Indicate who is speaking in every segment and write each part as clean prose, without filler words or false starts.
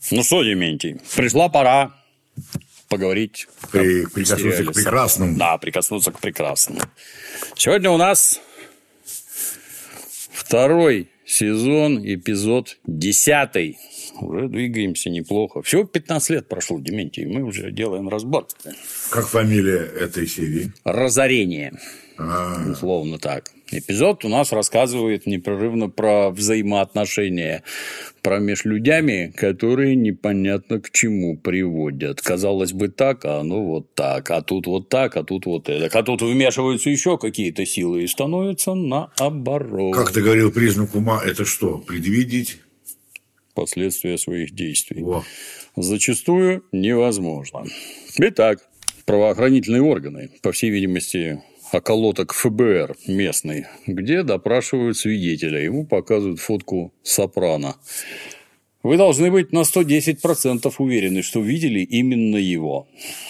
Speaker 1: Ну что, Дементий, пришла пора поговорить.
Speaker 2: Прикоснуться к прекрасному.
Speaker 1: Да, прикоснуться к прекрасному. Сегодня у нас второй сезон, эпизод 10. Уже двигаемся неплохо. Всего 15 лет прошло, Дементий, мы уже делаем разбор.
Speaker 2: Как фамилия этой серии?
Speaker 1: Разорение. Условно так. Эпизод у нас рассказывает непрерывно про взаимоотношения промеж людьми, которые непонятно к чему приводят. Казалось бы, так, а оно вот так. А тут вот так, а тут вот это. А тут вмешиваются еще какие-то силы и становится наоборот.
Speaker 2: Как ты говорил, признак ума – это что? Предвидеть
Speaker 1: последствия своих действий.
Speaker 2: Во.
Speaker 1: Зачастую невозможно. Итак, правоохранительные органы, по всей видимости, околоток ФБР местный, где допрашивают свидетеля. Ему показывают фотку Сопрано. Вы должны быть на 110% уверены, что видели именно его.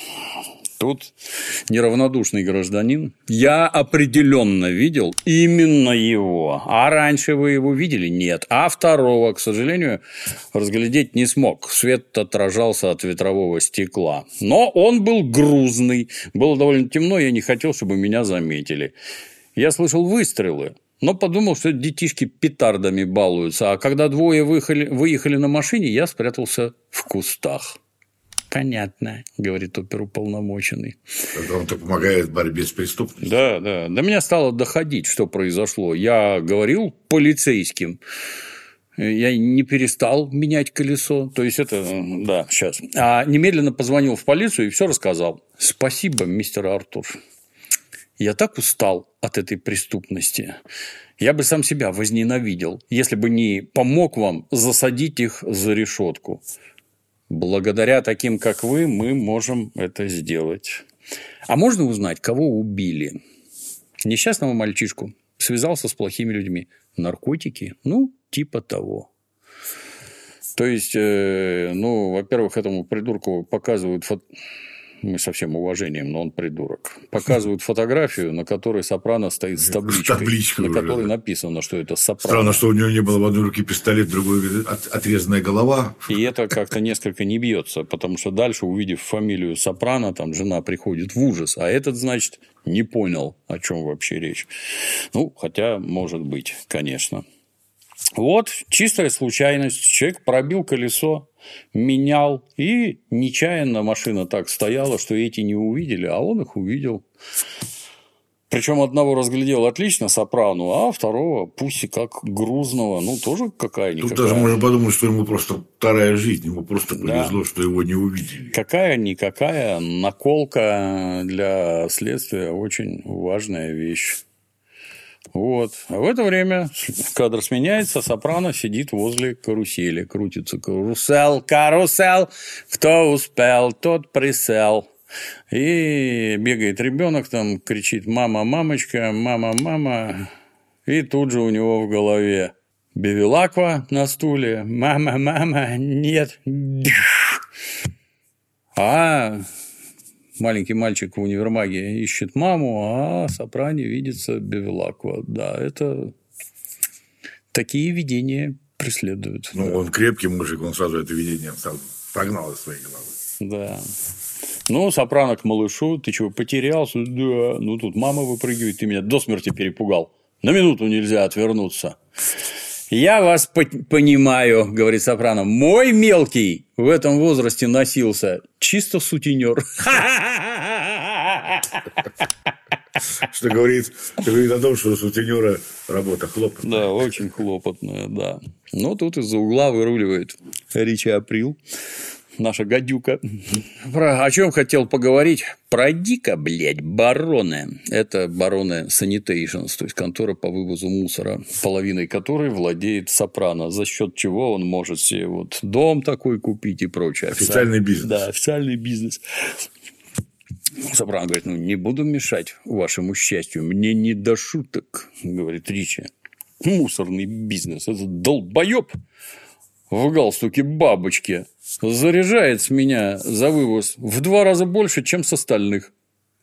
Speaker 1: Тут неравнодушный гражданин. Я определенно видел именно его. А раньше вы его видели? Нет. А второго, к сожалению, разглядеть не смог. Свет отражался от ветрового стекла. Но он был грузный. Было довольно темно, я не хотел, чтобы меня заметили. Я слышал выстрелы, но подумал, что детишки петардами балуются. А когда двое выехали на машине, я спрятался в кустах. Понятно, говорит оперуполномоченный.
Speaker 2: Он-то помогает в борьбе с преступностью.
Speaker 1: Да. До меня стало доходить, что произошло. Я говорил полицейским, я не перестал менять колесо. То есть, это, да, сейчас. А немедленно позвонил в полицию и все рассказал. Спасибо, мистер Артур. Я так устал от этой преступности. Я бы сам себя возненавидел, если бы не помог вам засадить их за решетку. Благодаря таким, как вы, мы можем это сделать. А можно узнать, кого убили? Несчастного мальчишку. Связался с плохими людьми. Наркотики? Ну, типа того. То есть, во-первых, этому придурку показывают мы со всем уважением, но он придурок. Показывают фотографию, на которой Сопрано стоит с табличкой, на которой написано, что это Сопрано.
Speaker 2: Странно, что у него не было в одной руке пистолет, в другой отрезанная голова.
Speaker 1: И это как-то несколько не бьется, потому что дальше, увидев фамилию Сопрано, там жена приходит в ужас, а этот, значит, не понял, о чем вообще речь. Ну, хотя, может быть, конечно. Вот чистая случайность. Человек пробил колесо, менял, и нечаянно машина так стояла, что эти не увидели, а он их увидел. Причем одного разглядел отлично Сопрано, а второго пусть и как грузного, тоже какая-никакая.
Speaker 2: Тут даже можно подумать, что ему просто вторая жизнь, ему просто повезло, что его не увидели.
Speaker 1: Какая-никакая наколка для следствия очень важная вещь. Вот. А в это время кадр сменяется, Сопрано сидит возле карусели. Крутится карусел, кто успел, тот присел. И бегает ребенок, там кричит: мама, мамочка, мама, мама. И тут же у него в голове Бевилаква на стуле: мама, мама, нет. А маленький мальчик в универмаге ищет маму, а Сопрано видится Бевилаква. Да, это такие видения преследуют.
Speaker 2: Он крепкий мужик, он сразу это видение прогнал из своей головы.
Speaker 1: Да. Сопрано к малышу: ты чего, потерялся? Да. Тут мама выпрыгивает: ты меня до смерти перепугал. На минуту нельзя отвернуться. Я вас понимаю, говорит Сопрано. Мой мелкий в этом возрасте носился чисто сутенер.
Speaker 2: Что говорит о том, что у сутенера работа хлопотная.
Speaker 1: Да, очень хлопотная, да. Но тут из-за угла выруливает Ричи Април, наша гадюка. О чем хотел поговорить? Про дико, бароны. Это бароны Sanitations, то есть контора по вывозу мусора, половиной которой владеет Сопрано, за счет чего он может себе дом такой купить и прочее.
Speaker 2: Официальный бизнес.
Speaker 1: Да, официальный бизнес. Сопрано говорит: не буду мешать вашему счастью, мне не до шуток, говорит Ричи. Мусорный бизнес, это долбоеб в галстуке бабочки заряжает с меня за вывоз в 2 раза больше, чем с остальных.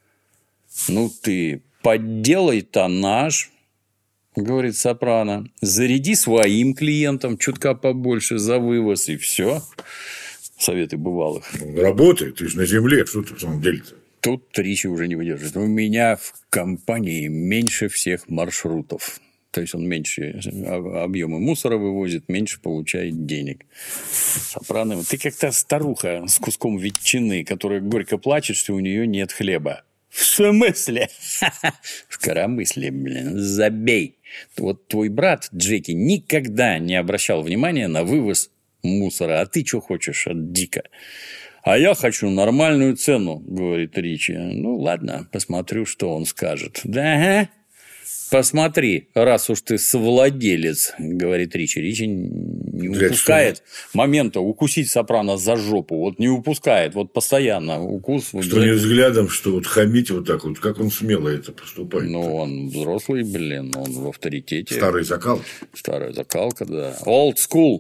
Speaker 1: Ты подделай тоннаж, говорит Сопрано, заряди своим клиентам чутка побольше за вывоз, и все. Советы бывалых.
Speaker 2: Работай, ты же на земле, что ты в самом деле-то?
Speaker 1: Тут Ричи уже не выдержит. У меня в компании меньше всех маршрутов. То есть, он меньше объемы мусора вывозит, меньше получает денег. Сопрано. Ты как та старуха с куском ветчины, которая горько плачет, что у нее нет хлеба. В смысле? В коромысле, блин, забей. Вот твой брат Джеки никогда не обращал внимания на вывоз мусора. А ты что хочешь от Дика? А я хочу нормальную цену, говорит Ричи. Ну, ладно, посмотрю, что он скажет. Да, посмотри, раз уж ты совладелец, говорит Ричи. Ричи не упускает момента укусить Сопрано за жопу. Вот не упускает, вот постоянно укус.
Speaker 2: Что не взглядом, что вот хамить вот так вот, как он смело это поступает.
Speaker 1: Ну, он взрослый, блин, он в авторитете.
Speaker 2: Старая закалка.
Speaker 1: Старая закалка, да. Old school.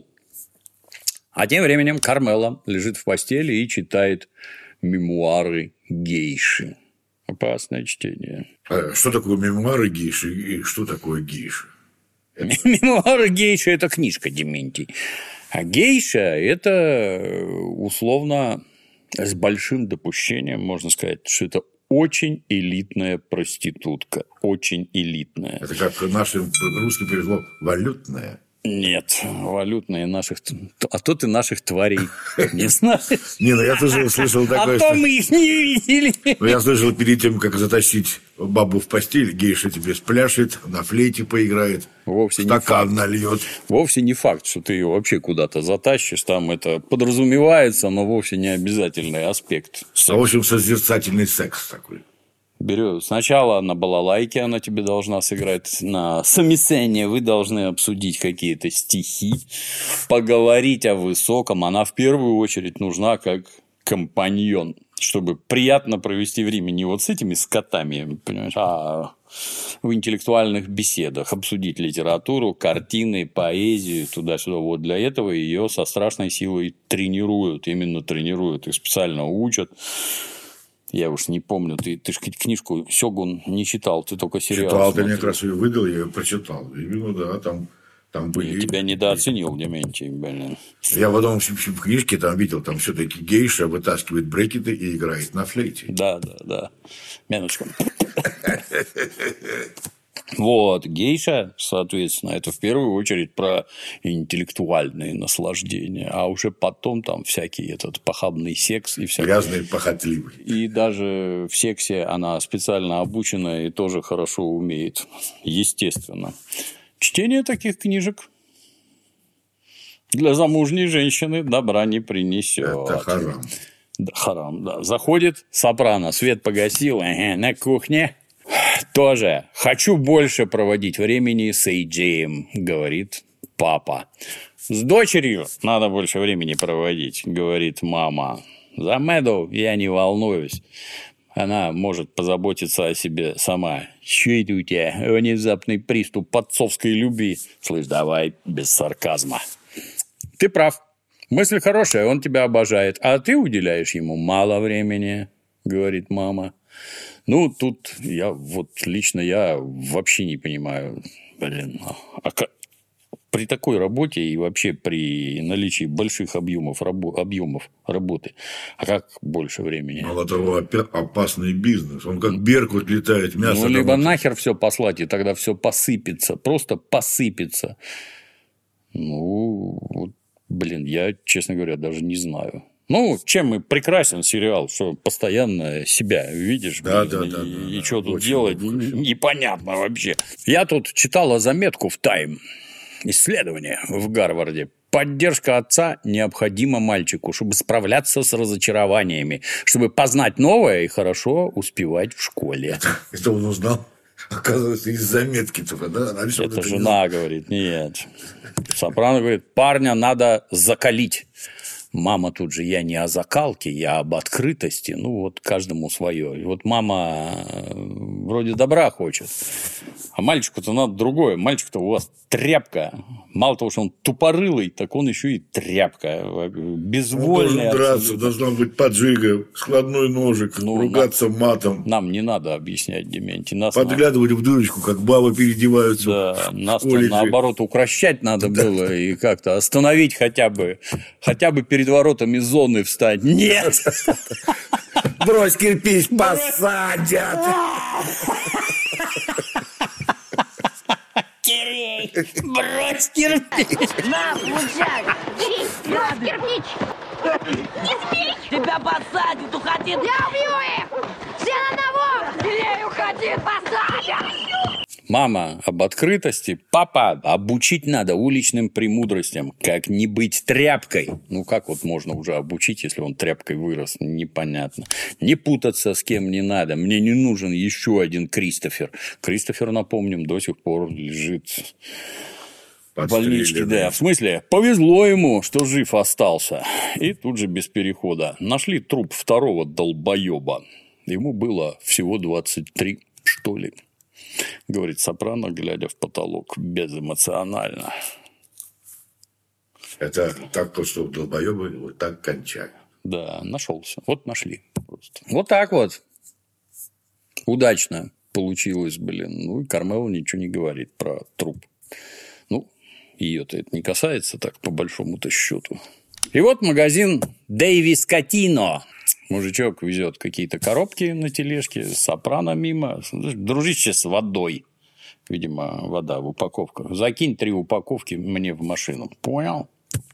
Speaker 1: А тем временем Кармела лежит в постели и читает мемуары гейши. Опасное чтение.
Speaker 2: А что такое мемуары гейши и что такое гейша?
Speaker 1: Мемуары гейши – это книжка, Дементий. А гейша – это условно с большим допущением, можно сказать, что это очень элитная проститутка. Очень элитная.
Speaker 2: Это как нашим русским привезло валютная.
Speaker 1: Нет, валютные наших... А то ты наших тварей не знаешь.
Speaker 2: Не, ну я тоже слышал такое...
Speaker 1: А то мы их не видели.
Speaker 2: Ну, я слышал, перед тем, как затащить бабу в постель, гейша тебе спляшет, на флейте поиграет, стакан нальет.
Speaker 1: Вовсе не факт, что ты ее вообще куда-то затащишь. Там это подразумевается, но вовсе не обязательный аспект.
Speaker 2: В общем, созерцательный секс такой.
Speaker 1: Берет. Сначала на балалайке она тебе должна сыграть, на самисене вы должны обсудить какие-то стихи, поговорить о высоком. Она в первую очередь нужна как компаньон, чтобы приятно провести время не вот с этими скотами, понимаешь, а в интеллектуальных беседах, обсудить литературу, картины, поэзию, туда-сюда. Вот для этого ее со страшной силой тренируют, именно тренируют, их специально учат. Я уж не помню, ты ж книжку «Сёгун» не читал, ты только сериал
Speaker 2: читал,
Speaker 1: смотрел.
Speaker 2: ты мне как раз ее выдал, я ее прочитал. Именно, да, там были...
Speaker 1: Я тебя недооценил, Дементий, блин.
Speaker 2: Я потом в книжке там видел, там все-таки гейша вытаскивает брекеты и играет на флейте.
Speaker 1: Да. Минуточку. Вот, гейша, соответственно, это в первую очередь про интеллектуальные наслаждения, а уже потом там всякий этот похабный секс и всякий...
Speaker 2: Грязный, похотливый.
Speaker 1: И даже в сексе она специально обучена и тоже хорошо умеет, естественно. Чтение таких книжек для замужней женщины добра не принесет.
Speaker 2: Это харам.
Speaker 1: Да, харам, да. Заходит Сопрано, свет погасил, на кухне. Тоже хочу больше проводить времени с Эйджеем, говорит папа. С дочерью надо больше времени проводить, говорит мама. За Мэдоу я не волнуюсь. Она может позаботиться о себе сама. Чё это у тебя? Внезапный приступ отцовской любви. Слышь, давай без сарказма. Ты прав. Мысль хорошая, он тебя обожает. А ты уделяешь ему мало времени, говорит мама. Ну, тут лично я вообще не понимаю, при такой работе и вообще при наличии больших объемов работы, а как больше времени?
Speaker 2: Мало того, опасный бизнес. Он как беркут летает, мясо.
Speaker 1: Ну, либо нахер все послать, и тогда все посыпется, просто посыпется. Ну, я, честно говоря, даже не знаю. Ну, чем и прекрасен сериал, что постоянно себя видишь, и что тут делать, непонятно вообще. Я тут читала заметку в Time, исследование в Гарварде. Поддержка отца необходима мальчику, чтобы справляться с разочарованиями, чтобы познать новое и хорошо успевать в школе.
Speaker 2: Это он узнал? Оказывается, из заметки только, да? Раньше
Speaker 1: это жена говорит, нет. Сопрано говорит, парня надо закалить. Мама тут же, я не о закалке, я об открытости. Ну, вот каждому свое. И вот мама вроде добра хочет. А мальчику-то надо другое. Мальчик-то у вас тряпка. Мало того, что он тупорылый, так он еще и тряпка. Безвольный.
Speaker 2: Он должен драться, должна быть поджига, складной ножик, ругаться матом.
Speaker 1: Нам не надо объяснять, Дементий.
Speaker 2: Подглядывать в дырочку, как бабы переодеваются.
Speaker 1: Да, нас наоборот укращать надо было и как-то остановить хотя бы перед воротами зоны встать. Нет!
Speaker 2: Брось кирпич, посадят!
Speaker 1: Кирей, брось кирпич!
Speaker 3: На, получай! Брось кирпич! Не смей! Тебя посадят, уходи! Я убью их! Все на одного! Кирей, уходи, посадят!
Speaker 1: Мама об открытости, папа обучить надо уличным премудростям, как не быть тряпкой. Ну, как вот можно уже обучить, если он тряпкой вырос, непонятно. Не путаться с кем не надо. Мне не нужен еще один Кристофер. Кристофер, напомним, до сих пор лежит в больничке. Да, в смысле, повезло ему, что жив остался. И тут же без перехода. Нашли труп второго долбоеба. Ему было всего 23, что ли. Говорит Сопрано, глядя в потолок, безэмоционально.
Speaker 2: Это так, что долбоебы вот так кончали.
Speaker 1: Да, нашелся. Вот нашли. Просто. Вот так вот. Удачно получилось, блин. Ну, и Кармела ничего не говорит про труп. Ну, ее-то это не касается, так, по большому-то счету. И вот магазин Дэйви Скотино. Мужичок везет какие-то коробки на тележке, Сопрано мимо. Дружище с водой. Видимо, вода в упаковках. Закинь 3 упаковки мне в машину. Понял?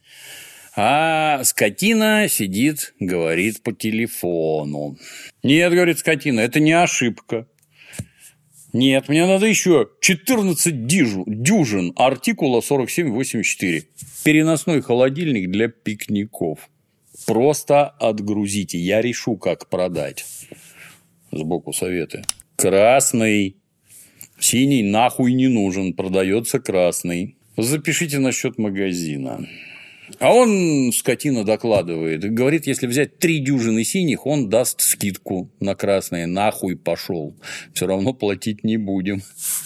Speaker 1: А скотина сидит, говорит по телефону. Нет, говорит скотина, это не ошибка. Нет, мне надо еще 14 дюжин артикула 4784. Переносной холодильник для пикников. Просто отгрузите. Я решу, как продать. Сбоку советы. Красный. Синий нахуй не нужен. Продается красный. Запишите насчет магазина. А он, скотина, докладывает. Говорит, если взять 3 дюжины синих, он даст скидку на красные. Нахуй пошел. Все равно платить не будем.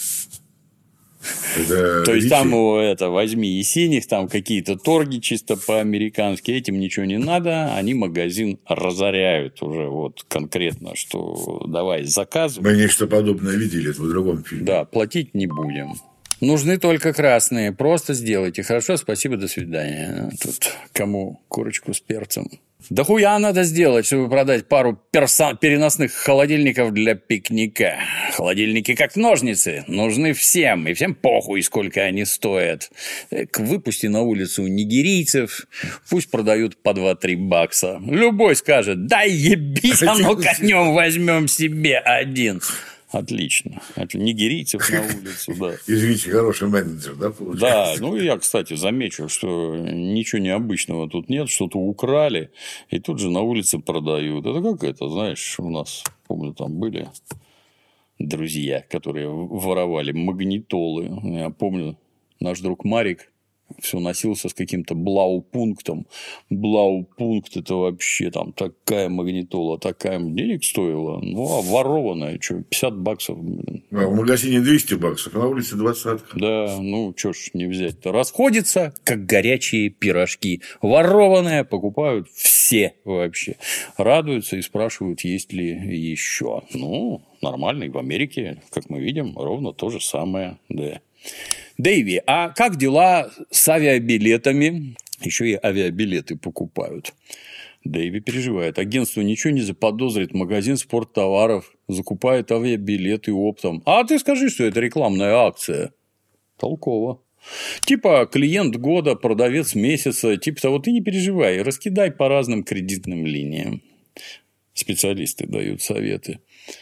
Speaker 1: То есть, там возьми и синих, там какие-то торги чисто по-американски, этим ничего не надо, они магазин разоряют уже вот конкретно, что давай заказывай.
Speaker 2: Мы нечто подобное видели в другом фильме.
Speaker 1: Да, платить не будем. Нужны только красные, просто сделайте. Хорошо, спасибо, до свидания. Тут кому курочку с перцем. Да хуя надо сделать, чтобы продать пару переносных холодильников для пикника. Холодильники как ножницы, нужны всем, и всем похуй, сколько они стоят. Выпусти на улицу нигерийцев, пусть продают по 2-3 бакса. Любой скажет, да ебись, а ну-ка днем возьмем себе один. Отлично. Нигерийцев на улицу, да.
Speaker 2: Извините, хороший менеджер, да, получается?
Speaker 1: Да, ну, я, кстати, замечу, что ничего необычного тут нет, что-то украли, и тут же на улице продают. Это как это, знаешь, у нас, помню, там были друзья, которые воровали магнитолы. Я помню, наш друг Марик все носился с каким-то блаупунктом. Блаупункт – это вообще там такая магнитола, такая денег стоила. Ну, а ворованная, что, 50 баксов.
Speaker 2: А в магазине 200 баксов, а на улице 20.
Speaker 1: Да, ну, что ж не взять-то. Расходится, как горячие пирожки. Ворованное покупают все вообще. Радуются и спрашивают, есть ли еще. Ну, нормально, и в Америке, как мы видим, ровно то же самое, да. Дэйви, а как дела с авиабилетами? Еще и авиабилеты покупают. Дэйви переживает. Агентство ничего не заподозрит. Магазин спорттоваров закупает авиабилеты оптом. А ты скажи, что это рекламная акция. Толково. Типа клиент года, продавец месяца. Типа того, ты не переживай. Раскидай по разным кредитным линиям. Специалисты дают советы.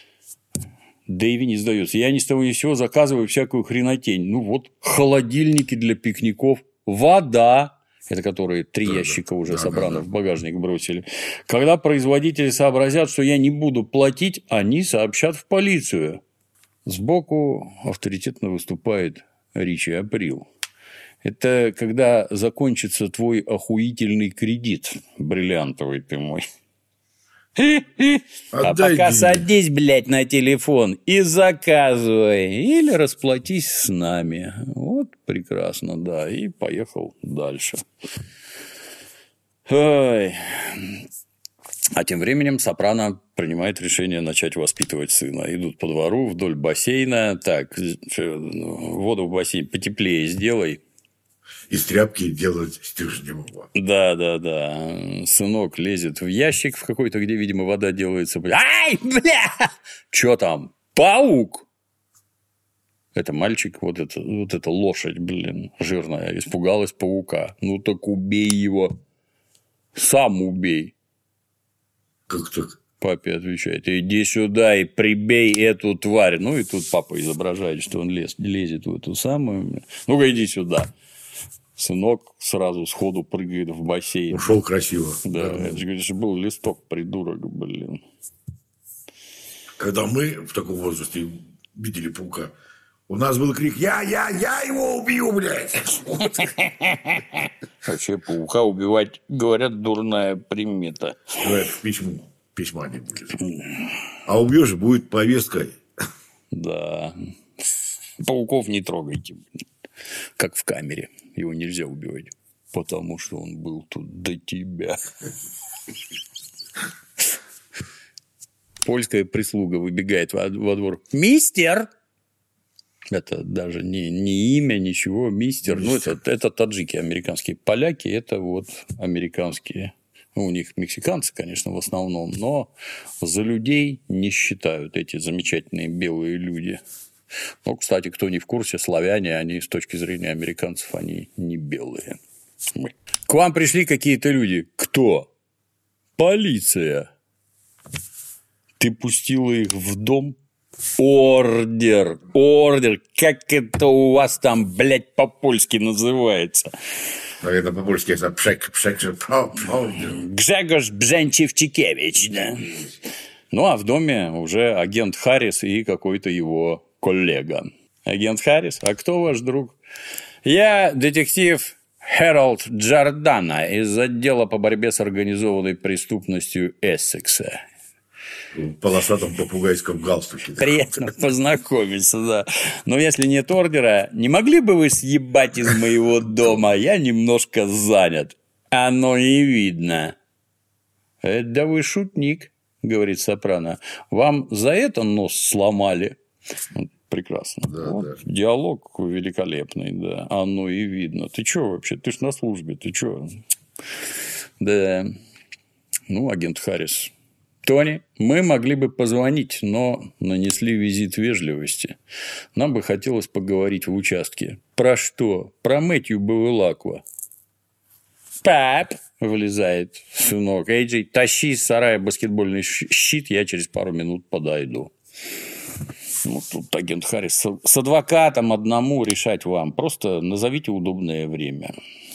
Speaker 1: Дэйви не сдается. Я ни с того ни с сего заказываю всякую хренотень. Ну вот, холодильники для пикников, вода, это которые 3 ящика уже собраны в багажник бросили. Когда производители сообразят, что я не буду платить, они сообщат в полицию. Сбоку авторитетно выступает Ричи Април. Это когда закончится твой охуительный кредит, бриллиантовый ты мой. А пока садись, блядь, на телефон и заказывай. Или расплатись с нами. Вот Прекрасно, да. И поехал дальше. Ой. А тем временем Сопрано принимает решение начать воспитывать сына. Идут по двору вдоль бассейна. Так, воду в бассейн потеплее сделай.
Speaker 2: Из тряпки делать стержневого.
Speaker 1: Да. Сынок лезет в ящик в какой-то, где, видимо, вода делается. Ай, бля! Чё там? Паук! Это мальчик, вот эта лошадь, жирная, испугалась паука. Ну так убей его. Сам убей.
Speaker 2: Как так?
Speaker 1: Папе отвечает: иди сюда и прибей эту тварь. Ну и тут папа изображает, что он лезет в эту самую. Ну-ка, иди сюда. Сынок сразу сходу прыгает в бассейн.
Speaker 2: Ушел красиво.
Speaker 1: Да, это же был листок, придурок,
Speaker 2: Когда мы в таком возрасте видели паука, у нас был крик: я его убью, блядь.
Speaker 1: Вообще паука убивать, говорят, дурная примета.
Speaker 2: Говорят, письма не будет. А убьешь, будет повесткой.
Speaker 1: Да. Пауков не трогайте. Как в камере. Его нельзя убивать. Потому что он был тут до тебя. Польская прислуга выбегает во двор. Мистер! Это даже не имя, ничего. Мистер. Ну, это таджики американские. Поляки – это вот американские. У них мексиканцы, конечно, в основном. Но за людей не считают эти замечательные белые люди. Ну, кстати, кто не в курсе, славяне, они с точки зрения американцев, они не белые. К вам пришли какие-то люди. Кто? Полиция. Ты пустила их в дом? Ордер. Как это у вас там, блядь, по-польски называется?
Speaker 2: Наверное, по-польски это пшек.
Speaker 1: Гжегош Бженчевчикевич, да? Ну, а в доме уже агент Харрис и какой-то его коллега. Агент Харрис, а кто ваш друг? Я детектив Хэролд Джордана из отдела по борьбе с организованной преступностью Эссекса.
Speaker 2: В полосатом попугайском галстуке.
Speaker 1: Приятно познакомиться, да. Но если нет ордера, не могли бы вы съебать из моего дома? Я немножко занят. Оно и видно. Да вы шутник, говорит Сопрано. Вам за это нос сломали? Прекрасно.
Speaker 2: Да,
Speaker 1: вот.
Speaker 2: Да.
Speaker 1: Диалог великолепный, да. Оно и видно. Ты чё вообще? Ты ж на службе, ты чё? Да. Ну, агент Харрис. Тони, мы могли бы позвонить, но нанесли визит вежливости. Нам бы хотелось поговорить в участке. Про что? Про Мэтью Бевилаква. Пап, влезает сынок. Эйджей, тащи из сарая баскетбольный щит, я через пару минут подойду. Ну, тут агент Харрис. С адвокатом одному решать вам. Просто назовите удобное время.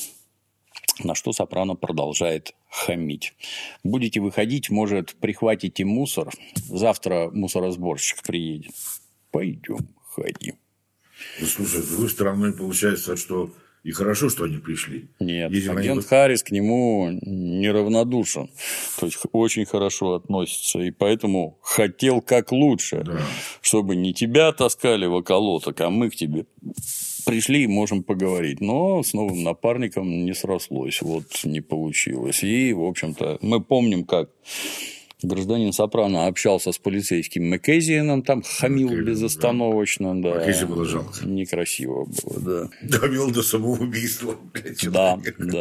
Speaker 1: На что Сопрано продолжает хамить. Будете выходить, может, прихватите мусор. Завтра мусоросборщик приедет. Пойдем, ходим.
Speaker 2: Ну, слушай, с другой стороны, получается, что и хорошо, что они пришли.
Speaker 1: Нет, агент Харрис к нему неравнодушен. То есть, очень хорошо относится. И поэтому хотел как лучше. Да. Чтобы не тебя таскали в околоток, а мы к тебе пришли и можем поговорить. Но с новым напарником не срослось. Вот не получилось. И, в общем-то, мы помним, как гражданин Сопрано общался с полицейским Маккезианом, там хамил безостановочно. Да.
Speaker 2: Маккези было жалко.
Speaker 1: Некрасиво было, да.
Speaker 2: Довел до самоубийства.
Speaker 1: Да.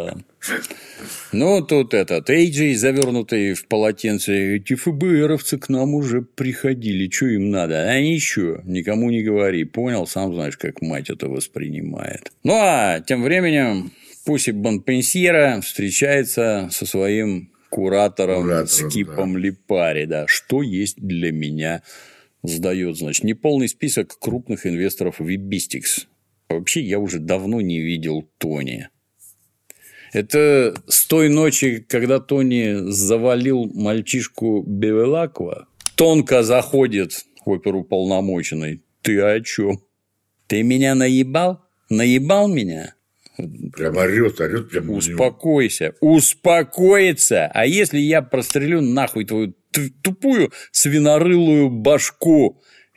Speaker 1: Ну, тут Эйджей, завернутый в полотенце. Эти ФБРовцы к нам уже приходили. Что им надо? А ничего, никому не говори. Понял? Сам знаешь, как мать это воспринимает. Ну, а тем временем Пусси Бонпенсьера встречается со своим куратором Скипом Липари, да. Что есть для меня сдает, значит, неполный список крупных инвесторов Webistix. Вообще, я уже давно не видел Тони. Это с той ночи, когда Тони завалил мальчишку Бевилаква, тонко заходит оперуполномоченный. Ты о чем? Ты меня наебал? Наебал меня?
Speaker 2: Прям орёт прям.
Speaker 1: Успокойся. Успокоиться. А если я прострелю нахуй твою тупую свинорылую башку?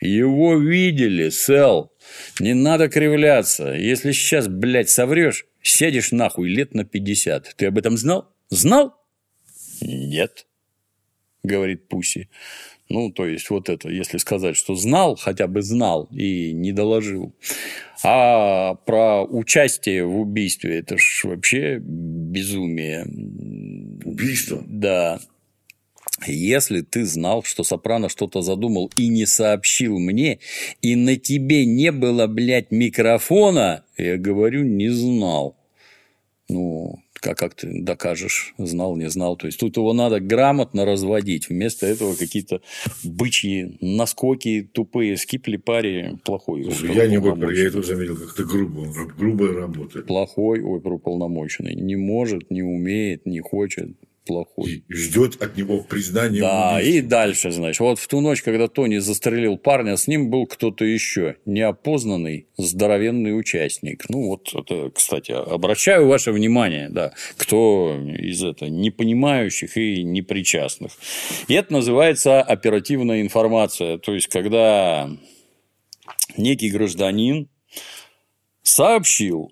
Speaker 1: Его видели, Сэл. Не надо кривляться. Если сейчас, блядь, соврешь, сядешь нахуй лет на 50. Ты об этом знал? Знал? Нет, говорит Пусси. Ну, то есть, вот это, если сказать, что знал, хотя бы знал и не доложил. А про участие в убийстве, это ж вообще безумие.
Speaker 2: Убийство?
Speaker 1: Да. Если ты знал, что Сопрано что-то задумал и не сообщил мне, и на тебе не было, блядь, микрофона, я говорю, не знал. Ну, как ты докажешь, знал, не знал. То есть, тут его надо грамотно разводить. Вместо этого какие-то бычьи наскоки тупые, скипли-пари. Плохой.
Speaker 2: Я не выбор, я это заметил, как-то грубая работа.
Speaker 1: Плохой оперуполномоченный. Не может, не умеет, не хочет. Плохой.
Speaker 2: И ждет от него признания.
Speaker 1: Да, и дальше, значит, вот в ту ночь, когда Тони застрелил парня, с ним был кто-то еще, неопознанный, здоровенный участник. Ну, вот это, кстати, обращаю ваше внимание, да, кто из этого непонимающих и непричастных. И это называется оперативная информация. То есть, когда некий гражданин сообщил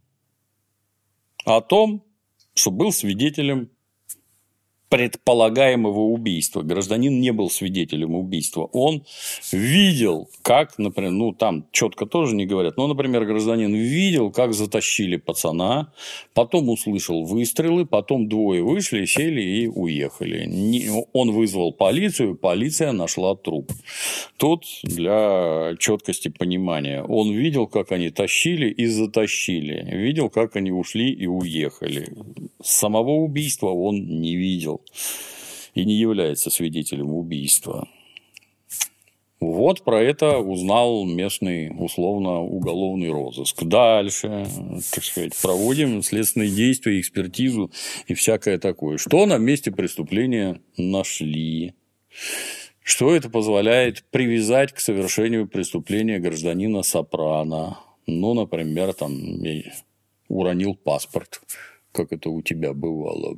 Speaker 1: о том, что был свидетелем предполагаемого убийства. Гражданин не был свидетелем убийства. Он видел, как, например, ну, там четко тоже не говорят, но, например, гражданин видел, как затащили пацана, потом услышал выстрелы, потом двое вышли, сели и уехали. Он вызвал полицию, полиция нашла труп. Тут для четкости понимания. Он видел, как они тащили и затащили. Видел, как они ушли и уехали. Самого убийства он не видел. И не является свидетелем убийства. Вот про это узнал местный условно-уголовный розыск. Дальше, так сказать, проводим следственные действия, экспертизу и всякое такое. Что на месте преступления нашли? Что это позволяет привязать к совершению преступления гражданина Сопрано? Ну, например, там уронил паспорт. Как это у тебя бывало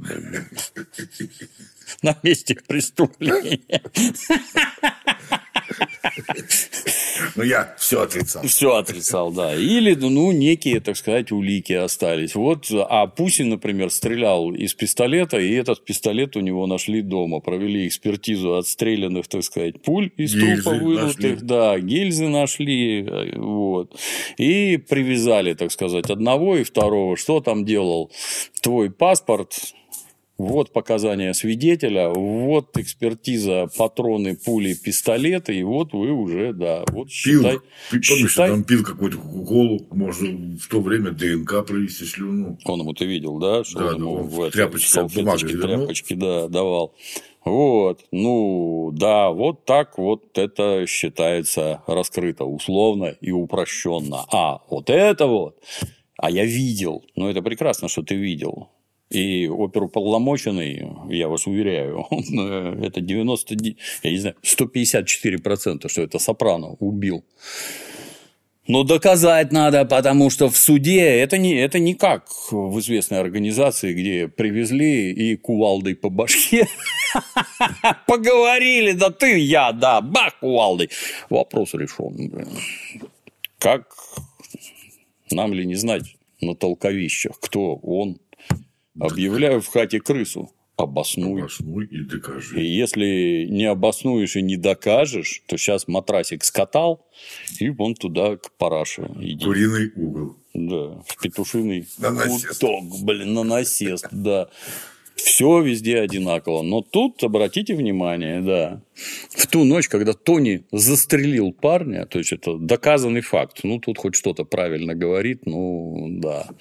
Speaker 1: на месте преступления.
Speaker 2: Ну, я все отрицал.
Speaker 1: Все отрицал, да. Или, ну, некие, так сказать, улики остались. Вот, а Пусси, например, стрелял из пистолета, и этот пистолет у него нашли дома. Провели экспертизу отстрелянных, так сказать, пуль из трупа вынутых. Да, гильзы нашли. Вот. И привязали, так сказать, одного и второго. Что там делал твой паспорт? Вот показания свидетеля, вот экспертиза, патроны, пули, пистолеты, и вот вы уже, да, вот считай.
Speaker 2: Помнишь, там пил какую-то кока-колу, можно в то время ДНК провести слюну.
Speaker 1: Он ему, ты видел, да? Что
Speaker 2: да,
Speaker 1: он ему в
Speaker 2: салфеточке,
Speaker 1: тряпочки, да, давал. Вот, ну, да, вот так вот это считается раскрыто, условно и упрощенно. А вот это вот, а я видел, ну, это прекрасно, что ты видел. И оперуполномоченный, я вас уверяю, это 154%, что это Сопрано убил. Но доказать надо, потому что в суде это не как в известной организации, где привезли и кувалдой по башке. Поговорили, да ты, я, да, бах, кувалдой. Вопрос решен. Как нам ли не знать на толковищах, кто он? Объявляю в хате крысу. Обоснуй.
Speaker 2: Обоснуй и докажи.
Speaker 1: И если не обоснуешь и не докажешь, то сейчас матрасик скатал, и вон туда к параше иди.
Speaker 2: Куриный угол.
Speaker 1: Да, в петушиный
Speaker 2: насест.
Speaker 1: куток, на насест, да. Все везде одинаково. Но тут, обратите внимание, да, в ту ночь, когда Тони застрелил парня, то есть, это доказанный факт. Ну, тут хоть что-то правильно говорит, ну, да.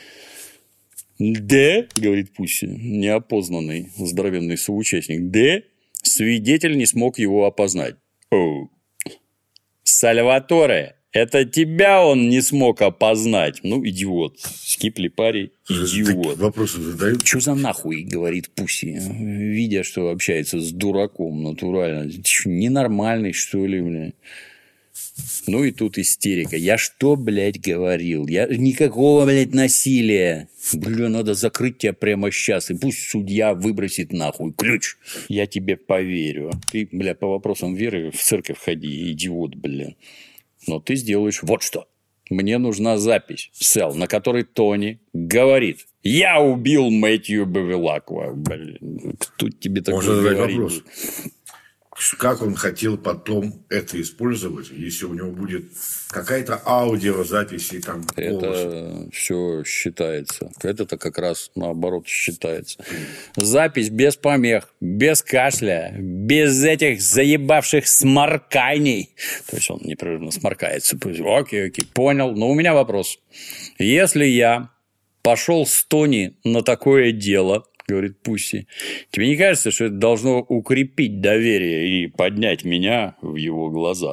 Speaker 1: Д, говорит Пусси, неопознанный здоровенный соучастник, Д, свидетель не смог его опознать. О, Сальваторе, это тебя он не смог опознать. Ну, идиот. Скипли-пари, идиот.
Speaker 2: Вопросы задают.
Speaker 1: Что за нахуй, говорит Пусси, видя, что общается с дураком натурально. Ты что, ненормальный, что ли, блин? Ну и тут истерика. Я что, блядь, говорил? Никакого, блядь, насилия. Блин, надо закрыть тебя прямо сейчас. И пусть судья выбросит нахуй ключ. Я тебе поверю. Ты, блядь, по вопросам веры в церковь ходи, идиот, блин. Но ты сделаешь вот что. Мне нужна запись, Сэл, на которой Тони говорит: я убил Мэтью Бевилаква. Блин, кто тебе такое говорит?
Speaker 2: Можно задать вопрос. Как он хотел потом это использовать, если у него будет какая-то аудиозапись и там голос?
Speaker 1: Это все считается. Это-то как раз наоборот считается. Запись без помех, без кашля, без этих заебавших сморканий. То есть он непрерывно сморкается. Окей, понял. Но у меня вопрос. Если я пошел с Тони на такое дело, говорит Пусси, тебе не кажется, что это должно укрепить доверие и поднять меня в его глазах?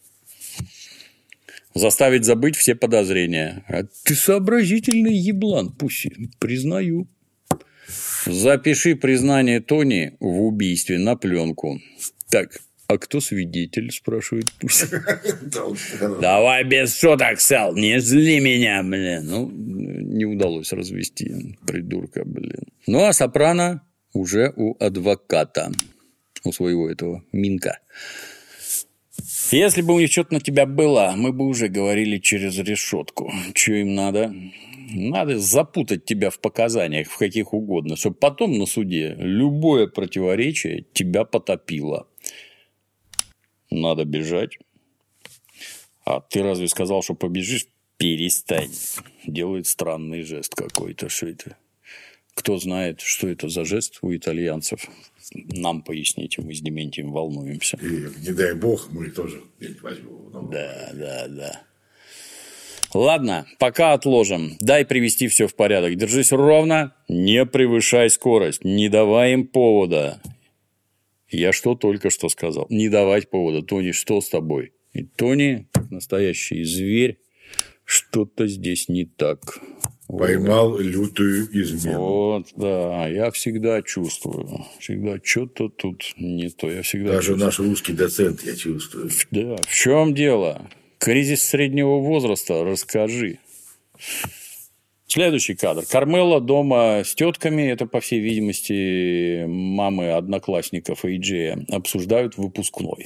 Speaker 1: Заставить забыть все подозрения. А ты сообразительный еблан, Пусси, признаю. Запиши признание Тони в убийстве на пленку. Так, а кто свидетель, спрашивает Пусси. Давай без шуток, Сэл, не зли меня, блин. Ну, не удалось развести придурка, блин. Ну, а Сопрано уже у адвоката, у своего этого Минка. Если бы у них что-то на тебя было, мы бы уже говорили через решетку. Что им надо? Надо запутать тебя в показаниях, в каких угодно, чтобы потом на суде любое противоречие тебя потопило. Надо бежать. А ты разве сказал, что побежишь? Перестань. Делает странный жест какой-то. Что это? Кто знает, что это за жест у итальянцев? Нам поясните, мы с Дементием волнуемся.
Speaker 2: И, не дай бог, мы тоже возьмем.
Speaker 1: Да. Ладно, пока отложим. Дай привести все в порядок. Держись ровно, не превышай скорость, не давай им повода. Я что только что сказал? Не давать повода. Тони, что с тобой? И Тони, настоящий зверь, что-то здесь не так.
Speaker 2: Поймал лютую измену.
Speaker 1: Вот, да, я всегда чувствую. Всегда что-то тут не то. Я всегда
Speaker 2: Даже
Speaker 1: чувствую.
Speaker 2: наш русский доцент, я чувствую.
Speaker 1: Да, в чем дело? Кризис среднего возраста, расскажи. Следующий кадр. Кармела дома с тетками, это, по всей видимости, мамы одноклассников Эйджея, обсуждают выпускной.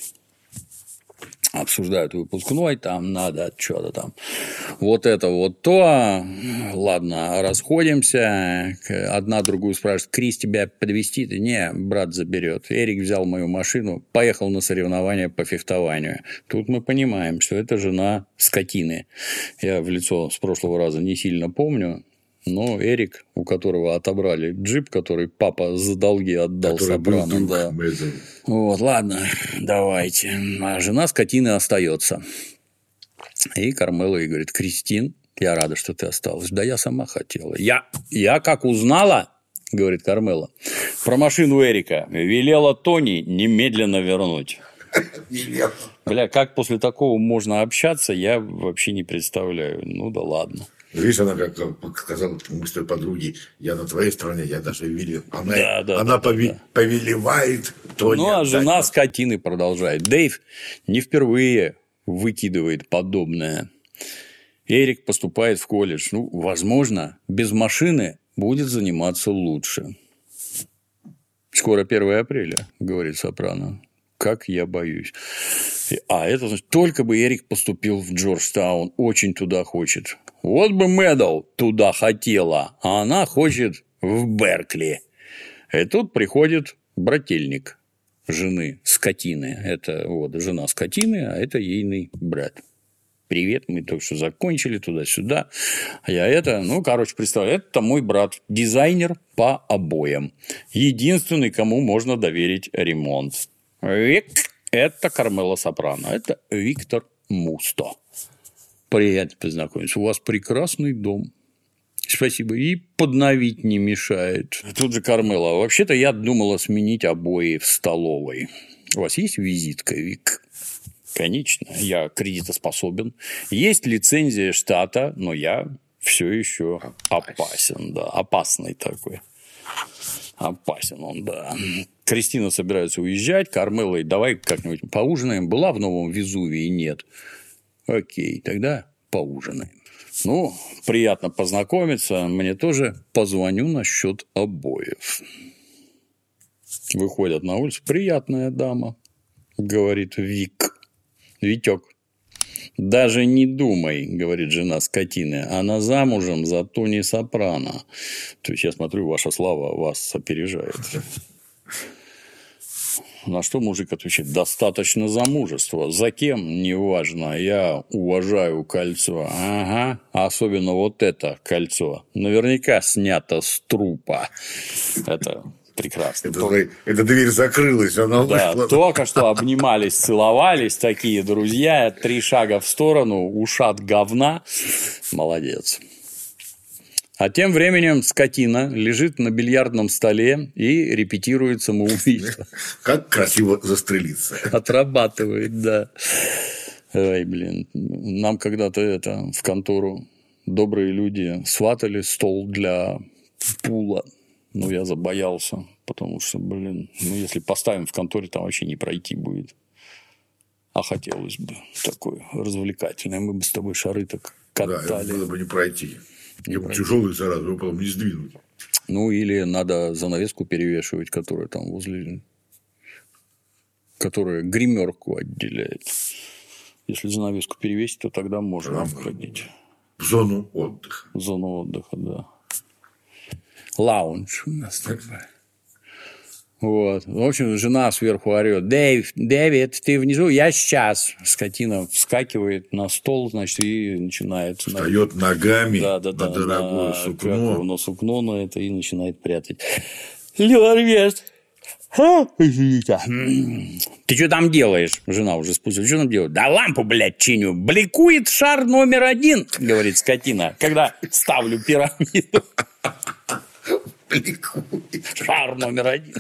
Speaker 1: Там надо что-то там. Вот это вот то. Ладно, расходимся. Одна другую спрашивает: Крис, тебя подвезти? Не, брат заберет. Эрик взял мою машину, поехал на соревнования по фехтованию. Тут мы понимаем, что это жена скотины. Я в лицо с прошлого раза не сильно помню. Но Эрик, у которого отобрали джип, который папа за долги отдал Сопрано. Да. Вот, ладно, давайте. А жена скотины остается. И Кармела ей говорит: Кристин, я рада, что ты осталась. Да я сама хотела. Я как узнала, говорит Кармела, про машину Эрика, велела Тони немедленно вернуть. Бля, как после такого можно общаться, я вообще не представляю. Ну да ладно.
Speaker 2: Видишь, она как сказала мы с той подруге: я на твоей стороне, я даже видел. Она повелевает.
Speaker 1: Ну, а жена скотины продолжает. Дэйв не впервые выкидывает подобное. Эрик поступает в колледж. Ну, возможно, без машины будет заниматься лучше. Скоро 1 апреля, говорит Сопрано. Как я боюсь. А это значит, только бы Эрик поступил в Джорджтаун. Очень туда хочет. Вот бы Мэдоу туда хотела, а она хочет в Беркли. И тут приходит брательник жены скотины. Это вот жена скотины, а это ейный брат. Привет, мы только что закончили туда-сюда. А я представляю, это мой брат, дизайнер по обоям. Единственный, кому можно доверить ремонт. Это Кармела Сопрано, это Виктор Мусто. Приятно познакомиться. У вас прекрасный дом. Спасибо. И подновить не мешает. Тут же Кармела. Вообще-то я думала сменить обои в столовой. У вас есть визитка, Вик? Конечно, я кредитоспособен. Есть лицензия штата, но я все еще опасен. Да, опасный такой. Опасен он, да. Кристина собирается уезжать, Кармела, и давай как-нибудь поужинаем. Была в Новом Везувии? Нет. Окей, тогда поужинаем. Ну, приятно познакомиться. Мне тоже позвоню насчет обоев. Выходят на улицу. Приятная дама, говорит Витек. Даже не думай, говорит жена скотины. Она замужем за Тони Сопрано. То есть, я смотрю, ваша слава вас опережает. На что мужик отвечает: достаточно замужества. За кем? Неважно. Я уважаю кольцо. Ага. Особенно вот это кольцо. Наверняка снято с трупа. Это прекрасно.
Speaker 2: Эта дверь закрылась, она вышла.
Speaker 1: Да, только что обнимались, целовались такие друзья. 3 шага в сторону, ушат говна. Молодец. А тем временем скотина лежит на бильярдном столе и репетирует самоубийство.
Speaker 2: Как красиво застрелиться.
Speaker 1: Отрабатывает, да. Ой, блин. Нам когда-то в контору добрые люди сватали стол для пула. Ну, я забоялся, потому что, блин, если поставим в конторе, там вообще не пройти будет. А хотелось бы такое развлекательное. Мы бы с тобой шары так катали.
Speaker 2: Да, это было бы не пройти. Я бы тяжелый сразу, его потом не сдвинуть.
Speaker 1: Ну, или надо занавеску перевешивать, которая там возле... которая гримерку отделяет. Если занавеску перевесить, то тогда можно входить.
Speaker 2: В зону отдыха.
Speaker 1: В зону отдыха, да. Лаунж у нас такой. Вот. В общем, жена сверху орет: Дэвид, ты внизу? Я сейчас. Скотина вскакивает на стол, значит, и начинает...
Speaker 2: Встает ногами
Speaker 1: на
Speaker 2: дорогое сукно.
Speaker 1: На сукно на это и начинает прятать. Лиларвест. Извините. Ты что там делаешь? Жена уже спустилась. Что там делаешь? Да лампу, блядь, чиню. Бликует шар номер 1, говорит скотина, когда ставлю пирамиду. Шар номер 1.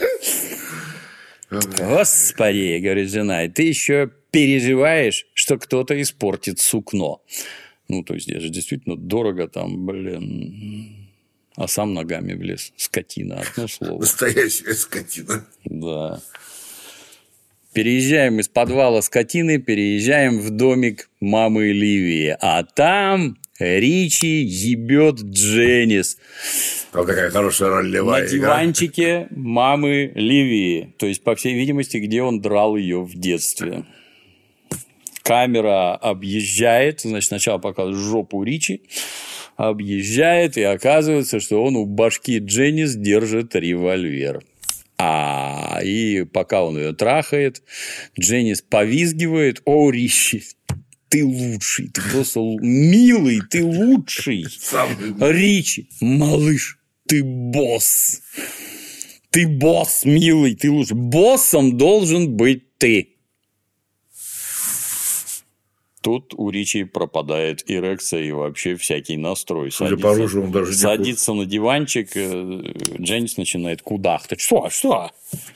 Speaker 1: Господи, говорит жена, и ты еще переживаешь, что кто-то испортит сукно. Ну, то есть, это же действительно дорого там, блин. А сам ногами влез. Скотина, одно слово.
Speaker 2: Настоящая скотина.
Speaker 1: Да. Переезжаем из подвала скотины, переезжаем в домик мамы Ливии. А там Ричи ебет Дженнис.
Speaker 2: Там такая хорошая ролевая
Speaker 1: на диванчике мамы Ливии. То есть, по всей видимости, где он драл ее в детстве. Камера объезжает. Значит, сначала показывает жопу Ричи. Объезжает, и оказывается, что он у башки Дженнис держит револьвер. И пока он ее трахает, Дженнис повизгивает: о, Ричи, ты лучший, ты просто милый, ты лучший. Ричи, малыш, ты босс. Ты босс, милый, ты лучший. Боссом должен быть ты. Тут у Ричи пропадает эрекция и вообще всякий настрой. Садится на диванчик, Дженнис начинает кудахтать. Что?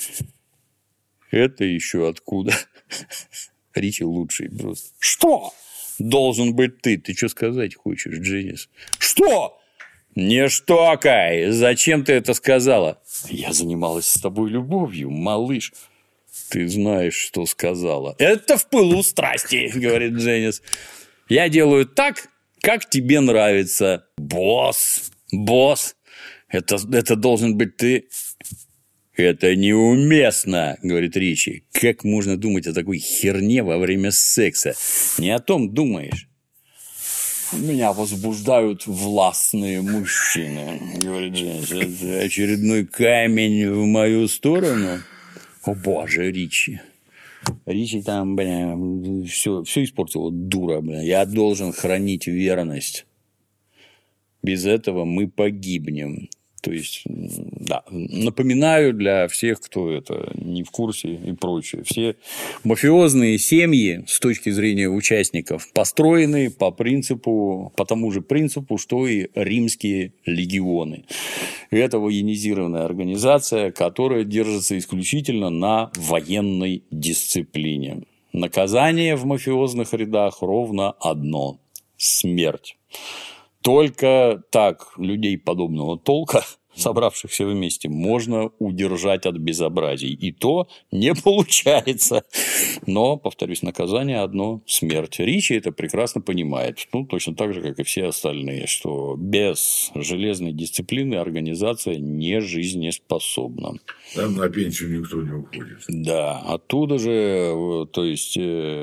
Speaker 1: Это еще откуда? Ричи лучший просто. Что? Должен быть ты. Ты что сказать хочешь, Дженнис? Что? Не штокай. Зачем ты это сказала? Я занималась с тобой любовью, малыш. Ты знаешь, что сказала. Это в пылу страсти, говорит Дженнис. Я делаю так, как тебе нравится. Босс. Это должен быть ты. Это неуместно, говорит Ричи. Как можно думать о такой херне во время секса? Не о том думаешь. Меня возбуждают властные мужчины, говорит Дженнис. Это очередной камень в мою сторону. О боже, Ричи. Ричи там, все испортил, дура, Я должен хранить верность. Без этого мы погибнем. То есть, да, напоминаю для всех, кто это не в курсе и прочее. Все мафиозные семьи, с точки зрения участников, построены по тому же принципу, что и римские легионы. Это военизированная организация, которая держится исключительно на военной дисциплине. Наказание в мафиозных рядах ровно одно – смерть. Только так людей подобного толка собравшихся вместе, можно удержать от безобразий. И то не получается. Но, повторюсь, наказание одно – смерть. Ричи это прекрасно понимает. Ну, точно так же, как и все остальные, что без железной дисциплины организация не жизнеспособна.
Speaker 2: Там на пенсию никто не уходит.
Speaker 1: Да, оттуда же, то есть,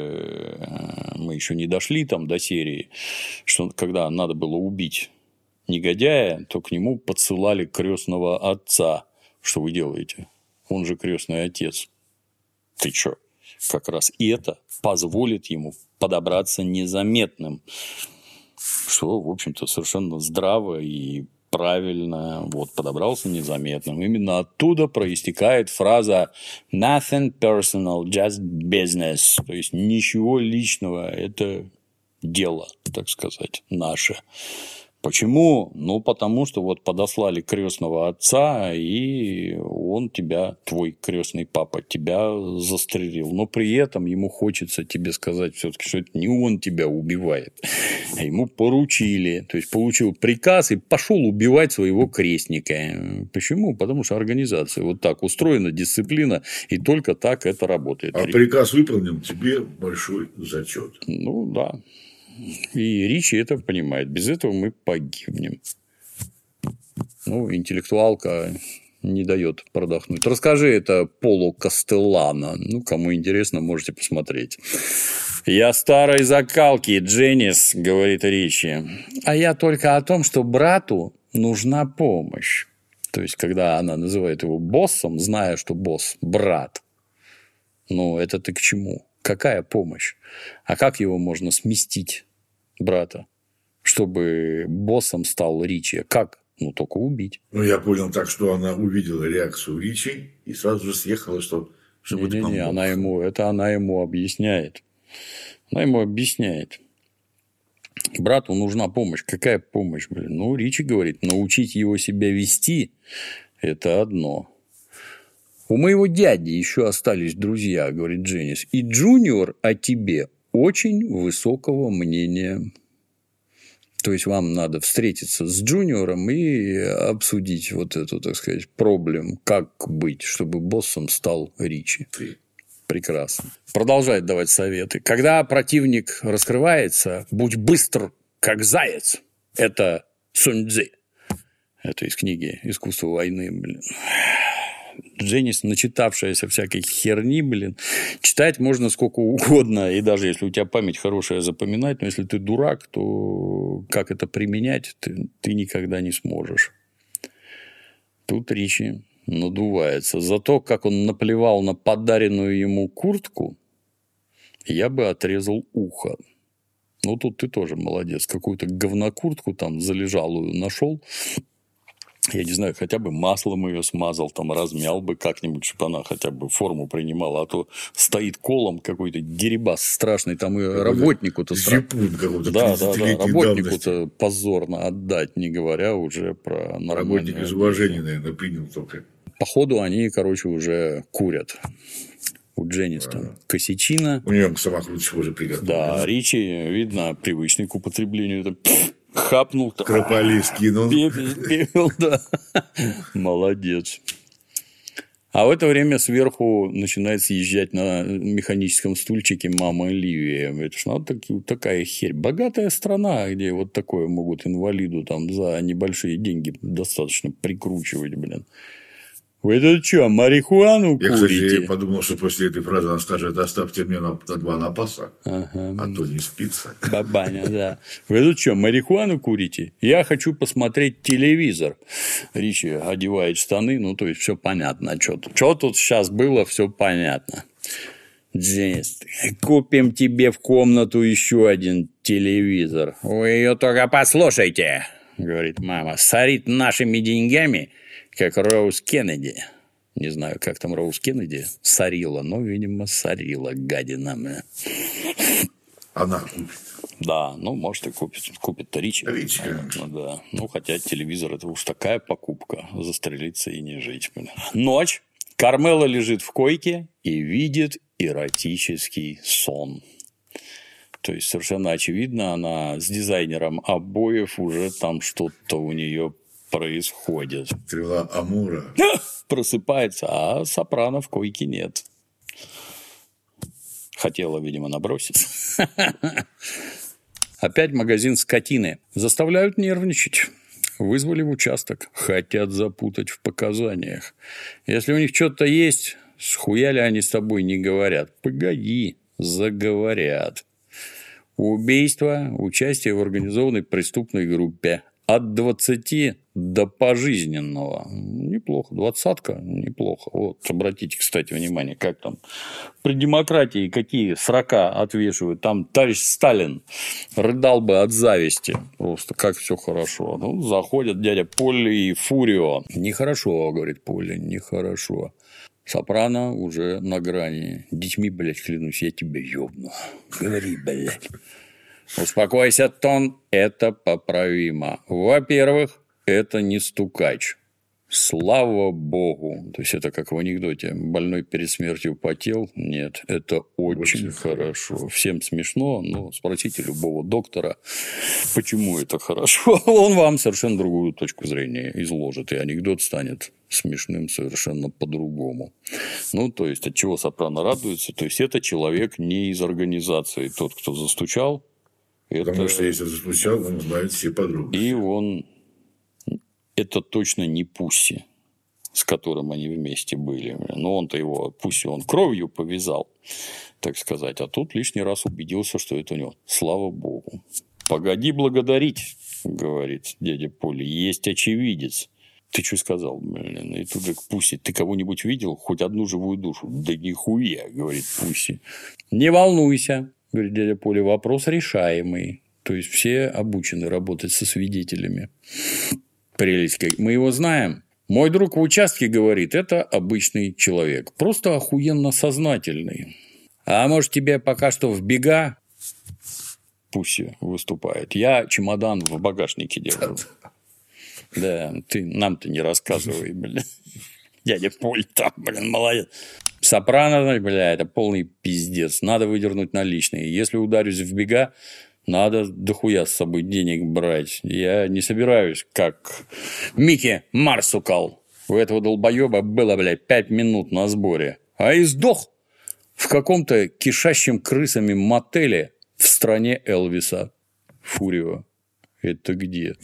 Speaker 1: мы еще не дошли там до серии, что когда надо было убить негодяя, то к нему подсылали крестного отца. Что вы делаете? Он же крестный отец. Ты чё? Как раз это позволит ему подобраться незаметным. Что, в общем-то, совершенно здраво и правильно. Вот, подобрался незаметным. Именно оттуда проистекает фраза «nothing personal, just business». То есть, ничего личного, это дело, так сказать, наше. Почему? Ну, потому что вот подослали крестного отца, и он тебя, твой крестный папа, тебя застрелил. Но при этом ему хочется тебе сказать все-таки, что это не он тебя убивает, а ему поручили. То есть, получил приказ и пошел убивать своего крестника. Почему? Потому что организация вот так устроена, дисциплина, и только так это работает.
Speaker 2: А приказ выполнен, тебе большой зачет.
Speaker 1: Ну, да. И Ричи это понимает. Без этого мы погибнем. Ну, интеллектуалка не дает продохнуть. Расскажи это Полу Кастеллано. Ну, кому интересно, можете посмотреть. «Я старой закалки, Дженнис», – говорит Ричи. «А я только о том, что брату нужна помощь». То есть, когда она называет его боссом, зная, что босс – брат. Ну, это ты к чему? Какая помощь? А как его можно сместить, брата, чтобы боссом стал Ричи? Как? Ну, только убить.
Speaker 2: Ну, я понял так, что она увидела реакцию Ричи и сразу же съехала, чтобы ты помог.
Speaker 1: Она ему объясняет. Она ему объясняет. Брату нужна помощь. Какая помощь, блин? Ну, Ричи говорит, научить его себя вести – это одно. У моего дяди еще остались друзья, говорит Дженнис, и Джуниор о тебе очень высокого мнения. То есть, вам надо встретиться с Джуниором и обсудить вот эту, так сказать, проблему, как быть, чтобы боссом стал Ричи. Прекрасно. Продолжает давать советы. Когда противник раскрывается, будь быстр, как заяц. Это Сунь Цзы. Это из книги «Искусство войны», блин. Дженнис, начитавшаяся всякой херни, блин, читать можно сколько угодно, и даже если у тебя память хорошая, запоминать, но если ты дурак, то как это применять, ты никогда не сможешь. Тут Ричи надувается. За то, как он наплевал на подаренную ему куртку, я бы отрезал ухо. Ну, тут ты тоже молодец. Какую-то говнокуртку там залежалую нашел. Я не знаю, хотя бы маслом ее смазал, там размял бы как-нибудь, чтобы она хотя бы форму принимала, а то стоит колом какой-то дерибас страшный, там и работнику-то
Speaker 2: Да,
Speaker 1: работнику-то позорно отдать, не говоря уже про нормальную.
Speaker 2: Работник из уважения, наверное, принял только.
Speaker 1: Походу, они, короче, уже курят. У Дженнис там косячина.
Speaker 2: У нее самокрутчик уже приготовлен.
Speaker 1: Да, Ричи, видно, привычный к употреблению. Это хапнул.
Speaker 2: Крополи скинул.
Speaker 1: Пепел, да. Молодец. А в это время сверху начинает съезжать на механическом стульчике мама Ливия. Это ж надо такая херь. Богатая страна, где вот такое могут инвалиду там за небольшие деньги достаточно прикручивать, блин. Вы это что, марихуану курите?
Speaker 2: Я, кстати, подумал, что после этой фразы она скажет: оставьте мне на 2 напаса, а то не спится.
Speaker 1: Бабаня, да. Вы тут что, марихуану курите? Я хочу посмотреть телевизор. Ричи одевает штаны, ну, то есть, все понятно. Что тут сейчас было, все понятно. Дженнис, купим тебе в комнату еще один телевизор. Вы ее только послушайте, говорит мама. Сорит нашими деньгами, как Роуз Кеннеди. Не знаю, как там Роуз Кеннеди сорила, но, видимо, сорила, гадина.
Speaker 2: Она купит.
Speaker 1: Да, ну, может, и купит Ричи.
Speaker 2: Ричи,
Speaker 1: конечно, да. Ну, хотя телевизор – это уж такая покупка. Застрелиться и не жить. Ночь. Кармела лежит в койке и видит эротический сон. То есть, совершенно очевидно, она с дизайнером обоев уже там что-то у нее происходит.
Speaker 2: Стрела Амура.
Speaker 1: Просыпается, а Сопрано в койке нет. Хотела, видимо, наброситься. Опять магазин скотины. Заставляют нервничать. Вызвали в участок. Хотят запутать в показаниях. Если у них что-то есть, схуяли они с тобой не говорят. Погоди, заговорят. Убийство, участие в организованной преступной группе. От 20 до пожизненного. Неплохо. 20-ка неплохо. Вот, обратите, кстати, внимание, как там при демократии какие срока отвешивают. Там товарищ Сталин рыдал бы от зависти. Просто как все хорошо. Ну, заходят дядя Полли и Фурио. Нехорошо, говорит Полли, нехорошо. Сопрано уже на грани. Детьми, блядь, клянусь, я тебя ёбну. Говори, блядь. Успокойся, Тон, это поправимо. Во-первых, это не стукач. Слава богу. То есть, это как в анекдоте. Больной перед смертью потел. Нет, это очень хорошо. Всем смешно, но спросите любого доктора, почему это хорошо. Он вам совершенно другую точку зрения изложит, и анекдот станет смешным совершенно по-другому. Ну, то есть, от чего Сопрано радуется? То есть, это человек не из организации. Тот, кто застучал.
Speaker 2: Потому что если застучал, он знает все подробности.
Speaker 1: И он... Это точно не Пусси, с которым они вместе были. Но он-то его, Пусси, он кровью повязал, так сказать. А тут лишний раз убедился, что это у него. Слава богу. Погоди благодарить, говорит дядя Полли. Есть очевидец. Ты что сказал, блин? И тут же к Пусси. Ты кого-нибудь видел? Хоть одну живую душу? Да нихуя, говорит Пусси. Не волнуйся, говорит дядя Полли. Вопрос решаемый. То есть, все обучены работать со свидетелями. Прелесть. Мы его знаем. Мой друг в участке говорит, это обычный человек. Просто охуенно сознательный. А может, тебе пока что в бега? Пусси выступает. Я чемодан в багажнике держу. Да, ты нам-то не рассказывай, блин. Дядя Поль там, блин, молодец. Сопрано, бля, это полный пиздец. Надо выдернуть наличные. Если ударюсь в бега, надо дохуя с собой денег брать. Я не собираюсь, как Микки Марсукал. У этого долбоеба было, блядь, 5 минут на сборе. А и сдох в каком-то кишащем крысами мотеле в стране Элвиса. Фурио. Это где?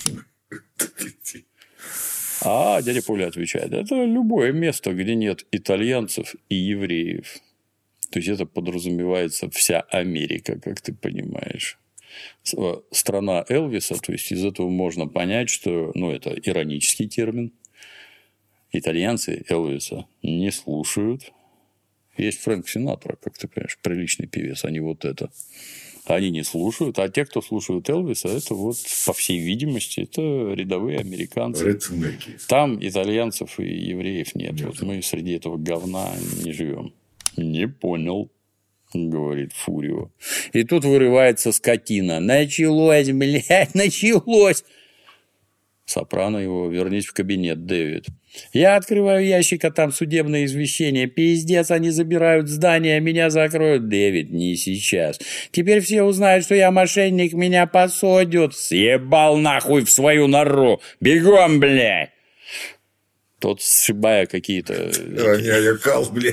Speaker 1: А дядя Поля отвечает, это любое место, где нет итальянцев и евреев. То есть, это подразумевается вся Америка, как ты понимаешь. Страна Элвиса, то есть, из этого можно понять, что, ну, это иронический термин. Итальянцы Элвиса не слушают. Есть Фрэнк Синатра, как ты понимаешь, приличный певец, а не вот это. Они не слушают, а те, кто слушают Элвиса, это вот, по всей видимости, это рядовые американцы. Там итальянцев и евреев нет. Вот мы среди этого говна не живем. Не понял, говорит Фурио. И тут вырывается скотина. Началось, блядь, началось. Сопрано его, вернись в кабинет, Дэвид. Я открываю ящик, а там судебное извещение. Пиздец, они забирают здание, меня закроют. Дэвид, не сейчас. Теперь все узнают, что я мошенник, меня посадят. Съебал нахуй в свою нору. Бегом, блядь. Тот, сшибая какие-то...
Speaker 2: Роняя кал, блядь.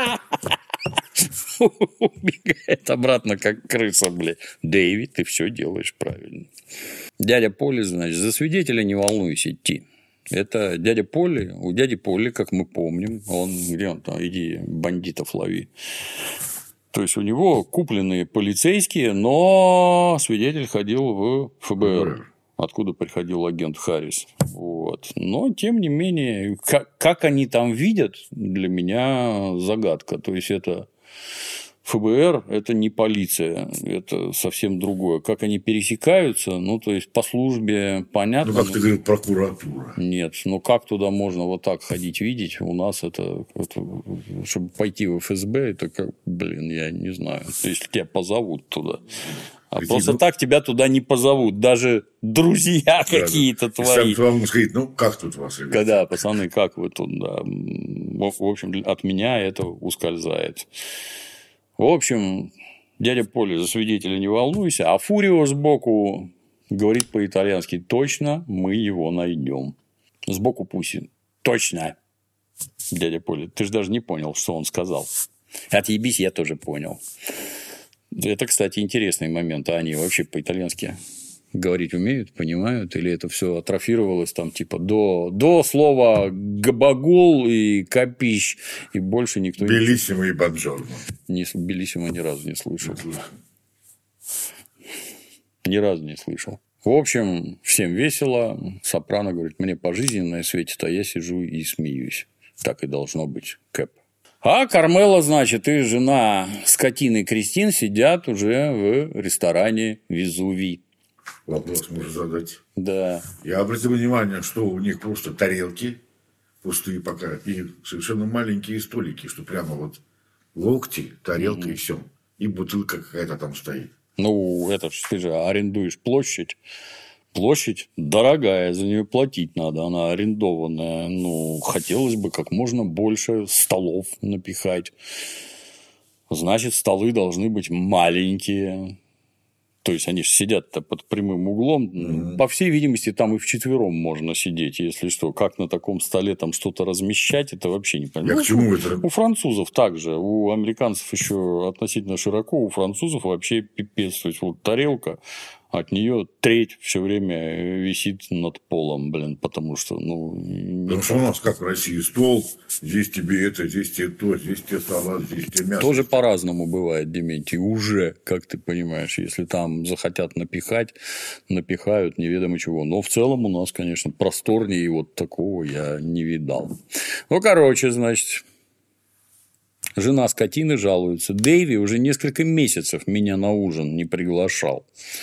Speaker 1: Убегает обратно, как крыса, блядь. Дэвид, ты все делаешь правильно. Дядя Поли, значит, за свидетеля не волнуйся идти. Это дядя Поли. У дяди Поли, как мы помним, он где он там, иди бандитов лови. То есть, у него купленные полицейские, но свидетель ходил в ФБР. Откуда приходил агент Харрис. Вот. Но, тем не менее, как они там видят, для меня загадка. То есть, это ФБР – это не полиция, это совсем другое. Как они пересекаются, ну, то есть, по службе понятно.
Speaker 2: Ну, как ты говорил, прокуратура.
Speaker 1: Нет, ну, как туда можно вот так ходить, видеть? У нас это чтобы пойти в ФСБ, это как, блин, я не знаю. Если тебя позовут туда. А просто так тебя туда не позовут. Даже друзья какие-то твои.
Speaker 2: Сам вам сказать, ну, как тут вас, ребята?
Speaker 1: Да, пацаны, как вы тут, да. В общем, от меня это ускользает. В общем, дядя Поля, за свидетеля не волнуйся. А Фурио сбоку говорит по-итальянски, точно мы его найдем. Сбоку Пуси. Точно. Дядя Поля, ты же даже не понял, что он сказал. Отъебись, я тоже понял. Это, кстати, интересный момент. А они вообще по-итальянски говорить умеют, понимают? Или это все атрофировалось там типа до слова габагул и капищ, и больше никто не...
Speaker 2: Белиссимо и бонжорно.
Speaker 1: Белиссимо ни разу не слышал. Ни разу не слышал. В общем, всем весело. Сопрано говорит, мне пожизненное светит, а я сижу и смеюсь. Так и должно быть, Кэп. А Кармела, значит, и жена скотины Кристин сидят уже в ресторане «Везувий».
Speaker 2: Вопрос можно задать.
Speaker 1: Да.
Speaker 2: Я обратил внимание, что у них просто тарелки пустые пока и совершенно маленькие столики, что прямо вот локти, тарелка и все. И бутылка какая-то там стоит.
Speaker 1: Ну, это ж ты же арендуешь площадь. Площадь дорогая, за нее платить надо, она арендованная. Ну, хотелось бы как можно больше столов напихать. Значит, столы должны быть маленькие. То есть, они же сидят-то под прямым углом. По всей видимости, там и вчетвером можно сидеть, если что. Как на таком столе там что-то размещать, это вообще не понятно.
Speaker 2: Я к чему это?
Speaker 1: У французов также. У американцев еще относительно широко, у французов вообще пипец. То есть, вот тарелка, от нее треть все время висит над полом, блин, потому что,
Speaker 2: Потому что у нас, как в России, стол, здесь тебе это, здесь тебе то, здесь тебе салат, здесь тебе мясо.
Speaker 1: Тоже по-разному бывает, Дементий, уже, как ты понимаешь, если там захотят напихать, напихают неведомо чего. Но в целом у нас, конечно, просторнее, и вот такого я не видал. Ну, короче, значит, жена скотины жалуется. Дэйви уже несколько месяцев меня на ужин не приглашал.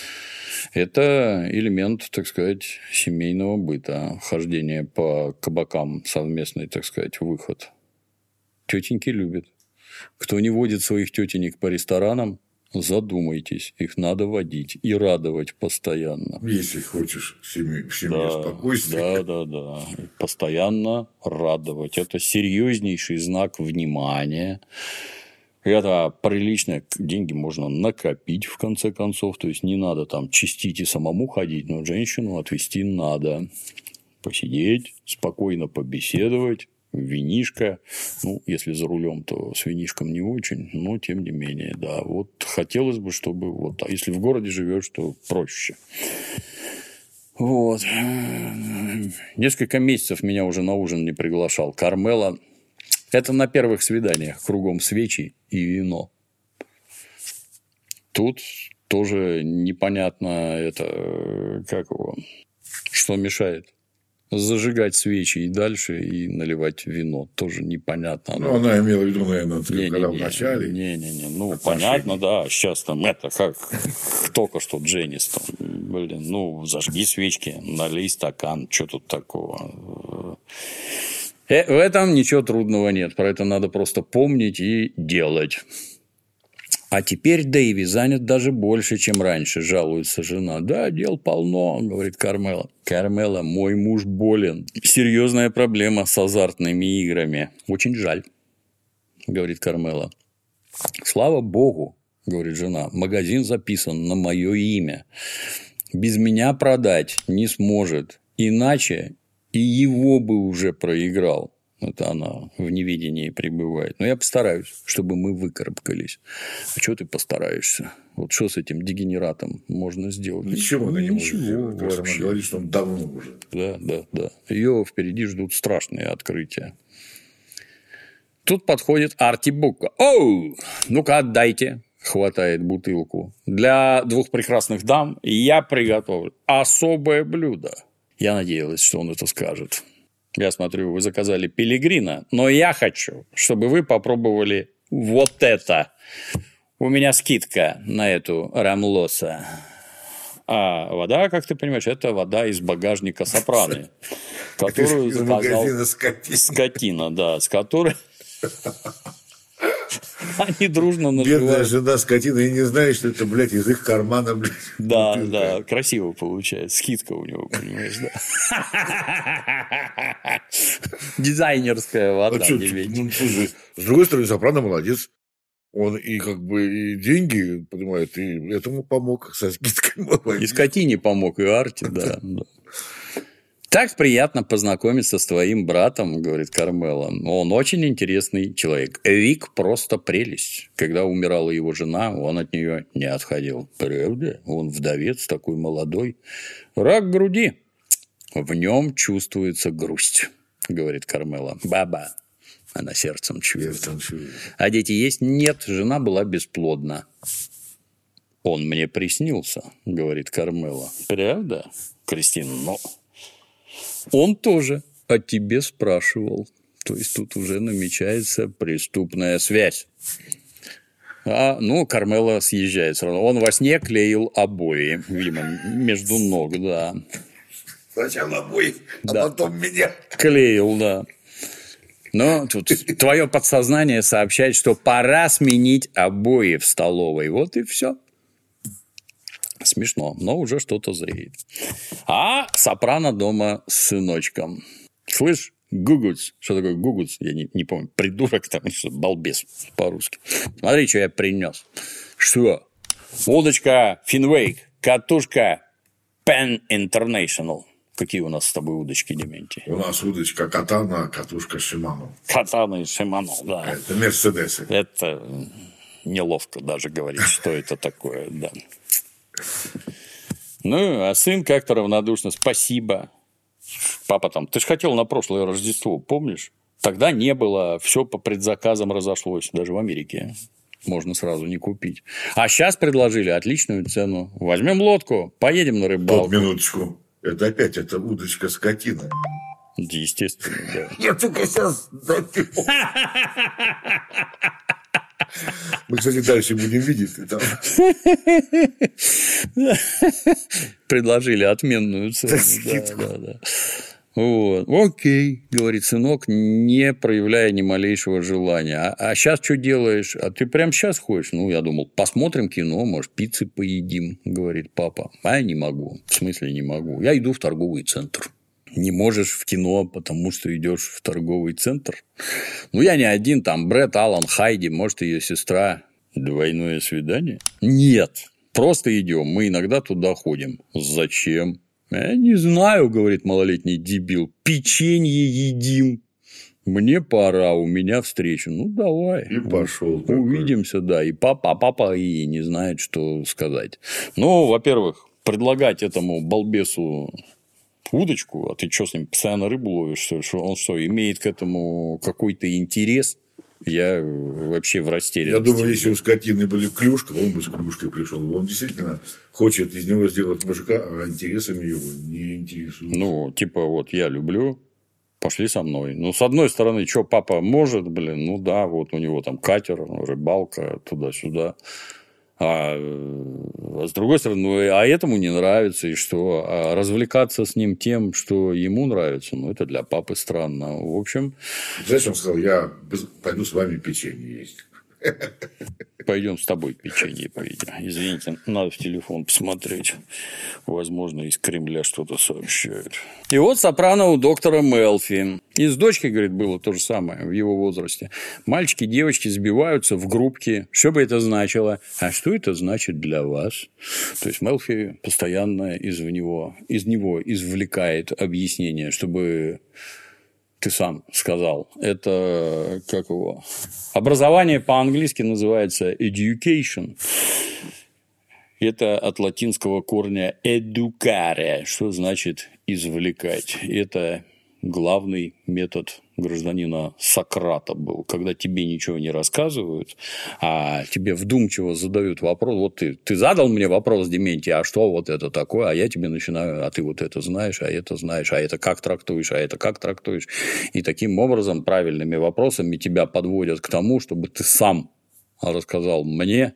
Speaker 1: Это элемент, так сказать, семейного быта, хождение по кабакам, совместный, так сказать, выход. Тетеньки любят. Кто не водит своих тетенек по ресторанам, задумайтесь, их надо водить и радовать постоянно.
Speaker 2: Если хочешь в семье спокойствия.
Speaker 1: Да. Постоянно радовать. Это серьезнейший знак внимания. Это прилично, деньги можно накопить, в конце концов. То есть, не надо там чистить и самому ходить, но женщину отвезти надо. Посидеть, спокойно побеседовать, винишко. Ну, если за рулем, то с винишком не очень, но тем не менее, да. Вот хотелось бы, чтобы вот, а если в городе живешь, то проще. Вот. Несколько месяцев меня уже на ужин не приглашал Кармела. Это на первых свиданиях, кругом свечи и вино. Тут тоже непонятно, это как его, что мешает. Зажигать свечи и дальше, и наливать вино. Тоже непонятно.
Speaker 2: Ну, она имела в виду, наверное, когда в начале.
Speaker 1: Не-не-не. Ну, понятно, да. Сейчас там это, как только что Дженнис. Там, блин, ну, зажги свечки, налей стакан. Что тут такого? В этом ничего трудного нет. Про это надо просто помнить и делать. А теперь Дэйви занят даже больше, чем раньше, жалуется жена. Да, дел полно, говорит Кармела. Кармела, мой муж болен. Серьезная проблема с азартными играми. Очень жаль, говорит Кармела. Слава богу, говорит жена, магазин записан на мое имя. Без меня продать не сможет. Иначе и его бы уже проиграл. Это она в неведении пребывает. Но я постараюсь, чтобы мы выкарабкались. А что ты постараешься? Вот что с этим дегенератом можно сделать?
Speaker 2: Ничего она не может сделать. Она говорит, что он давно уже.
Speaker 1: Да. Ее впереди ждут страшные открытия. Тут подходит Арти Букка. Оу! Ну-ка, отдайте. Хватает бутылку. Для двух прекрасных дам я приготовлю особое блюдо. Я надеялась, что он это скажет. Я смотрю, вы заказали пилигрина, но я хочу, чтобы вы попробовали вот это. У меня скидка на эту рамлоса. А вода, как ты понимаешь, это вода из багажника Сопрано, которую заказал скотина, да, с которой они дружно наживают.
Speaker 2: Бедная жена скотина и не знает, что это, блядь, из их кармана, блядь.
Speaker 1: Да, красиво получается. Скидка у него, понимаешь, да. Дизайнерская вода.
Speaker 2: Ну, слушай, с другой стороны, Сопрано молодец. Он и как бы и деньги, понимает, и этому помог со скидкой.
Speaker 1: И скотине помог, и Арти, да. Так приятно познакомиться с твоим братом, говорит Кармела. Он очень интересный человек. Вик просто прелесть. Когда умирала его жена, он от нее не отходил. Правда? Он вдовец, такой молодой. Рак груди. В нем чувствуется грусть, говорит Кармела. Баба. Она сердцем чует. А дети есть? Нет, жена была бесплодна. Он мне приснился, говорит Кармела. Правда, Кристина? Ну... Он тоже о тебе спрашивал. То есть, тут уже намечается преступная связь. Кармела съезжает сразу. Он во сне клеил обои, видимо, между ног, да.
Speaker 2: Сначала обои,
Speaker 1: да.
Speaker 2: А потом меня.
Speaker 1: Клеил, да. Но тут твое подсознание сообщает, что пора сменить обои в столовой. Вот и все. Смешно, но уже что-то зреет. А Сопрано дома с сыночком. Слышь, гугуц. Что такое гугуц? Я не помню. Придурок там, что балбес по-русски. Смотри, что я принес. Что? Удочка Финвейк. Катушка Penn International. Какие у нас с тобой удочки, Дементий?
Speaker 2: У нас удочка Катана, катушка Шимано.
Speaker 1: Катана и Шимано, да.
Speaker 2: Это Мерседесы.
Speaker 1: Это неловко даже говорить, что это такое, да. А сын как-то равнодушно. Спасибо. Папа там, ты же хотел на прошлое Рождество, помнишь? Тогда не было, все по предзаказам разошлось, даже в Америке. Можно сразу не купить. А сейчас предложили отличную цену. Возьмем лодку, поедем на рыбалку.
Speaker 2: Минуточку. Это опять эта удочка скотина.
Speaker 1: Естественно, да.
Speaker 2: Я только сейчас допил. Мы, кстати, дальше будем видеть.
Speaker 1: Предложили отменную цену. Да. Вот. Окей, говорит сынок, не проявляя ни малейшего желания. А сейчас что делаешь? А ты прямо сейчас ходишь? Я думал, посмотрим кино, может, пиццы поедим, говорит папа. А я не могу. В смысле не могу? Я иду в торговый центр. Не можешь в кино, потому что идешь в торговый центр. Я не один, там Брэд, Алан, Хайди, может, ее сестра. Двойное свидание? Нет, просто идем. Мы иногда туда ходим. Зачем? Я не знаю, говорит малолетний дебил. Печенье едим. Мне пора, у меня встреча. Давай.
Speaker 2: И пошел.
Speaker 1: Увидимся, да. И папа и не знает, что сказать. Во-первых, предлагать этому балбесу удочку, а ты что с ним постоянно рыбу ловишь, что он имеет к этому какой-то интерес? Я вообще в растерянности.
Speaker 2: Я думаю, если у скотины были клюшка, он бы с клюшкой пришел. Он действительно хочет из него сделать мужика, а интересами его не интересует.
Speaker 1: Я люблю, пошли со мной. С одной стороны, что папа может, у него там катер, рыбалка, туда-сюда. А с другой стороны, а этому не нравится, и что? А развлекаться с ним тем, что ему нравится, это для папы странно. В общем...
Speaker 2: Знаешь, он сказал, я пойду с вами печенье есть.
Speaker 1: Пойдем с тобой печенье поедим. Извините, надо в телефон посмотреть. Возможно, из Кремля что-то сообщают. И вот Сопрано у доктора Мелфи. И с дочкой, говорит, было то же самое в его возрасте. Мальчики и девочки сбиваются в группки. Что бы это значило? А что это значит для вас? То есть, Мелфи постоянно из него извлекает объяснение, чтобы... Ты сам сказал. Это как его? Образование по-английски называется education. Это от латинского корня educare, что значит извлекать. Это главный метод гражданина Сократа был, когда тебе ничего не рассказывают, а тебе вдумчиво задают вопрос. Вот ты задал мне вопрос, Дементий, а что вот это такое? А я тебе начинаю, а ты вот это знаешь, а это как трактуешь, а это как трактуешь. И таким образом правильными вопросами тебя подводят к тому, чтобы ты сам рассказал мне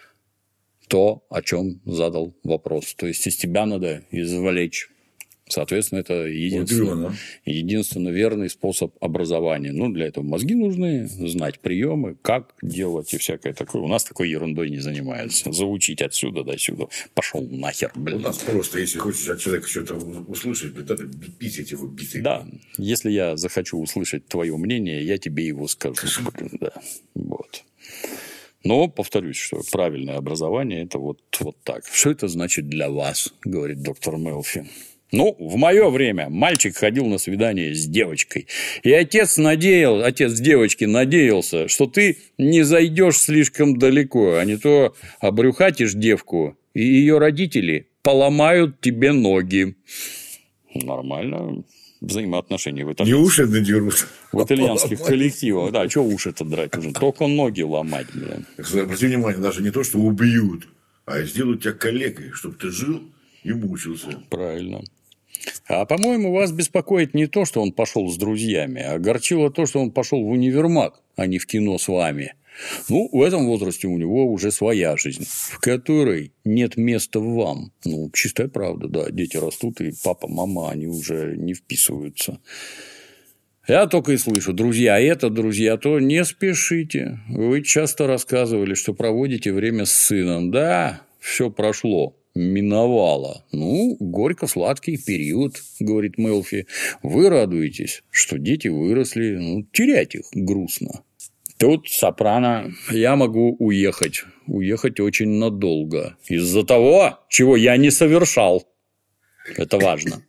Speaker 1: то, о чем задал вопрос. То есть, из тебя надо извлечь. Соответственно, это единственно верный способ образования. Для этого мозги нужны, знать приемы, как делать и всякое такое. У нас такой ерундой не занимаются. Заучить отсюда до сюда. Пошел нахер, блин.
Speaker 2: У нас просто, если хочешь от человека что-то услышать, надо бить его битой.
Speaker 1: Да. Если я захочу услышать твое мнение, я тебе его скажу. Да. Вот. Но, повторюсь, что правильное образование – это вот так. Что это значит для вас, говорит доктор Мелфи. Ну, в мое время мальчик ходил на свидание с девочкой. И отец девочки надеялся, что ты не зайдешь слишком далеко, а не то обрюхатишь девку, и ее родители поломают тебе ноги. Нормально. Взаимоотношения в итальянских.
Speaker 2: Не уши надерут.
Speaker 1: В итальянских коллективах. Да, что уши-то драть уже? Только ноги ломать, блин.
Speaker 2: Обрати внимание, даже не то, что убьют, а сделают тебя коллегой, чтобы ты жил и мучился.
Speaker 1: Правильно. А, по-моему, вас беспокоит не то, что он пошел с друзьями, а огорчило то, что он пошел в универмаг, а не в кино с вами. Ну, в этом возрасте у него уже своя жизнь, в которой нет места вам. Ну, чистая правда, да. Дети растут, и папа, мама, они уже не вписываются. Я только и слышу: друзья это, друзья то, не спешите. Вы часто рассказывали, что проводите время с сыном. Да, все прошло. Миновало. Ну, горько-сладкий период, говорит Мелфи. Вы радуетесь, что дети выросли. Ну, терять их грустно. Тут, Сопрано, я могу уехать. Уехать очень надолго. Из-за того, чего я не совершал. Это важно.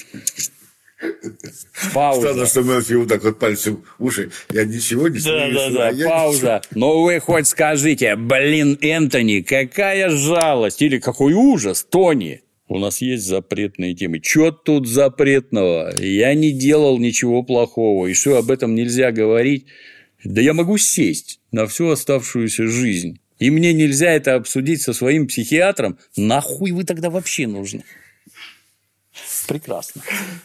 Speaker 1: Пауза.
Speaker 2: Странно, что Мелфи вот так вот пальцем в уши. Я ничего не совершил.
Speaker 1: Да, пауза. Но вы хоть скажите: блин, Энтони, какая жалость. Или какой ужас, Тони. У нас есть запретные темы. Чё тут запретного? Я не делал ничего плохого. И что, об этом нельзя говорить? Да я могу сесть на всю оставшуюся жизнь. И мне нельзя это обсудить со своим психиатром? Нахуй вы тогда вообще нужны? Прекрасно.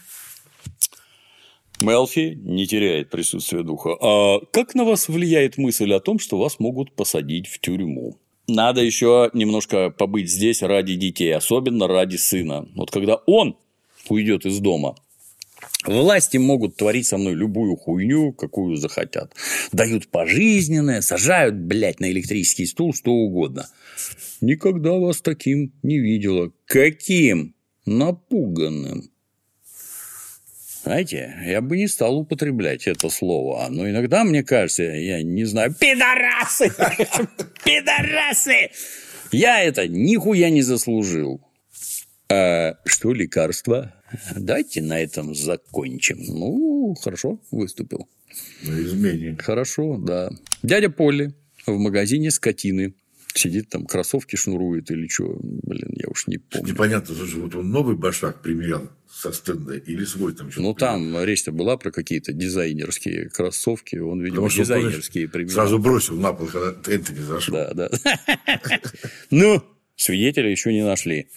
Speaker 1: Мелфи не теряет присутствие духа. А как на вас влияет мысль о том, что вас могут посадить в тюрьму? Надо еще немножко побыть здесь ради детей, особенно ради сына. Вот когда он уйдет из дома, власти могут творить со мной любую хуйню, какую захотят. Дают пожизненное, сажают, блядь, на электрический стул, что угодно. Никогда вас таким не видела. Каким? Напуганным. Знаете, я бы не стал употреблять это слово, но иногда, мне кажется, я не знаю, пидорасы! Пидорасы! Я это нихуя не заслужил. А что лекарство? Давайте на этом закончим. Ну, хорошо, выступил.
Speaker 2: На измене.
Speaker 1: Хорошо, да. Дядя Полли в магазине скотины. Сидит там, кроссовки шнурует или что, блин, я уж не помню.
Speaker 2: Непонятно, слушай, вот он новый башак примерял со стенда или свой там что-то.
Speaker 1: Ну, там речь-то была про какие-то дизайнерские кроссовки, он, видимо, дизайнерские примерял.
Speaker 2: Сразу бросил на пол, когда Энтони зашел.
Speaker 1: Да. Ну, свидетеля еще не нашли.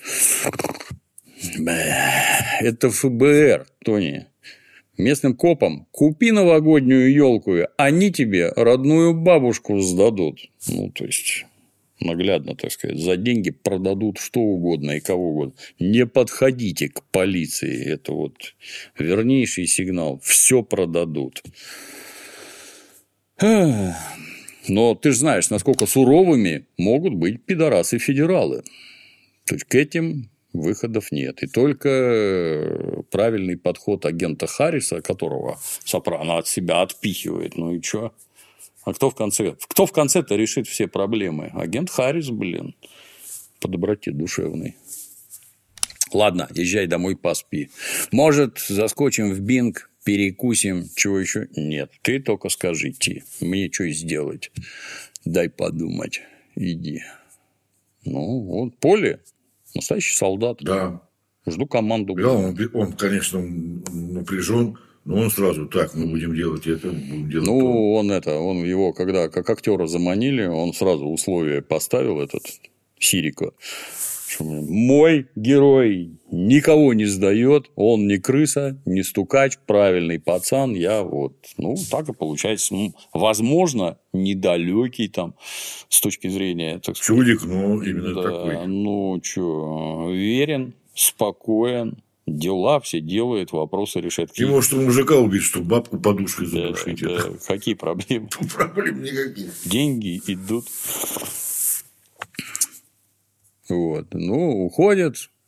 Speaker 1: Это ФБР, Тони. Местным копам купи новогоднюю елку, они тебе родную бабушку сдадут. Ну, то есть, наглядно, так сказать, за деньги продадут что угодно и кого угодно. Не подходите к полиции. Это вот вернейший сигнал. Все продадут. Но ты же знаешь, насколько суровыми могут быть пидорасы-федералы. То есть, к этим выходов нет. И только правильный подход агента Харриса, которого Сопрано от себя отпихивает. Ну и чё? А кто в конце-то решит все проблемы? Агент Харрис, блин, по доброте душевной. Ладно, езжай домой, поспи. Может, заскочим в Бинг, перекусим, чего еще? Нет, ты только скажи, мне что сделать? Дай подумать. Иди. Ну, вот Полли настоящий солдат.
Speaker 2: Да.
Speaker 1: Жду команду.
Speaker 2: Да, он, конечно, напряжен. Но он сразу: так, мы будем делать это, будем делать то.
Speaker 1: Он его, когда как актера заманили, он сразу условие поставил, этот Сирико. Мой герой никого не сдает, он не крыса, не стукач, правильный пацан. Я вот, так и получается. Возможно, недалекий там с точки зрения, так сказать.
Speaker 2: Чудик, но именно такой.
Speaker 1: Верен, спокоен. Дела все делает, вопросы решает.
Speaker 2: И может мужика убить, чтобы бабку подушкой задушить.
Speaker 1: Да. Какие проблемы?
Speaker 2: Проблем никаких.
Speaker 1: Деньги идут. Вот. Уходят.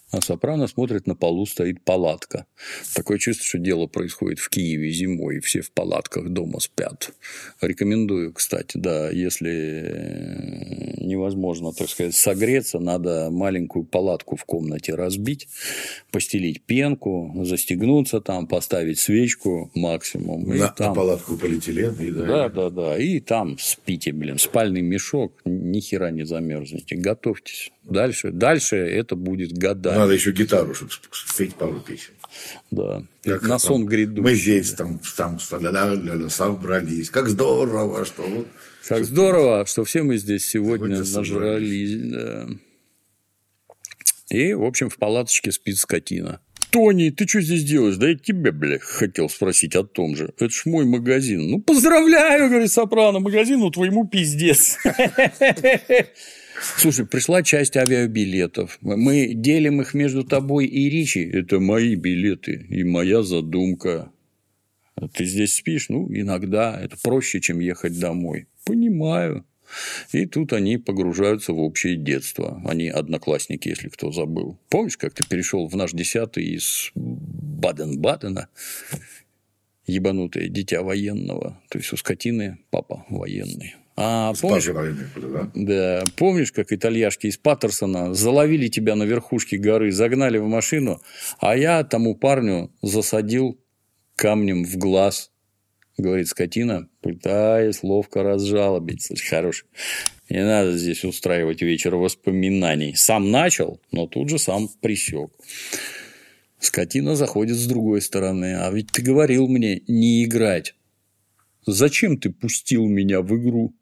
Speaker 1: А Сопрано смотрит, на полу стоит палатка. Такое чувство, что дело происходит в Киеве зимой, и все в палатках дома спят. Рекомендую, кстати, да, если невозможно, так сказать, согреться, надо маленькую палатку в комнате разбить, постелить пенку, застегнуться там, поставить свечку максимум.
Speaker 2: На палатку полиэтилен.
Speaker 1: Да. И там спите, спальный мешок, ни хера не замерзнете. Готовьтесь. Дальше это будет годами.
Speaker 2: Надо еще гитару, чтобы спеть пару песен.
Speaker 1: Да.
Speaker 2: Как
Speaker 1: на сон грядущий.
Speaker 2: Мы здесь там собрались. Как здорово, что...
Speaker 1: Как здорово, что все мы здесь сегодня нажрались. Да. И, в общем, в палаточке спит скотина. Тони, ты что здесь делаешь? Да я тебя, хотел спросить о том же. Это ж мой магазин. Ну, поздравляю, говорит Сопрано, магазину твоему пиздец. Слушай, пришла часть авиабилетов. Мы делим их между тобой и Ричи. Это мои билеты и моя задумка. Ты здесь спишь? Ну, иногда. Это проще, чем ехать домой. Понимаю. И тут они погружаются в общее детство. Они одноклассники, если кто забыл. Помнишь, как ты перешел в наш 10-й из Баден-Бадена? Ебанутое дитя военного. То есть у скотины папа военный. А помнишь, да, помнишь, как итальяшки из Паттерсона заловили тебя на верхушке горы, загнали в машину, а я тому парню засадил камнем в глаз, говорит скотина, пытаясь ловко разжалобить. Хороший. Не надо здесь устраивать вечер воспоминаний. Сам начал, но тут же сам пресек. Скотина заходит с другой стороны. А ведь ты говорил мне не играть. Зачем ты пустил меня в игру?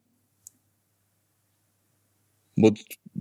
Speaker 1: Вот,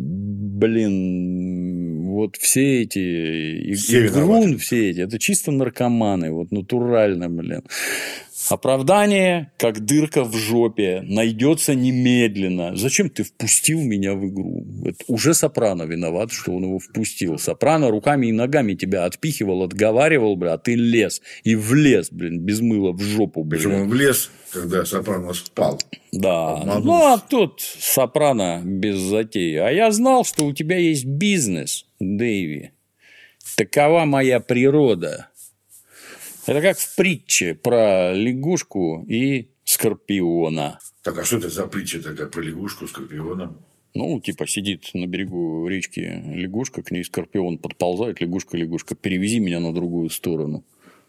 Speaker 1: вот все эти игрун, все эти, это чисто наркоманы, вот натурально, Оправдание, как дырка в жопе, найдется немедленно. Зачем ты впустил меня в игру? Это уже Сопрано виноват, что он его впустил. Сопрано руками и ногами тебя отпихивал, отговаривал, а ты лез. И влез, без мыла в жопу.
Speaker 2: Причем он влез, когда Сопрано спал.
Speaker 1: Да.
Speaker 2: Обманулся.
Speaker 1: Ну, а тут Сопрано без затеи. А я знал, что у тебя есть бизнес, Дэйви. Такова моя природа. Это как в притче про лягушку и скорпиона.
Speaker 2: Так, а что это за притча такая про лягушку, скорпиона?
Speaker 1: Ну, типа, сидит на берегу речки лягушка, к ней скорпион подползает, лягушка, перевези меня на другую сторону.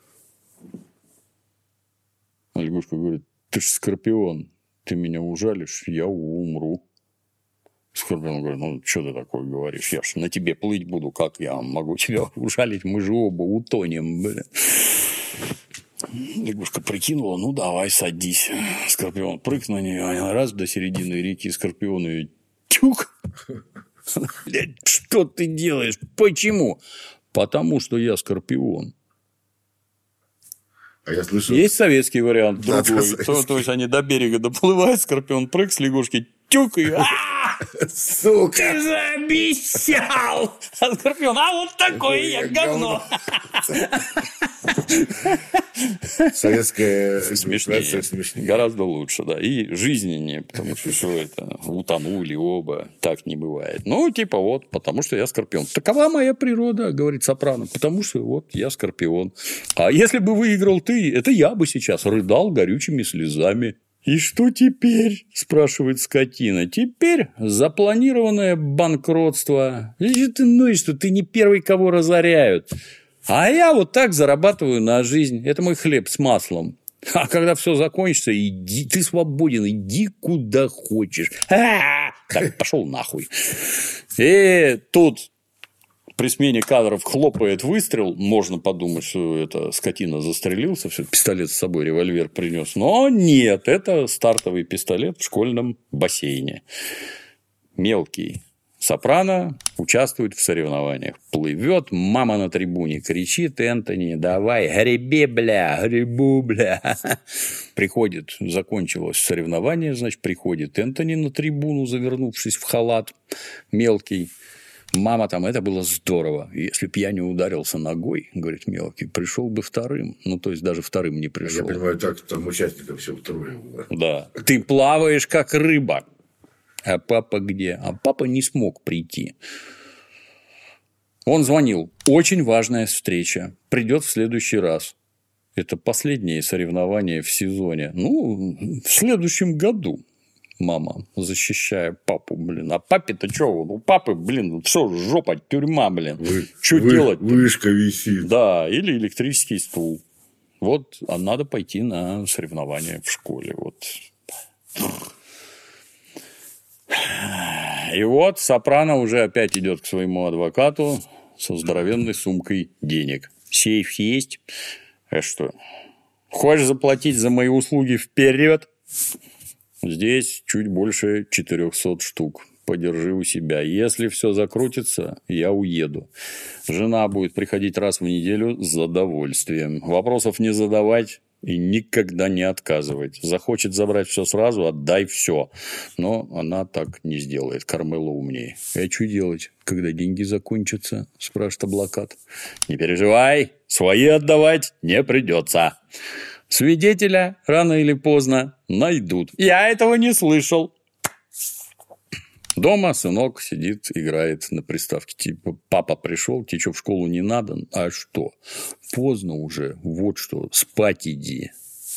Speaker 1: А лягушка говорит, ты ж скорпион, ты меня ужалишь, я умру. Скорпион говорит, ну, что ты такое говоришь, я ж на тебе плыть буду, как я могу тебя ужалить, мы же оба утонем, Лягушка прикинула, ну, давай, садись. Скорпион прыг на нее, раз до середины реки скорпион ее тюк. Блядь, что ты делаешь? Почему? Потому что я скорпион.
Speaker 2: А я слышал...
Speaker 1: Есть советский вариант, другой. То есть, они до берега доплывают, скорпион прыг с лягушки тюк и...
Speaker 2: Сука!
Speaker 1: Ты же обещал! А скорпион, вот такое я говно!
Speaker 2: Советская
Speaker 1: смешнее. Гораздо лучше, да. И жизненнее, потому что это? Утонули оба. Так не бывает. Ну, типа, вот, потому что я скорпион. Такова моя природа, говорит Сопрано. Потому что вот я скорпион. А если бы выиграл ты, это я бы сейчас рыдал горючими слезами. «И что теперь?» – спрашивает скотина. «Теперь запланированное банкротство. И ты ноешь, что ты не первый, кого разоряют. А я вот так зарабатываю на жизнь. Это мой хлеб с маслом. А когда все закончится, иди, ты свободен, иди куда хочешь. Так, пошел нахуй». И тут при смене кадров хлопает выстрел. Можно подумать, что это скотина застрелился, все, пистолет с собой, револьвер принес. Но нет, это стартовый пистолет в школьном бассейне. Мелкий. Сопрано участвует в соревнованиях. Плывет, мама на трибуне кричит: Энтони, давай, греби, гребу, Приходит, закончилось соревнование, значит, приходит Энтони на трибуну, завернувшись в халат мелкий. Мама там, это было здорово. Если б я не ударился ногой, говорит мелкий, пришел бы вторым. Ну, то есть, даже вторым не пришел.
Speaker 2: Я понимаю, так там участников всего трое было.
Speaker 1: Да. Ты плаваешь, как рыба. А папа где? А папа не смог прийти. Он звонил. Очень важная встреча. Придет в следующий раз. Это последние соревнования в сезоне. Ну, в следующем году. Мама, защищая папу, блин. А папе-то что? У папы, блин, все, жопа, тюрьма, блин. Что делать?
Speaker 2: Вышка висит.
Speaker 1: Да, или электрический стул. Вот, а надо пойти на соревнования в школе. Вот. И вот Сопрано уже опять идет к своему адвокату со здоровенной сумкой денег. Сейф есть. А что? Хочешь заплатить за мои услуги вперед? Здесь чуть больше 400 штук. Подержи у себя. Если все закрутится, я уеду. Жена будет приходить раз в неделю с удовольствием. Вопросов не задавать и никогда не отказывать. Захочет забрать все сразу, отдай все. Но она так не сделает. Кармела умнее. А что делать, когда деньги закончатся? Спрашивает адвокат. Не переживай, свои отдавать не придется. Свидетеля рано или поздно найдут. Я этого не слышал. Дома сынок сидит, играет на приставке. Типа, папа пришел, тебе что, в школу не надо? А что? Поздно уже. Вот что, спать иди.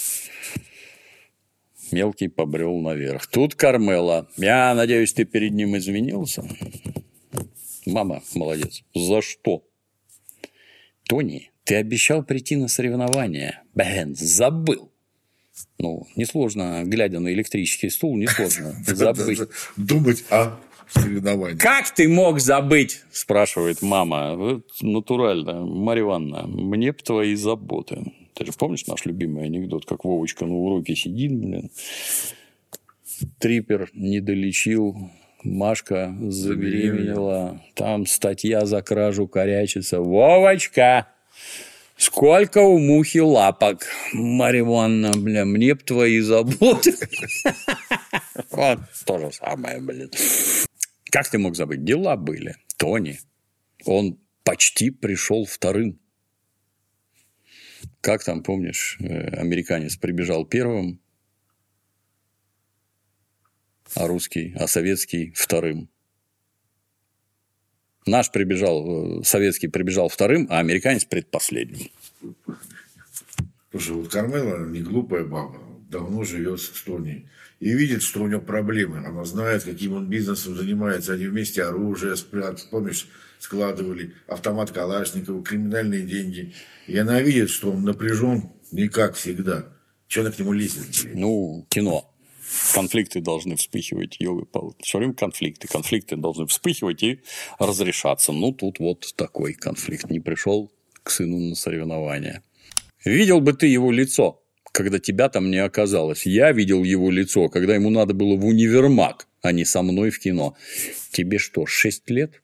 Speaker 1: Мелкий побрел наверх. Тут Кармела. Я надеюсь, ты перед ним извинился? Мама, молодец. За что? Тони, ты обещал прийти на соревнования. Блин, забыл. Ну, несложно, глядя на электрический стул, несложно забыть.
Speaker 2: Думать о соревнованиях.
Speaker 1: Как ты мог забыть? Спрашивает мама. Вот натурально. Марья Ивановна, мне б твои заботы. Ты же помнишь наш любимый анекдот, как Вовочка на уроке сидит, блин. Трипер не долечил. Машка забеременела. Там статья за кражу корячится. Вовочка! Сколько у мухи лапок? Марья Ивановна, бля, мне б твои заботы. Вот то же самое, блин. Как ты мог забыть? Дела были. Тони, он почти пришел вторым. Как там, помнишь, американец прибежал первым, а советский вторым. Наш советский прибежал вторым, а американец предпоследним.
Speaker 2: Слушай, вот Кармела не глупая баба, давно живет с Тони. И видит, что у него проблемы. Она знает, каким он бизнесом занимается. Они вместе оружие, помнишь, складывали, автомат Калашникова, криминальные деньги. И она видит, что он напряжен не как всегда. Чего она к нему лезет? Блин?
Speaker 1: Ну, кино. Конфликты должны вспыхивать, ёлы-палы. Все время конфликты. Конфликты должны вспыхивать и разрешаться. Ну, тут вот такой конфликт. Не пришел к сыну на соревнования. Видел бы ты его лицо, когда тебя там не оказалось. Я видел его лицо, когда ему надо было в универмаг, а не со мной в кино. Тебе что, 6 лет?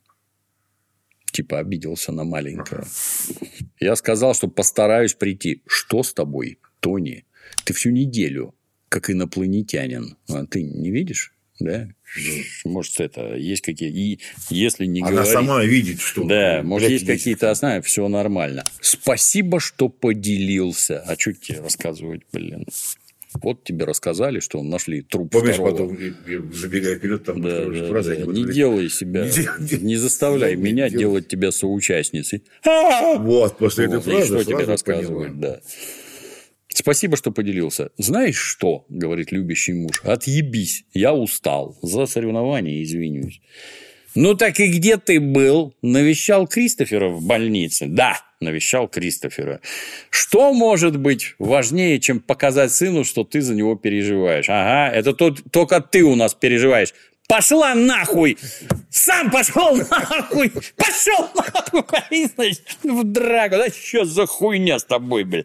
Speaker 1: Типа обиделся на маленького. Я сказал, что постараюсь прийти. Что с тобой, Тони? Ты всю неделю как инопланетянин. А ты не видишь? Да? Может, это есть какие-то... И если не
Speaker 2: Она
Speaker 1: говорить...
Speaker 2: сама видит, что...
Speaker 1: Да, может, есть какие-то основания, все нормально. Спасибо, что поделился. А что тебе рассказывать, блин? Вот тебе рассказали, что нашли труп
Speaker 2: Помнишь,
Speaker 1: второго.
Speaker 2: потом, забегая вперед, там фраза...
Speaker 1: Не делай себя, не заставляй меня делать тебя соучастницей.
Speaker 2: Вот, после этой фразы
Speaker 1: что тебе рассказывают, да. Спасибо, что поделился. Знаешь что, говорит любящий муж, отъебись, я устал, за соревнования извинюсь. Ну так и где ты был? Навещал Кристофера в больнице? Да, навещал Кристофера. Что может быть важнее, чем показать сыну, что ты за него переживаешь? Ага, это только ты у нас переживаешь. Пошла нахуй! Сам пошел нахуй! Пошел нахуй! В драку! Да что за хуйня с тобой, блядь?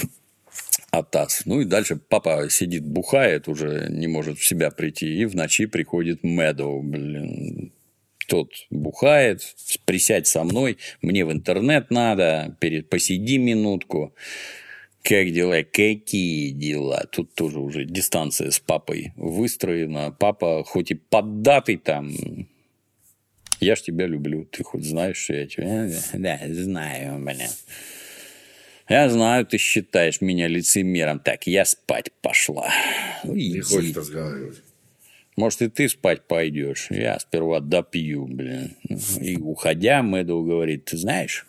Speaker 1: Атас. Ну и дальше папа сидит, бухает, уже не может в себя прийти. И в ночи приходит Мэдоу, блин. Тот бухает, присядь со мной, мне в интернет надо, посиди минутку. Как дела? Какие дела? Тут тоже уже дистанция с папой выстроена. Папа хоть и поддатый там, я ж тебя люблю, ты хоть знаешь, что я тебя... Да, знаю, блин. Я знаю, ты считаешь меня лицемером. Так, я спать пошла. Ну,
Speaker 2: не хочет разговаривать.
Speaker 1: может, и ты спать пойдешь. Я сперва допью, блин. И уходя, Мэдоу говорит, ты знаешь,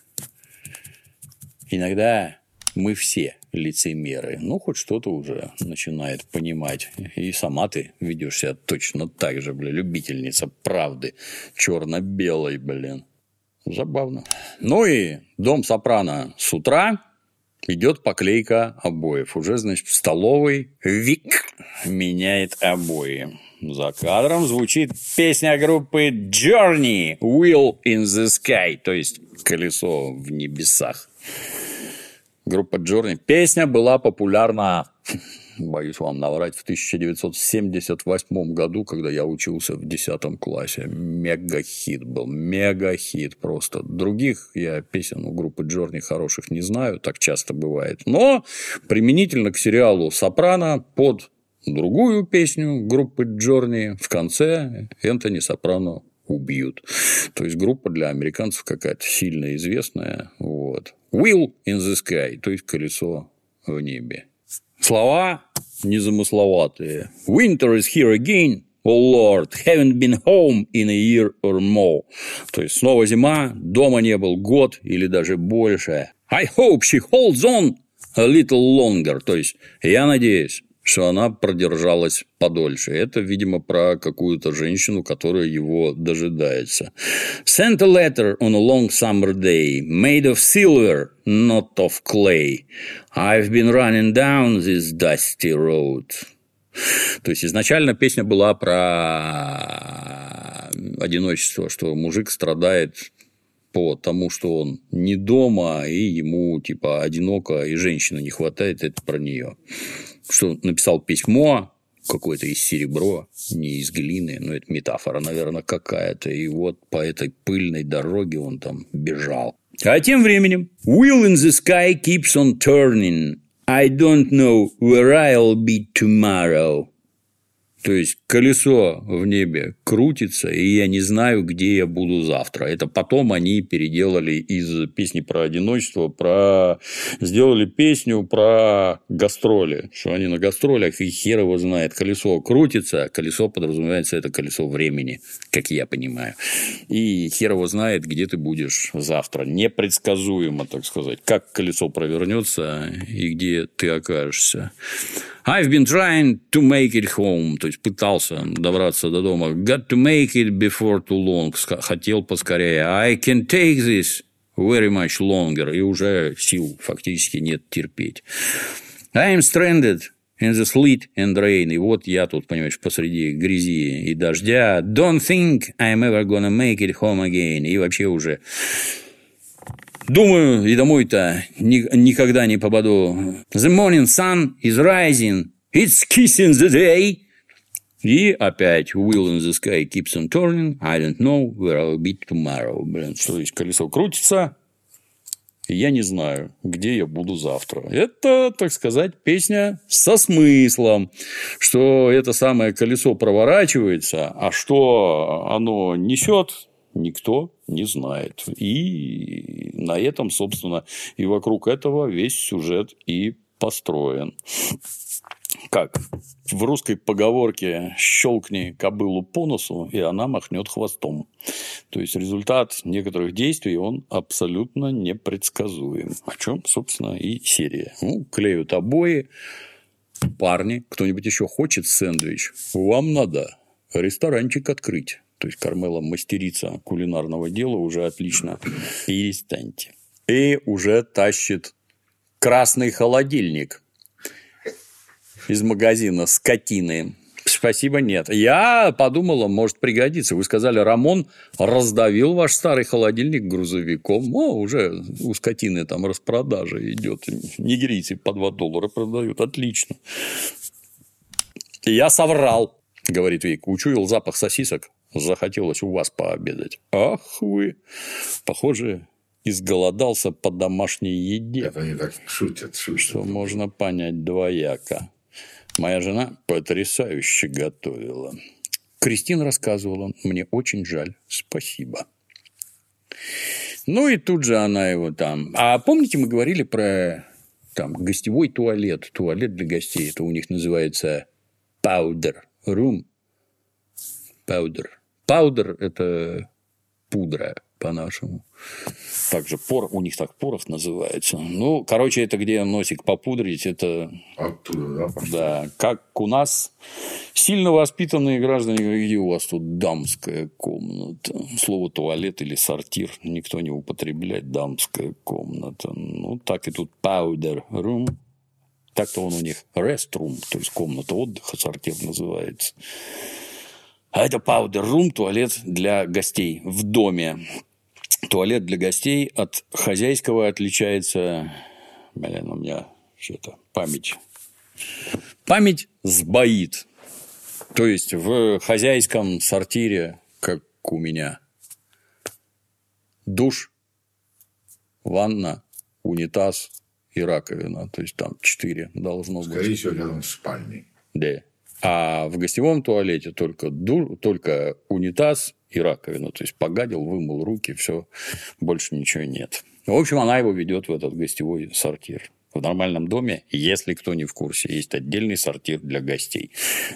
Speaker 1: иногда мы все лицемеры. Ну, хоть что-то уже начинает понимать. И сама ты ведешь себя точно так же, блин, любительница правды. Черно-белой, блин. Забавно. Ну и дом Сопрано с утра идет поклейка обоев. Уже, значит, в столовой Вик меняет обои. За кадром звучит песня группы Journey «Wheel in the Sky», то есть «Колесо в небесах». Группа Journey. Песня была популярна, боюсь вам наврать, в 1978 году, когда я учился в 10 классе. Мега-хит был. Мега-хит просто. Других я песен у группы Journey хороших не знаю, так часто бывает. Но применительно к сериалу «Сопрано» под другую песню группы Journey в конце Энтони Сопрано убьют. То есть группа для американцев какая-то сильно известная. Вот. Wheel in the sky, то есть колесо в небе. Слова незамысловатые. Winter is here again. Oh Lord, haven't been home in a year or more. То есть снова зима, дома не был год или даже больше. I hope she holds on a little longer. То есть я надеюсь, что она продержалась подольше. Это, видимо, про какую-то женщину, которая его дожидается. Sent a letter on a long summer day, made of silver, not of clay. I've been running down this dusty road. То есть изначально песня была про одиночество, что мужик страдает по тому, что он не дома, и ему типа одиноко, и женщины не хватает, это про нее. Что написал письмо какое-то из серебра, не из глины, но это метафора, наверное, какая-то. И вот по этой пыльной дороге он там бежал. А тем временем Wheel in the sky keeps on turning. I don't know where I'll be tomorrow. То есть колесо в небе крутится, и я не знаю, где я буду завтра. Это потом они переделали из песни про одиночество, сделали песню про гастроли, что они на гастролях, и хер его знает. Колесо крутится, колесо подразумевается, это колесо времени, как я понимаю. И хер его знает, где ты будешь завтра. Непредсказуемо, так сказать, как колесо провернется и где ты окажешься. I've been trying to make it home. То есть пытался добраться до дома. Got to make it before too long. Хотел поскорее. I can take this very much longer. И уже сил фактически нет терпеть. I am stranded in the sleet and rain. И вот я тут, понимаешь, посреди грязи и дождя. Don't think I'm ever gonna make it home again. И вообще уже... Думаю, и домой-то никогда не попаду. The morning sun is rising. It's kissing the day. И опять wheel in the sky keeps on turning. I don't know where I'll be tomorrow. Блин, что здесь колесо крутится. И я не знаю, где я буду завтра. Это, так сказать, песня со смыслом, что это самое колесо проворачивается, а что оно несет, никто не знает. И на этом, собственно, и вокруг этого весь сюжет и построен. Как в русской поговорке «щелкни кобылу по носу, и она махнет хвостом». То есть результат некоторых действий, он абсолютно непредсказуем. О чем, собственно, и серия. Ну, клеют обои. Парни, кто-нибудь еще хочет сэндвич? Вам надо ресторанчик открыть. То есть Кармела мастерица кулинарного дела уже отлично. Перестаньте. И уже тащит красный холодильник из магазина скотины. Спасибо, нет. Я подумала, может пригодится. Вы сказали, Рамон раздавил ваш старый холодильник грузовиком. О, уже у скотины там распродажа идет. Нигерийцы по $2 продают. Отлично. Я соврал, говорит Вик. Учуял запах сосисок. Захотелось у вас пообедать. Ах вы. Похоже, изголодался по домашней еде.
Speaker 2: Это они так шутят.
Speaker 1: Что можно понять двояко. Моя жена потрясающе готовила. Кристина рассказывала. Мне очень жаль. Спасибо. Ну, и тут же она его там... А помните, мы говорили про там, гостевой туалет. Туалет для гостей. Это у них называется powder room. Паудер – это пудра по-нашему. Также у них так порох называется. Ну, короче, это где носик попудрить, это...
Speaker 2: Оттуда, да?
Speaker 1: Да, как у нас сильно воспитанные граждане, где у вас тут дамская комната. Слово туалет или сортир никто не употребляет, дамская комната. Ну, так и тут powder room. Так-то он у них restroom, то есть комната отдыха, сортир называется. А это powder room, туалет для гостей в доме. Туалет для гостей от хозяйского отличается... Блин, у меня что-то память. Память сбоит. То есть, в хозяйском сортире, как у меня, душ, ванна, унитаз и раковина. То есть, там 4 должно быть.
Speaker 2: Скорее всего, рядом с спальней.
Speaker 1: Да. А в гостевом туалете только унитаз и раковина. То есть, погадил, вымыл руки, все, больше ничего нет. В общем, она его ведет в этот гостевой сортир. В нормальном доме, если кто не в курсе, есть отдельный сортир для гостей.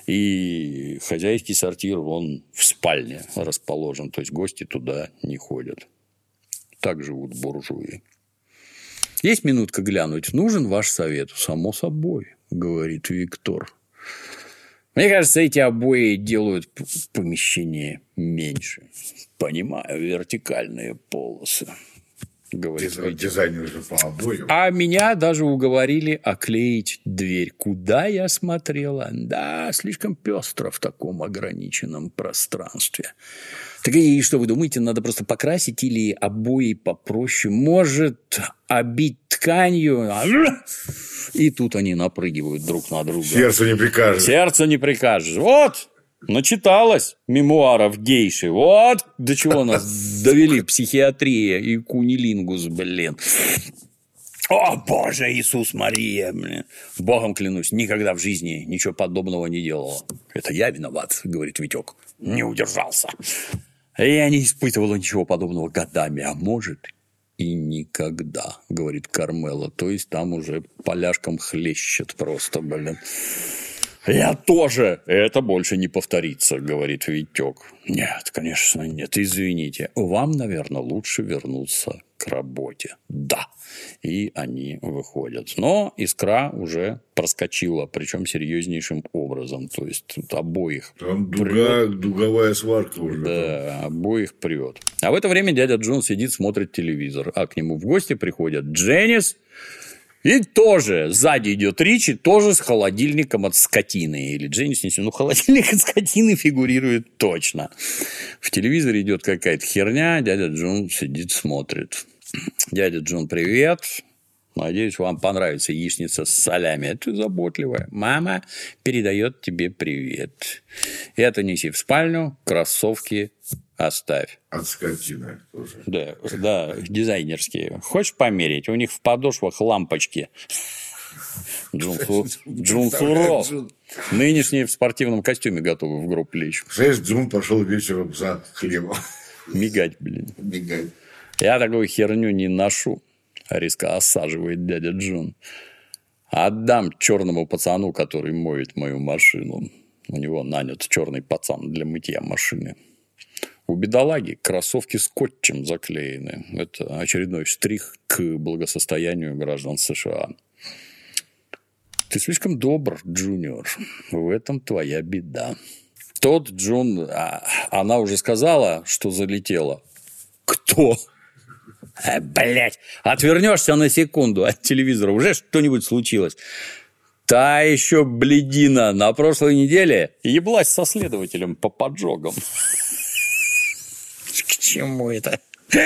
Speaker 1: И хозяйский сортир, он в спальне расположен. То есть, гости туда не ходят. Так живут буржуи. Есть минутка глянуть? Нужен ваш совет? Само собой, говорит Виктор. Мне кажется, эти обои делают помещение меньше. Понимаю, вертикальные полосы. Говорит
Speaker 2: дизайнер же по обоям.
Speaker 1: А меня даже уговорили оклеить дверь. Куда я смотрела? Да, слишком пестро в таком ограниченном пространстве. Так и что вы думаете, надо просто покрасить или обои попроще? Может, обить тканью? И тут они напрыгивают друг на друга.
Speaker 2: Сердце не прикажешь.
Speaker 1: Сердце не прикажешь. Вот! Начиталась мемуаров гейши. Вот до чего нас довели психиатрия и кунилингус, блин. О, Боже, Иисус Мария, блин. Богом клянусь, никогда в жизни ничего подобного не делала. Это я виноват, говорит Витек. Не удержался. Я не испытывала ничего подобного годами, а может и никогда, говорит Кармела. То есть, там уже поляшком хлещет просто, блин. Я тоже. Это больше не повторится, говорит Витек. Нет, конечно, нет. Извините. Вам, наверное, лучше вернуться к работе. Да. И они выходят. Но искра уже проскочила, причем серьезнейшим образом. То есть, тут обоих
Speaker 2: там дуговая сварка уже.
Speaker 1: Да, обоих прет. А в это время дядя Джон сидит, смотрит телевизор. А к нему в гости приходят Дженнис. И тоже сзади идет Ричи, тоже с холодильником от скотины. Или Дженнис несет. Ну, холодильник от скотины фигурирует точно. В телевизоре идет какая-то херня. Дядя Джон сидит, смотрит. Дядя Джон, привет. Надеюсь, вам понравится яичница с солями. Ты заботливая. Мама передает тебе привет. Это неси в спальню, кроссовки оставь.
Speaker 2: От скотины тоже.
Speaker 1: Да, дизайнерские. Хочешь померить? У них в подошвах лампочки. Джун суров. Нынешние в спортивном костюме готовы в гроб лечь.
Speaker 2: Джун пошел вечером за хлебом.
Speaker 1: Мигать, блин.
Speaker 2: Мигать.
Speaker 1: Я такую херню не ношу. Резко осаживает дядя Джон. Отдам черному пацану, который моет мою машину. У него нанят черный пацан для мытья машины. У бедолаги кроссовки скотчем заклеены. Это очередной штрих к благосостоянию граждан США. Ты слишком добр, Джуниор. В этом твоя беда. Тот Джун... Она уже сказала, что залетела. Кто? Блять, отвернешься на секунду от телевизора, уже что-нибудь случилось. Та еще блядина на прошлой неделе еблась со следователем по поджогам. К чему это?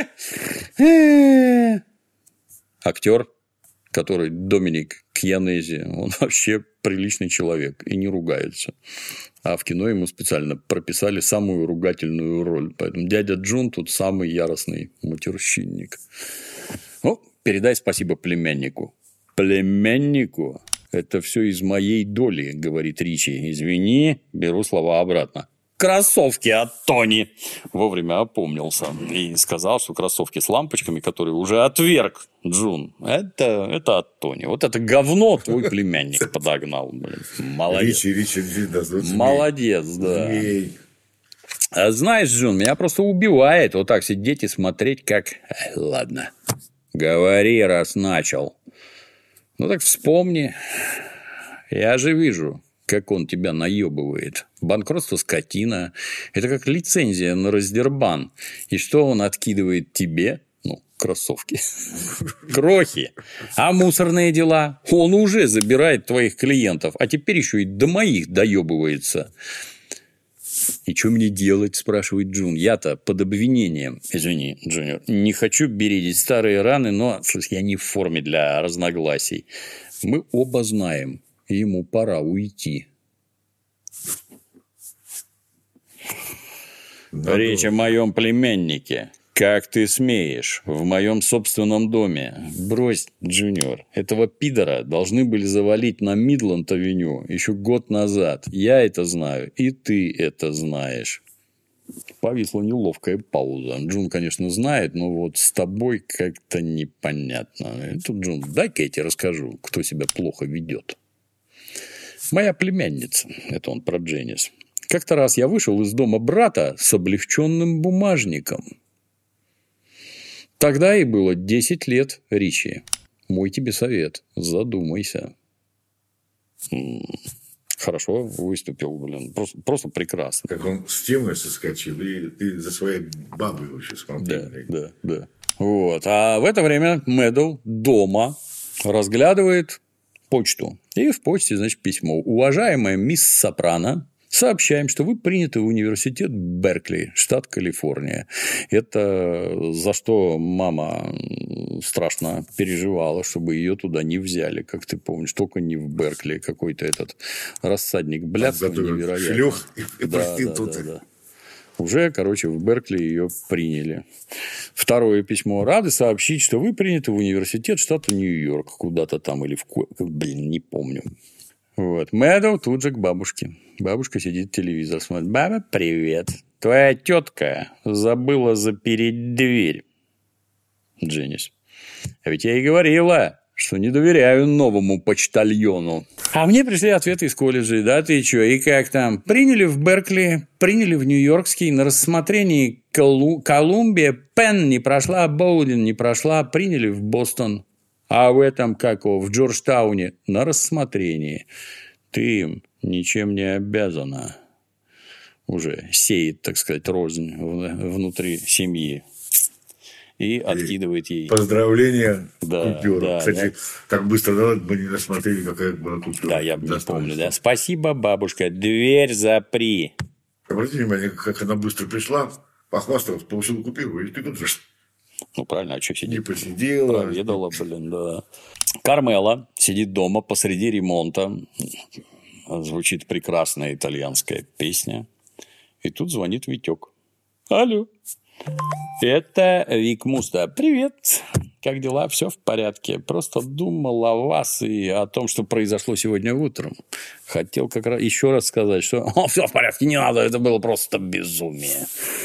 Speaker 1: Актер, который Доминик Кьянези, он вообще приличный человек и не ругается. А в кино ему специально прописали самую ругательную роль. Поэтому дядя Джон тут самый яростный матерщинник. Ну, передай спасибо племяннику. Племяннику? Это все из моей доли, говорит Ричи. Извини, беру слова обратно. Кроссовки от Тони. Вовремя опомнился и сказал, что кроссовки с лампочками, которые уже отверг Джун, это от Тони. Вот это говно твой племянник подогнал. Блин. Молодец.
Speaker 2: Ричи, да.
Speaker 1: Молодец, да.
Speaker 2: Змей.
Speaker 1: А знаешь, Джун, меня просто убивает вот так сидеть и смотреть, как... Ладно, говори, раз начал. Ну так вспомни. Я же вижу, как он тебя наебывает. Банкротство скотина. Это как лицензия на раздербан. И что он откидывает тебе? Ну, кроссовки. Крохи. А мусорные дела? Он уже забирает твоих клиентов, а теперь еще и до моих доебывается. И что мне делать, спрашивает Джун. Я-то под обвинением. Извини, Джуниор, не хочу бередить старые раны, но слушай, я не в форме для разногласий. Мы оба знаем, ему пора уйти. Речь о моем племяннике. Как ты смеешь? В моем собственном доме. Брось, Джуниор. Этого пидора должны были завалить на Мидланд-авеню еще год назад. Я это знаю, и ты это знаешь. Повисла неловкая пауза. Джун, конечно, знает, но вот с тобой как-то непонятно. Тут, Джун, дай-ка я тебе расскажу, кто себя плохо ведет. Моя племянница. Это он про Дженнис. Как-то раз я вышел из дома брата с облегченным бумажником. Тогда ей было 10 лет, Ричи. Мой тебе совет. Задумайся. Хорошо выступил, блин. Просто прекрасно.
Speaker 2: Как он с темой соскочил, и ты за своей бабой вообще смотрел.
Speaker 1: Да. Вот. А в это время Мэдоу дома разглядывает почту. И в почте, значит, письмо. Уважаемая мисс Сопрано, сообщаем, что вы приняты в университет Беркли, штат Калифорния. Это за что мама страшно переживала, чтобы ее туда не взяли, как ты помнишь, только не в Беркли, какой-то этот рассадник блядства невероятный.
Speaker 2: Шлёх и проституток.
Speaker 1: Да. Уже, короче, в Беркли ее приняли. Второе письмо. Рады сообщить, что вы приняты в университет штата Нью-Йорк. Куда-то там или не помню. Вот. Мэдоу тут же к бабушке. Бабушка сидит, телевизор смотрит. Баба, привет. Твоя тетка забыла запереть дверь. Дженнис. А ведь я и говорила, что не доверяю новому почтальону. А мне пришли ответы из колледжа. Да ты чё, и как там? Приняли в Беркли, приняли в Нью-Йоркский, на рассмотрении Колумбия, Пенн не прошла, Боулин не прошла, приняли в Бостон. А в этом, в Джорджтауне, на рассмотрении. Ты им ничем не обязана. Уже сеет, так сказать, рознь внутри семьи. И откидывает ей.
Speaker 2: Поздравления, купюра.
Speaker 1: Да,
Speaker 2: кстати, так быстро мы не рассмотрели, какая была купюра.
Speaker 1: Да, я не помню. Да. Спасибо, бабушка. Дверь запри.
Speaker 2: Обратите внимание, как она быстро пришла, похвасталась, получила купюру, и ты тут же...
Speaker 1: Ну, правильно, а что сидеть?
Speaker 2: Не посидела.
Speaker 1: Проведала, блин, да. Кармела сидит дома посреди ремонта. Звучит прекрасная итальянская песня. И тут звонит Витек. Алло. Это Вик Муста. Привет. Как дела? Все в порядке. Просто думал о вас и о том, что произошло сегодня утром. Хотел как раз еще раз сказать, что все в порядке, не надо, это было просто безумие.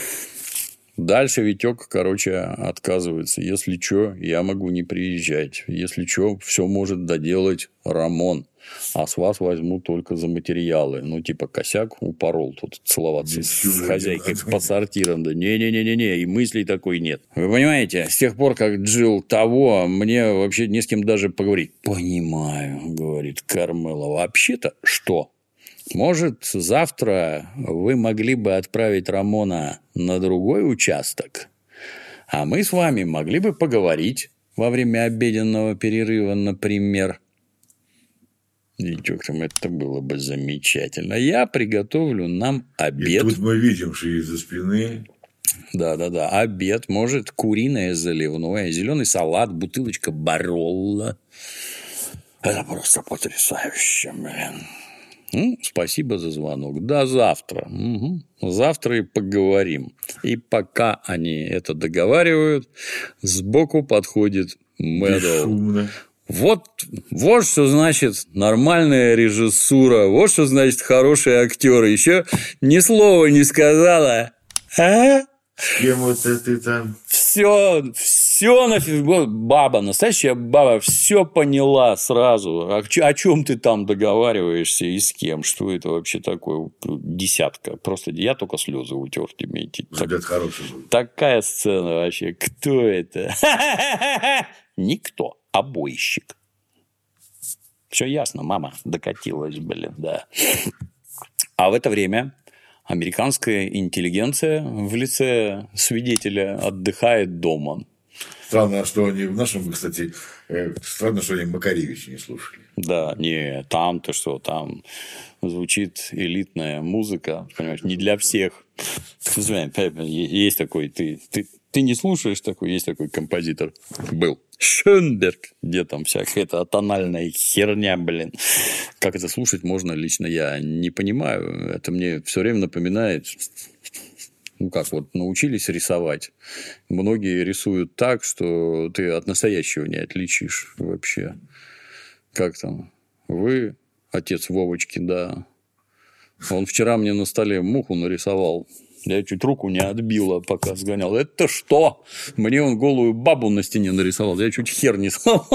Speaker 1: Дальше Витек, отказывается. Если что, я могу не приезжать. Если что, все может доделать Рамон. А с вас возьму только за материалы. Ну, типа, косяк упорол тут целоваться с хозяйкой по сортирам. Да не-не-не-не, и мыслей такой нет. Вы понимаете, с тех пор, как Джилл того, мне вообще не с кем даже поговорить. Понимаю, говорит Кармела. Вообще-то что? Может, завтра вы могли бы отправить Рамона на другой участок, а мы с вами могли бы поговорить во время обеденного перерыва, например. Витек, это было бы замечательно. Я приготовлю нам обед.
Speaker 2: И тут мы видим, что из-за спины...
Speaker 1: Да. Обед, может, куриное заливное, зеленый салат, бутылочка Баролла. Это просто потрясающе, блин. Спасибо за звонок. До завтра. Угу. Завтра и поговорим. И пока они это договаривают, сбоку подходит Мэдоу. Вот что значит нормальная режиссура. Вот что значит хорошие актеры. Еще ни слова не сказала. А?
Speaker 2: С кем вот это ты там?
Speaker 1: Все Все нафиг, баба, настоящая баба, все поняла сразу. О чем ты там договариваешься и с кем? Что это вообще такое? Десятка. Просто я только слезы утер тебе.
Speaker 2: Ребят хороший был.
Speaker 1: Такая сцена вообще. Кто это? Никто. Обойщик. Все ясно, мама докатилась, блин, да. А в это время американская интеллигенция в лице свидетеля отдыхает дома.
Speaker 2: Странно, что они в нашем, кстати, странно, что они Макаревича не слушали.
Speaker 1: Да, не, там-то что, там звучит элитная музыка, понимаешь, не для всех. Есть такой, ты не слушаешь такой, есть такой композитор, был. Шönberg, где там всякая эта тональная херня, блин. Как это слушать можно, лично я не понимаю. Это мне все время напоминает... Ну, как вот научились рисовать. Многие рисуют так, что ты от настоящего не отличишь вообще. Как там? Вы, отец Вовочки, да. Он вчера мне на столе муху нарисовал. Я чуть руку не отбила, пока сгонял. Это что? Мне он голую бабу на стене нарисовал. Я чуть хер не сломал.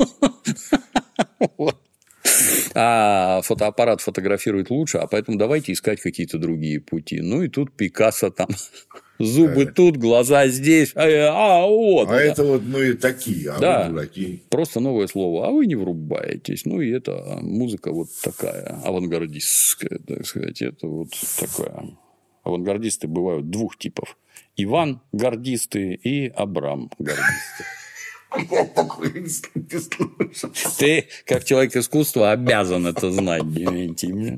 Speaker 1: А фотоаппарат фотографирует лучше, а поэтому давайте искать какие-то другие пути. Ну, и тут Пикассо там, зубы тут, глаза здесь, вот.
Speaker 2: А это вот, ну, и такие,
Speaker 1: да,
Speaker 2: вы дураки.
Speaker 1: Просто новое слово, а вы не врубаетесь. Ну, и это музыка вот такая, авангардистская, так сказать. Это вот такая. Авангардисты бывают двух типов. Иван гардисты и Абрам гардисты.
Speaker 2: Я такой не слушал.
Speaker 1: Ты, как человек искусства, обязан это знать, Дементий.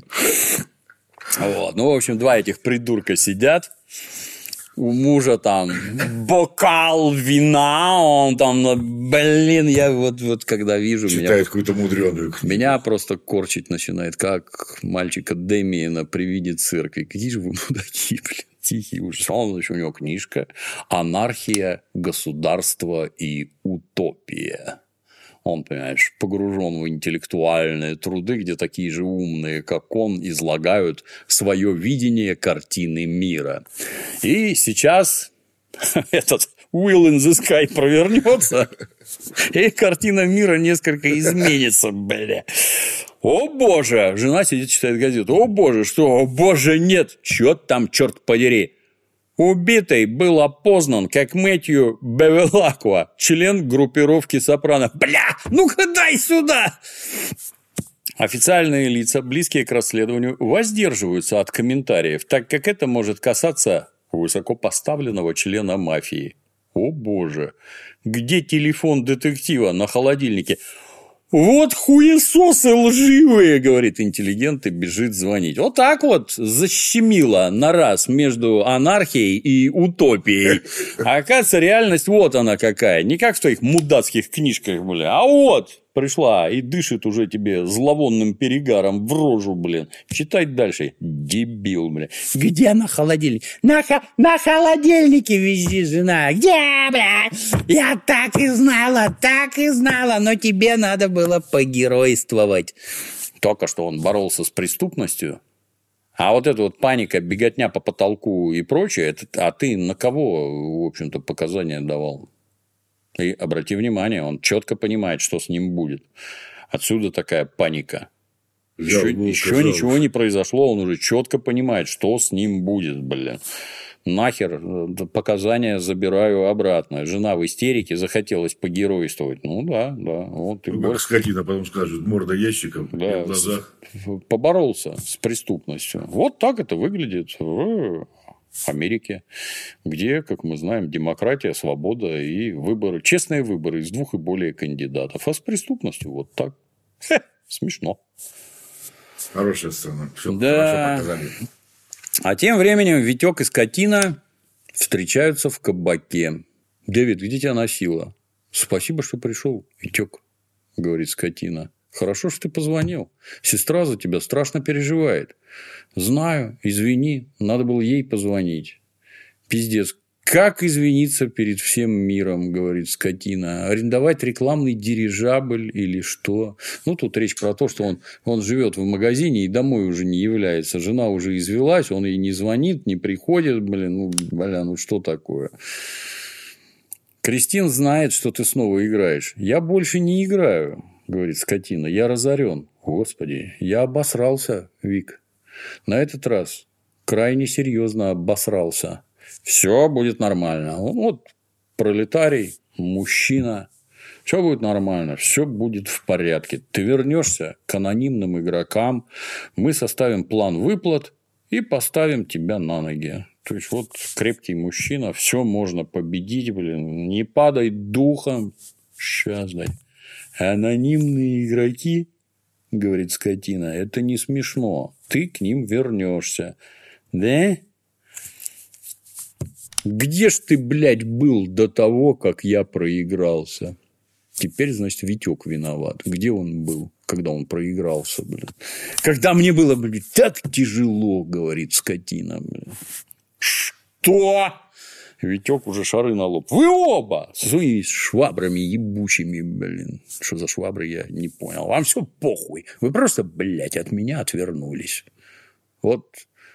Speaker 1: Вот. Ну, в общем, два этих придурка сидят. У мужа там бокал вина, он там, блин, я вот когда вижу...
Speaker 2: Читает какую-то мудреную книгу.
Speaker 1: Меня просто корчить начинает, как мальчика Дэмиена при виде церкви. Какие же вы мудаки, блин. Тихий ужас. Он еще у него книжка «Анархия, государство и утопия». Он, понимаешь, погружен в интеллектуальные труды, где такие же умные, как он, излагают свое видение картины мира. И сейчас этот Wheel in the Sky провернется, и картина мира несколько изменится, бля. О боже! Жена сидит, читает газету. О боже, что? О боже, нет! Чё там, черт подери? Убитый был опознан как Мэтью Бевелаква, член группировки «Сопрано». Бля! Ну-ка дай сюда! Официальные лица, близкие к расследованию, воздерживаются от комментариев, так как это может касаться высокопоставленного члена мафии. О боже! Где телефон детектива на холодильнике? Вот хуесосы лживые, говорит интеллигент и бежит звонить. Вот так вот защемило на раз между анархией и утопией. А оказывается, реальность вот она какая. Не как в твоих мудацких книжках, бля, а вот пришла и дышит уже тебе зловонным перегаром в рожу, блин. Читай дальше. Дебил, бля. Где на холодильнике? На холодильнике вези, жена. Где, бля? Я так и знала, но тебе надо было погеройствовать. Только что он боролся с преступностью. А вот эта вот паника, беготня по потолку и прочее, а ты на кого, в общем-то, показания давал? И обрати внимание, он четко понимает, что с ним будет. Отсюда такая паника. Еще ничего не произошло, он уже четко понимает, что с ним будет, блин. Нахер показания забираю обратно. Жена в истерике, захотелось погеройствовать. Ну да. Вот,
Speaker 2: ну, как скотина потом скажет, морда ящиком
Speaker 1: да,
Speaker 2: в глазах.
Speaker 1: Поборолся с преступностью. Вот так это выглядит в Америке, где, как мы знаем, демократия, свобода и выборы, честные выборы из 2 и более кандидатов. А с преступностью вот так. Смешно.
Speaker 2: Хорошая сцена. Все
Speaker 1: да.
Speaker 2: хорошо показали.
Speaker 1: А тем временем Витек и скотина встречаются в кабаке. Дэвид, где тебя носило? Спасибо, что пришел, Витек, говорит скотина. Хорошо, что ты позвонил. Сестра за тебя страшно переживает. Знаю, извини, надо было ей позвонить. Пиздец. Как извиниться перед всем миром, говорит скотина. Арендовать рекламный дирижабль или что? Ну, тут речь про то, что он живет в магазине и домой уже не является. Жена уже извелась, он ей не звонит, не приходит. Ну что такое? Кристин знает, что ты снова играешь. Я больше не играю, говорит скотина. Я разорен. Господи, я обосрался, Вик. На этот раз крайне серьезно обосрался. Все будет нормально. Вот пролетарий, мужчина. Все будет нормально, все будет в порядке. Ты вернешься к анонимным игрокам, мы составим план выплат и поставим тебя на ноги. То есть, вот крепкий мужчина, все можно победить, блин, не падай духом. Сейчас, дай. Анонимные игроки, говорит скотина, это не смешно. Ты к ним вернешься. Да? Где ж ты, блядь, был до того, как я проигрался? Теперь, значит, Витек виноват. Где он был, когда он проигрался, блин? Когда мне было, блин, так тяжело, говорит скотина, блин. Что? Витек уже шары на лоб. Вы оба с своими швабрами ебучими, блин. Что за швабры, я не понял. Вам все похуй. Вы просто, блядь, от меня отвернулись. Вот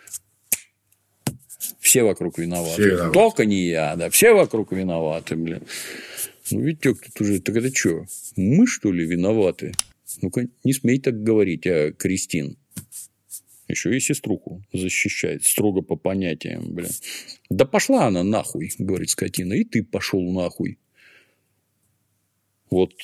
Speaker 1: все вокруг виноваты. Все виноваты. Только не я, да. Все вокруг виноваты, блин. Ну, Витек тут уже, так это что, мы, что ли, виноваты? Ну-ка, не смей так говорить, а Кристин. Еще и сеструху защищает, строго по понятиям, блин. Да пошла она нахуй, говорит скотина, и ты пошел нахуй. Вот.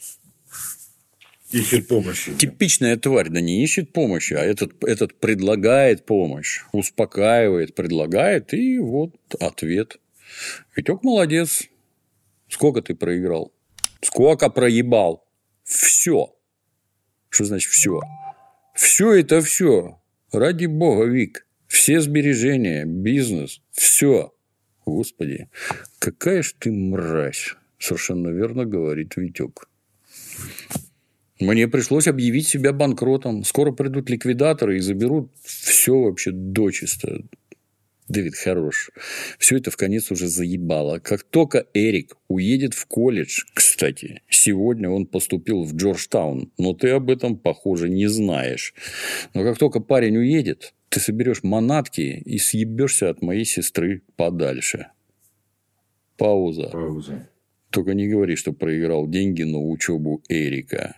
Speaker 2: Ищет помощи.
Speaker 1: Типичная тварь, да не ищет помощи, а этот предлагает помощь, успокаивает, предлагает, и вот ответ. Витек молодец. Сколько ты проиграл? Сколько проебал? Все. Что значит все? Все это все. Ради бога, Вик. Все сбережения, бизнес, все. Господи, какая ж ты мразь. Совершенно верно говорит Витек. Мне пришлось объявить себя банкротом. Скоро придут ликвидаторы и заберут все вообще дочисто. Дэвид хорош. Все это вконец уже заебало. Как только Эрик уедет в колледж, кстати, сегодня он поступил в Джорджтаун, но ты об этом, похоже, не знаешь. Но как только парень уедет, ты соберешь манатки и съебешься от моей сестры подальше. Пауза. Только не говори, что проиграл деньги на учебу Эрика.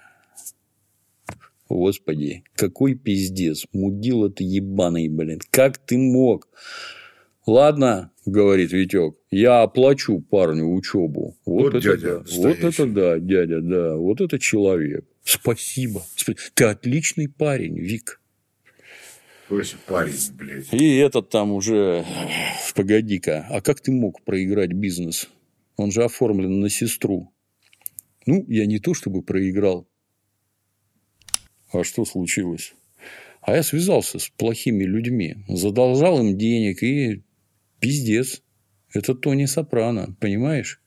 Speaker 1: Господи, какой пиздец. Мудила ты ебаный, блин. Как ты мог? Ладно, говорит Витек, я оплачу парню учебу. Вот это
Speaker 2: дядя
Speaker 1: да. Вот это да, дядя, да. Вот это человек. Спасибо. Ты отличный парень, Вик.
Speaker 2: Какой парень, блядь.
Speaker 1: И этот там уже... Погоди-ка, а как ты мог проиграть бизнес? Он же оформлен на сестру. Ну, я не то чтобы проиграл. А что случилось? А я связался с плохими людьми, задолжал им денег и пиздец. Это Тони Сопрано, понимаешь?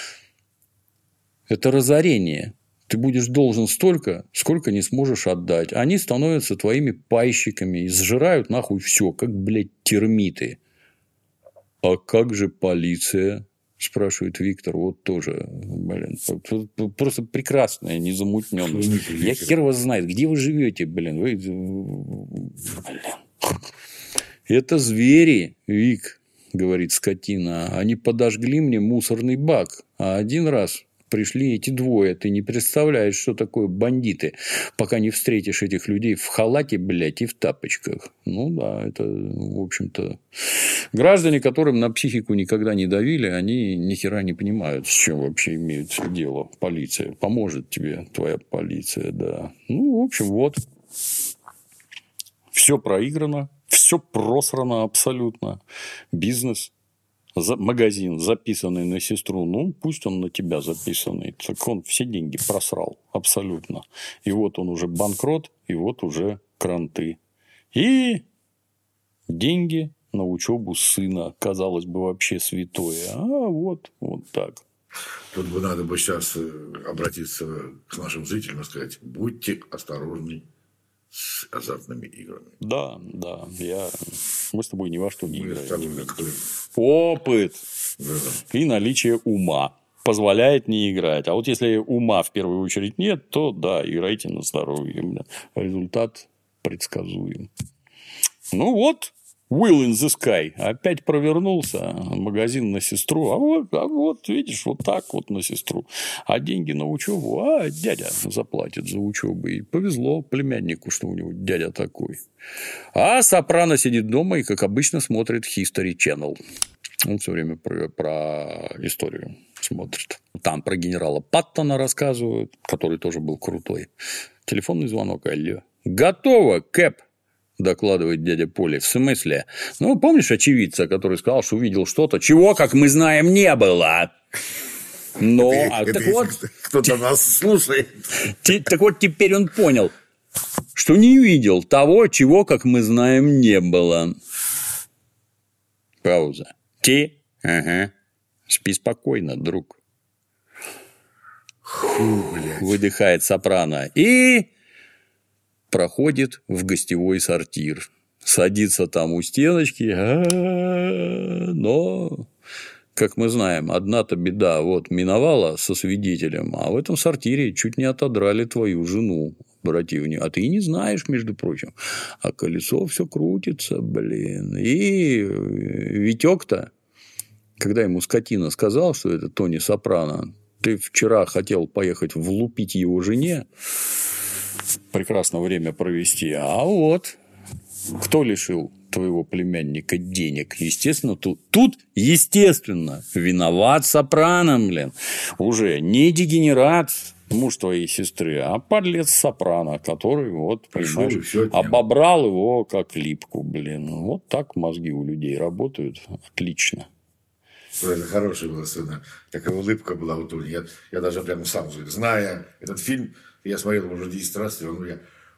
Speaker 1: Это разорение. Ты будешь должен столько, сколько не сможешь отдать. Они становятся твоими пайщиками и сжирают нахуй все, как, блядь, термиты. А как же полиция? Спрашивает Виктор, вот тоже, блин, просто прекрасная, незамутненность. Я хер вас знает, где вы живете, блин, блин. Это звери, Вик, говорит скотина, они подожгли мне мусорный бак, а один раз пришли эти двое, ты не представляешь, что такое бандиты, пока не встретишь этих людей в халате, блядь, и в тапочках. Ну, да, это, в общем-то... Граждане, которым на психику никогда не давили, они ни хера не понимают, с чем вообще имеют дело полиция. Поможет тебе твоя полиция, да. Ну, в общем, вот. Все проиграно, все просрано абсолютно. Бизнес. Магазин, записанный на сестру, ну, пусть он на тебя записанный. Так он все деньги просрал. Абсолютно. И вот он уже банкрот, и вот уже кранты. И деньги на учебу сына. Казалось бы, вообще святое. А вот так.
Speaker 2: Тут бы надо бы сейчас обратиться к нашим зрителям и сказать, будьте осторожны с азартными играми.
Speaker 1: Да. Мы с тобой ни во что не играем. Опыт и наличие ума позволяет не играть. А вот если ума в первую очередь нет, то да, играйте на здоровье. Результат предсказуем. Ну вот, Will in the Sky. Опять провернулся. Магазин на сестру. А вот, видишь, вот так вот на сестру. А деньги на учебу. А дядя заплатит за учебу. И повезло племяннику, что у него дядя такой. А Сопрано сидит дома и, как обычно, смотрит History Channel. Он все время про историю смотрит. Там про генерала Паттона рассказывают, который тоже был крутой. Телефонный звонок. Алло. Готово, Кэп, докладывает дядя Поли. В смысле? Ну, помнишь очевидца, который сказал, что увидел что-то, чего, как мы знаем, не было? Но, так вот,
Speaker 2: кто-то нас слушает.
Speaker 1: Так вот, теперь он понял, что не видел того, чего, как мы знаем, не было. Пауза. Ага. Спи спокойно, друг. Выдыхает Сопрано. И проходит в гостевой сортир. Садится там у стеночки. Но, как мы знаем, одна-то беда вот миновала со свидетелем, а в этом сортире чуть не отодрали твою жену. Обрати внимание. А ты не знаешь, между прочим. А колесо все крутится, блин. И Витек-то, когда ему скотина сказал, что это Тони Сопрано, ты вчера хотел поехать влупить его жене, прекрасно время провести, а вот кто лишил твоего племянника денег? Естественно, тут естественно, виноват Сопрано, блин. Уже не дегенерат, муж твоей сестры, а подлец Сопрано, который, вот, понимаешь, обобрал его как липку, блин. Вот так мозги у людей работают. Отлично.
Speaker 2: Это хорошая была сцена. Такая улыбка была у Тони. Я даже прямо сам, зная этот фильм, я смотрел уже 10 раз, и я...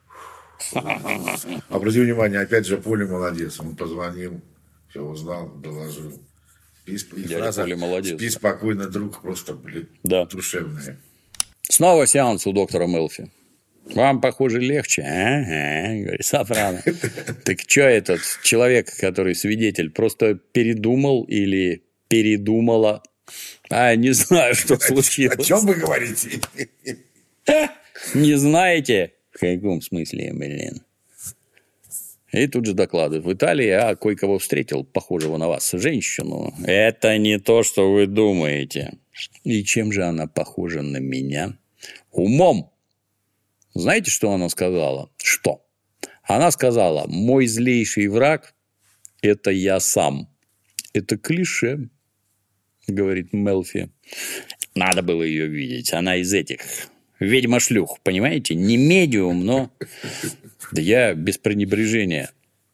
Speaker 2: Обрати внимание, опять же, Поли молодец. Он позвонил, все узнал, доложил. И фраза «Спи спокойно, друг», просто, блин, душевная.
Speaker 1: Снова сеанс у доктора Мелфи. Вам, похоже, легче. Ага, говорит Сопрано. Так что этот человек, который свидетель, просто передумал или передумала? Не знаю, что случилось.
Speaker 2: О чем вы говорите?
Speaker 1: Не знаете? В каком смысле, блин? И тут же докладывает. В Италии я кое-кого встретил, похожего на вас, женщину. Это не то, что вы думаете. И чем же она похожа на меня? Умом. Знаете, что она сказала? Что? Она сказала, мой злейший враг – это я сам. Это клише, говорит Мелфи. Надо было ее видеть. Она из этих... Ведьма-шлюх, понимаете? Не медиум, но... Да я без пренебрежения.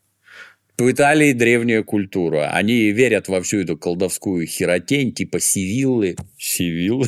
Speaker 1: В Италии древняя культура. Они верят во всю эту колдовскую херотень, типа Сивиллы. Сивиллы?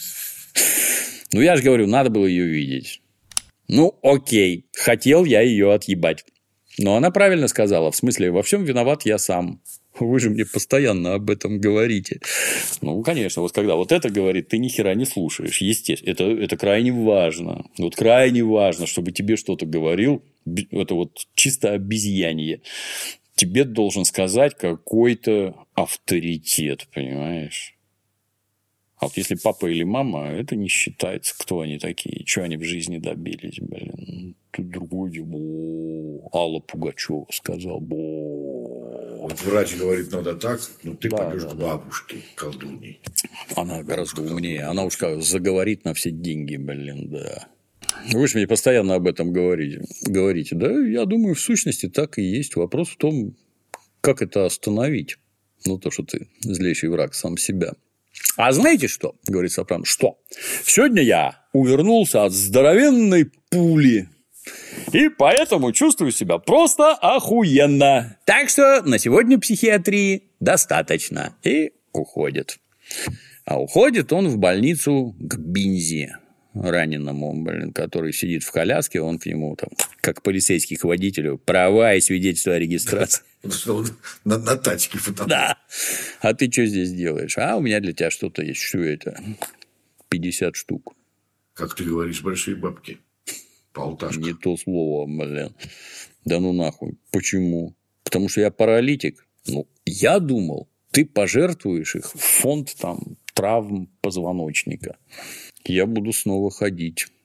Speaker 1: Ну, я же говорю, надо было ее видеть. Ну, окей. Хотел я ее отъебать. Но она правильно сказала. В смысле, во всем виноват я сам. Вы же мне постоянно об этом говорите. Ну, конечно, вот когда вот это говорит, ты ни хера не слушаешь. Естественно, это крайне важно. Вот крайне важно, чтобы тебе что-то говорил. Это вот чисто обезьянье. Тебе должен сказать какой-то авторитет, понимаешь? А вот если папа или мама, это не считается, кто они такие, что они в жизни добились, блин. Тут другой, Алла Пугачева сказал,
Speaker 2: Вот врач говорит, надо так, но ты пойдешь к бабушке, колдуньи.
Speaker 1: Она гораздо умнее, она уж как заговорит на все деньги, блин, да. Вы же мне постоянно об этом говорите. Да, я думаю, в сущности так и есть. Вопрос в том, как это остановить. Ну, то, что ты злейший враг сам себя. А знаете что? Говорит Сопрано. Что? Сегодня я увернулся от здоровенной пули. И поэтому чувствую себя просто охуенно. Так что на сегодня психиатрии достаточно. И уходит. А уходит он в больницу к Бинзи, раненому, который сидит в коляске. Он к нему, там, как полицейский к водителю, права и свидетельство о регистрации.
Speaker 2: Что он на тачке фотографирует.
Speaker 1: Да. А ты что здесь делаешь? А у меня для тебя что-то есть. Что это? 50 штук.
Speaker 2: Как ты говоришь, большие бабки. Полташка.
Speaker 1: Не то слово, блин. Да ну нахуй. Почему? Потому что я паралитик. Ну, я думал, ты пожертвуешь их в фонд там травм позвоночника. Я буду снова ходить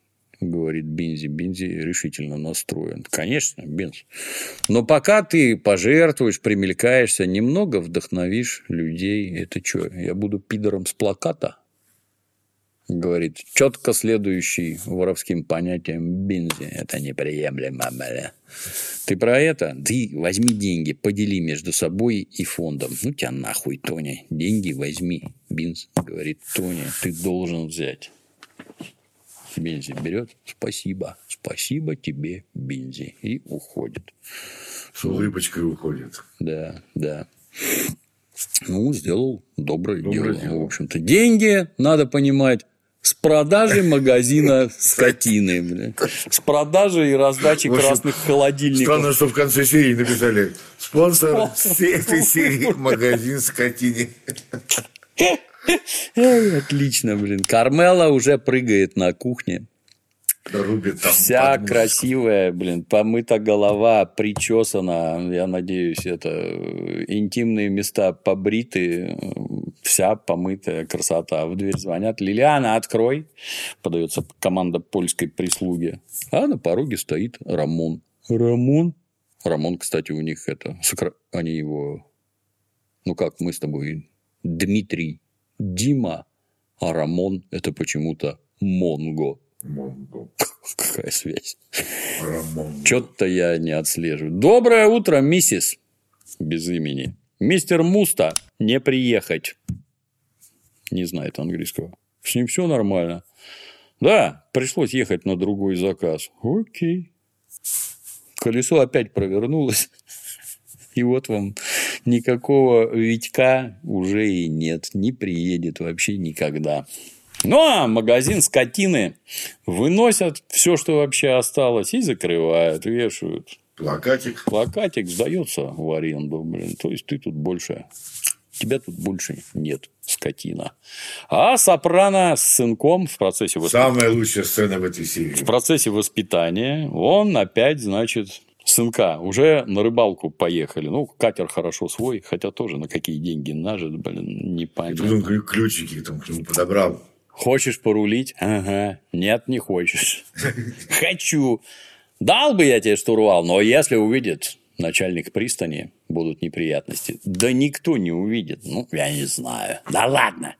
Speaker 1: говорит Бензи. Бензи решительно настроен. Конечно, Бенз. Но пока ты пожертвуешь, примелькаешься, немного вдохновишь людей. Это что, я буду пидором с плаката? Говорит, четко следующий воровским понятиям Бензи. Это неприемлемо, бля. Ты про это? Ты возьми деньги, подели между собой и фондом. Ну, тебя нахуй, Тоня. Деньги возьми. Бенз говорит, Тоня, ты должен взять. Бензи берет. Спасибо. Спасибо тебе, Бензи. И уходит.
Speaker 2: С улыбочкой уходит.
Speaker 1: Да, да. Ну, сделал доброе дело. В общем-то, деньги, надо понимать, с продажи магазина скотины. Бля. С продажи и раздачи красных холодильников.
Speaker 2: Странно, что в конце серии написали спонсор этой серии магазин скотины.
Speaker 1: Отлично, блин. Кармела уже прыгает на кухне.
Speaker 2: Рубит там
Speaker 1: вся
Speaker 2: подмышку.
Speaker 1: красивая, блин, помыта голова, причесана, я надеюсь, это интимные места побриты, вся помытая красота. В дверь звонят: Лилиана, открой. Подается команда польской прислуги. А на пороге стоит Рамон. Рамон, кстати, у них это... Они его... Ну, как мы с тобой... Дмитрий, Дима, а Рамон это почему-то Монго. Какая связь? Что-то я не отслеживаю. Доброе утро, миссис. Без имени. Мистер Муста, не приехать. Не знает английского. С ним все нормально. Да, пришлось ехать на другой заказ. Окей. Колесо опять провернулось. И вот вам никакого Витька уже и нет. Не приедет вообще никогда. Ну, а магазин скотины выносят все, что вообще осталось, и закрывают, вешают. Плакатик сдается в аренду, блин. То есть, ты тут больше... Тебя тут больше нет, скотина. А Сопрано с сынком в процессе воспитания...
Speaker 2: Самая лучшая сцена в этой серии.
Speaker 1: В процессе воспитания он опять, значит... Сынка, уже на рыбалку поехали. Ну, катер хорошо свой, хотя тоже на какие деньги нажит, блин, непонятно.
Speaker 2: И тут он ключики там к нему подобрал.
Speaker 1: Хочешь порулить? Ага. Нет, не хочешь. Хочу. Дал бы я тебе штурвал, но если увидит начальник пристани, будут неприятности. Да никто не увидит. Ну, я не знаю. Да ладно.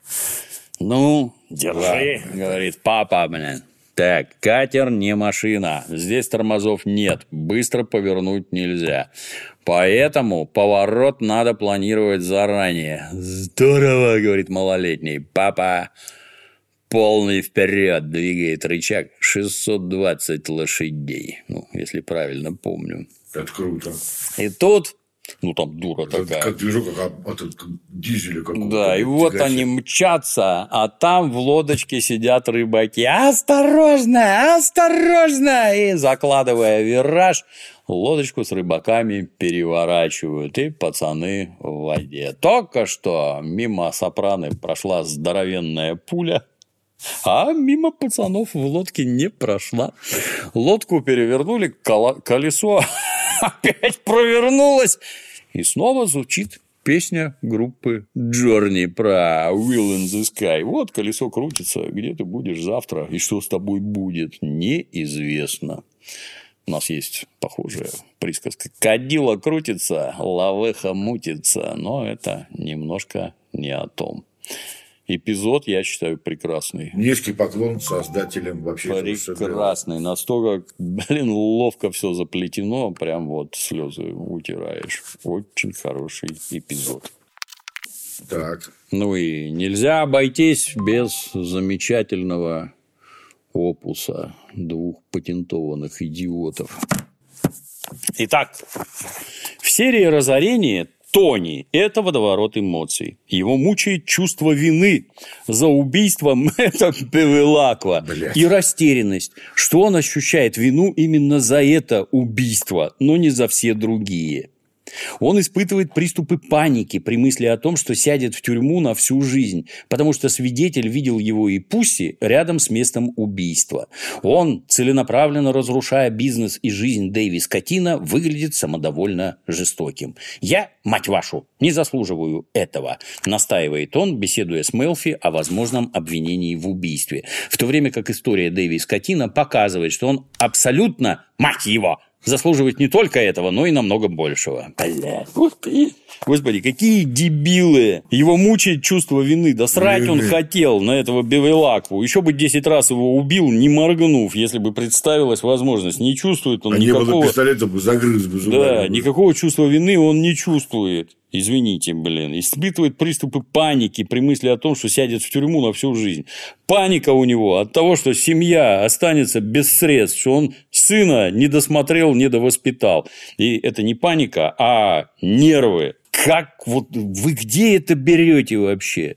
Speaker 1: Ну, держи, говорит папа, блин. Так, катер не машина. Здесь тормозов нет. Быстро повернуть нельзя. Поэтому поворот надо планировать заранее. Здорово, говорит малолетний. Папа полный вперед двигает рычаг 620 лошадей. Ну, если правильно помню.
Speaker 2: Это круто.
Speaker 1: И тут... Ну, там дура
Speaker 2: это
Speaker 1: такая.
Speaker 2: Как движок, как дизеля какого-то.
Speaker 1: Да, и вот они мчатся, а там в лодочке сидят рыбаки. Осторожно, осторожно! И, закладывая вираж, лодочку с рыбаками переворачивают. И пацаны в воде. Только что мимо Сопрано прошла здоровенная пуля. А мимо пацанов в лодке не прошла. Лодку перевернули, колесо опять провернулось. И снова звучит песня группы Journey про Will in the Sky. Вот колесо крутится, где ты будешь завтра, и что с тобой будет, неизвестно. У нас есть похожая присказка. Кадила крутится, лавеха мутится. Но это немножко не о том. Эпизод, я считаю, прекрасный.
Speaker 2: Низкий поклон создателям вообще.
Speaker 1: Прекрасный. Настолько, блин, ловко все заплетено. Прям вот слезы утираешь. Очень хороший эпизод.
Speaker 2: Так.
Speaker 1: Ну и нельзя обойтись без замечательного опуса двух патентованных идиотов. Итак, в серии «Разорение» Тони – это водоворот эмоций. Его мучает чувство вины за убийство Мэтта Бевилаква и растерянность, что он ощущает вину именно за это убийство, но не за все другие. Он испытывает приступы паники при мысли о том, что сядет в тюрьму на всю жизнь, потому что свидетель видел его и Пусси рядом с местом убийства. Он, целенаправленно разрушая бизнес и жизнь Дэйви Скотина, выглядит самодовольно жестоким. «Я, мать вашу, не заслуживаю этого», настаивает он, беседуя с Мелфи о возможном обвинении в убийстве. В то время как история Дэйви Скотина показывает, что он абсолютно, мать его, заслуживает не только этого, но и намного большего. Блядь, господи, какие дебилы. Его мучает чувство вины. Да срать он хотел на этого Бевилакву. Еще бы 10 раз его убил, не моргнув, если бы представилась возможность. Не чувствует он никакого...
Speaker 2: не было пистолета, бы загрыз бы зубами.
Speaker 1: Да, никакого чувства вины он не чувствует. Извините, испытывает приступы паники при мысли о том, что сядет в тюрьму на всю жизнь. Паника у него от того, что семья останется без средств, что он сына не досмотрел, не довоспитал. И это не паника, а нервы. Как вот вы где это берете вообще?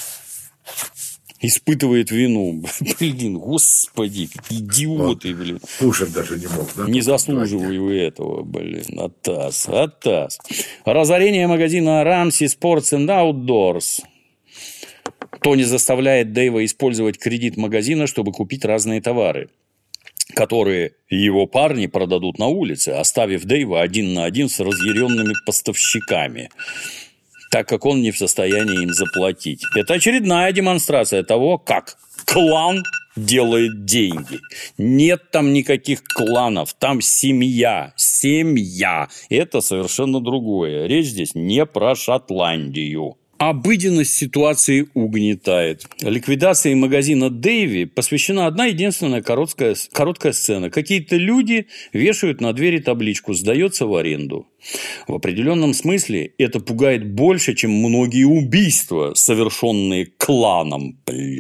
Speaker 1: Испытывает вину. Блин, господи, идиоты, блин.
Speaker 2: Кушать даже не мог, да?
Speaker 1: Не заслуживаю этого, блин. Атас. Разорение магазина Ramsey Sports and Outdoors. Тони заставляет Дэйва использовать кредит магазина, чтобы купить разные товары, которые его парни продадут на улице, оставив Дэйва один на один с разъяренными поставщиками, так как он не в состоянии им заплатить. Это очередная демонстрация того, как клан делает деньги. Нет там никаких кланов, там семья. Семья. Это совершенно другое. Речь здесь не про Шотландию. Обыденность ситуации угнетает. Ликвидации магазина Дэйви посвящена одна единственная короткая сцена. Какие-то люди вешают на двери табличку «Сдается в аренду». В определенном смысле это пугает больше, чем многие убийства, совершенные кланом.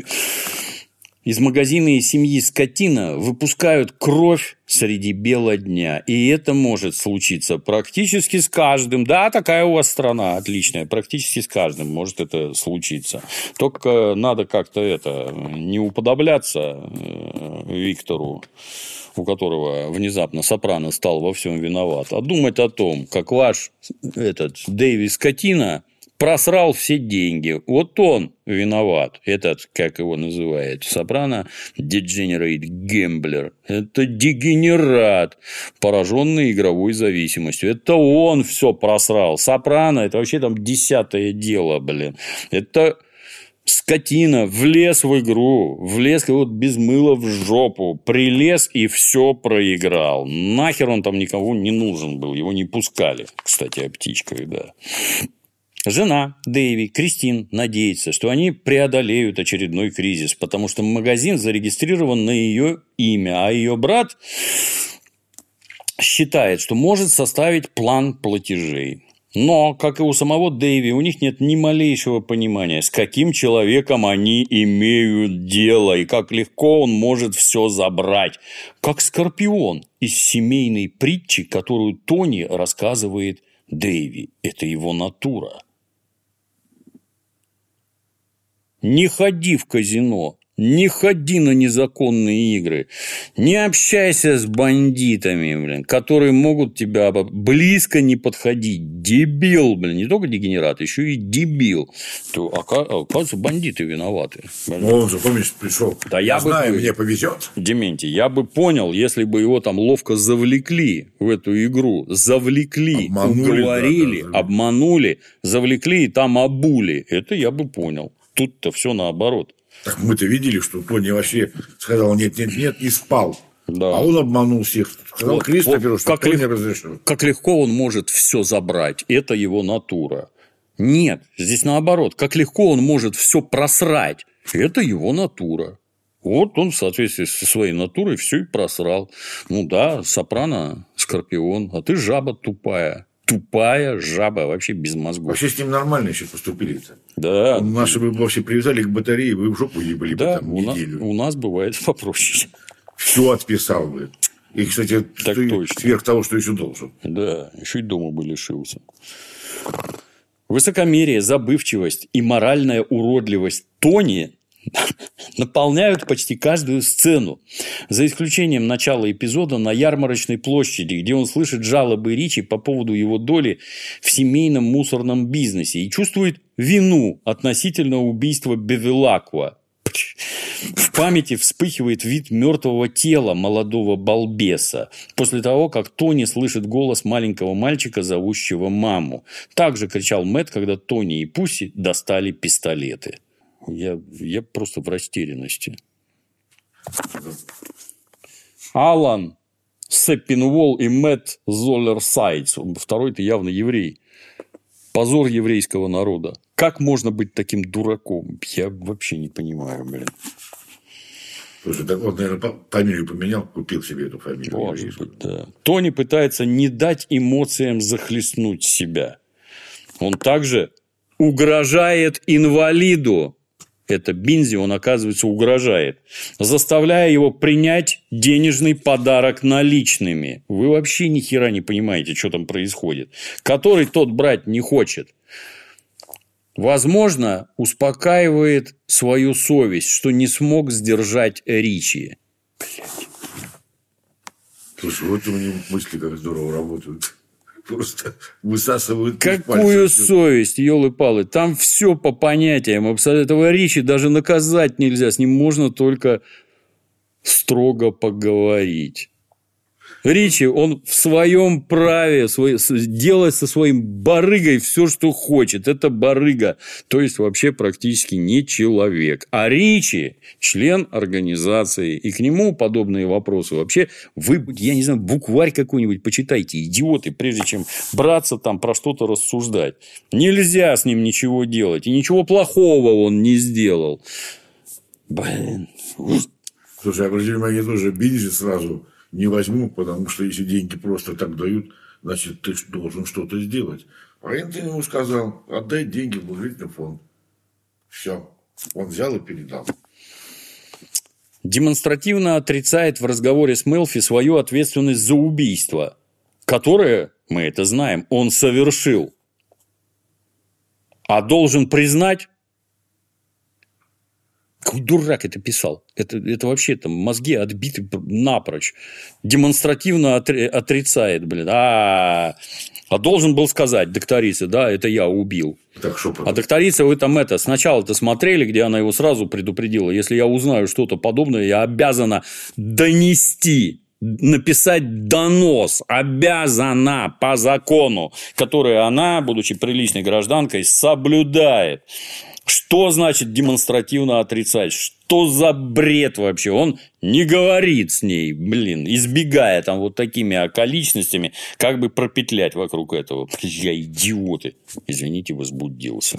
Speaker 1: Из магазина и семьи Скотина выпускают кровь среди бела дня. И это может случиться практически с каждым. Да, такая у вас страна отличная. Практически с каждым может это случиться. Только надо как-то не уподобляться Виктору, у которого внезапно Сопрано стал во всем виноват, а думать о том, как ваш Дэйви Скотина просрал все деньги. Вот он виноват. Этот, как его называют Сопрано, degenerate gambler. Это дегенерат, пораженный игровой зависимостью. Это он все просрал. Сопрано – это вообще там 10-е дело, блин. Это скотина влез в игру, влез вот без мыла в жопу, прилез и все проиграл. Нахер он там никого не нужен был, его не пускали, кстати, птичкой, да. Жена Дэйви, Кристин, надеется, что они преодолеют очередной кризис, потому что магазин зарегистрирован на ее имя, а ее брат считает, что может составить план платежей. Но, как и у самого Дэйви, у них нет ни малейшего понимания, с каким человеком они имеют дело и как легко он может все забрать. Как Скорпион из семейной притчи, которую Тони рассказывает Дэйви. Это его натура. Не ходи в казино, не ходи на незаконные игры, не общайся с бандитами, которые могут тебя близко не подходить. Дебил, не только дегенерат, еще и дебил. То, оказывается, бандиты виноваты.
Speaker 2: Он же, помнишь, пришел.
Speaker 1: Да я
Speaker 2: знаю, мне повезет.
Speaker 1: Дементий, я бы понял, если бы его там ловко завлекли в эту игру. Завлекли, уговорили, обманули, завлекли и там обули. Это я бы понял. Тут-то все наоборот.
Speaker 2: Так мы-то видели, что Тони вообще сказал нет и спал. Да. А он обманул всех. Сказал Кристоферу, что Тони разрешил.
Speaker 1: Как легко он может все забрать. Это его натура. Нет, здесь наоборот. Как легко он может все просрать. Это его натура. Вот он в соответствии со своей натурой все и просрал. Ну да, Сопрано, Скорпион, а ты жаба тупая. Тупая жаба, вообще без мозгов.
Speaker 2: Вообще с ним нормально еще поступили-то.
Speaker 1: Да.
Speaker 2: Наши бы вообще привязали к батарее, вы в жопу ебали бы там неделю.
Speaker 1: У нас бывает попроще.
Speaker 2: Все отписал бы. И, кстати, сверх того, что еще должен.
Speaker 1: Да, еще и дома бы лишился. Высокомерие, забывчивость и моральная уродливость Тони наполняют почти каждую сцену. За исключением начала эпизода на ярмарочной площади, где он слышит жалобы Ричи по поводу его доли в семейном мусорном бизнесе и чувствует вину относительно убийства Бевилаква. В памяти вспыхивает вид мертвого тела молодого балбеса после того, как Тони слышит голос маленького мальчика, зовущего маму. Также кричал Мэтт, когда Тони и Пусси достали пистолеты. Я просто в растерянности. Алан Сеппинволл и Мэтт Золлер-Сайдс. Второй-то явно еврей. Позор еврейского народа. Как можно быть таким дураком? Я вообще не понимаю, блин.
Speaker 2: Слушай, так он, наверное, фамилию поменял, купил себе эту фамилию.
Speaker 1: Может быть, да. Тони пытается не дать эмоциям захлестнуть себя. Он также угрожает инвалиду. Это Бинзи, он, оказывается, угрожает. Заставляя его принять денежный подарок наличными. Вы вообще ни хера не понимаете, что там происходит. Который тот брать не хочет. Возможно, успокаивает свою совесть, что не смог сдержать Ричи. Блядь.
Speaker 2: Слушай, вот у меня мысли как здорово работают. Просто высасывают.
Speaker 1: Какую совесть, елы-палы. Там все по понятиям. Этого Ричи даже наказать нельзя. С ним можно только строго поговорить. Ричи, он в своем праве делать со своим барыгой все, что хочет. Это барыга. То есть, вообще практически не человек. А Ричи – член организации. И к нему подобные вопросы. Вообще, вы, я не знаю, букварь какой-нибудь почитайте, идиоты, прежде чем браться там про что-то рассуждать. Нельзя с ним ничего делать. И ничего плохого он не сделал. Блин.
Speaker 2: Слушай, обрати внимание, тоже Бинзи сразу не возьму, потому что если деньги просто так дают, значит, ты должен что-то сделать. А Энтони ему сказал: отдай деньги в благотворительный фонд. Все. Он взял и передал.
Speaker 1: Демонстративно отрицает в разговоре с Мелфи свою ответственность за убийство, которое, мы это знаем, он совершил. А должен признать. Какой дурак это писал? Это вообще там мозги отбиты напрочь. Демонстративно отрицает, блин. А должен был сказать докторице, да, это я убил.
Speaker 2: Так,
Speaker 1: а докторица, вы там сначала-то смотрели, где она его сразу предупредила. Если я узнаю что-то подобное, я обязана донести, написать донос, обязана по закону, который она, будучи приличной гражданкой, соблюдает. Что значит демонстративно отрицать? Что за бред вообще? Он не говорит с ней, блин, избегая там вот такими околичностями, как бы пропетлять вокруг этого. Я идиоты. Извините, возбудился.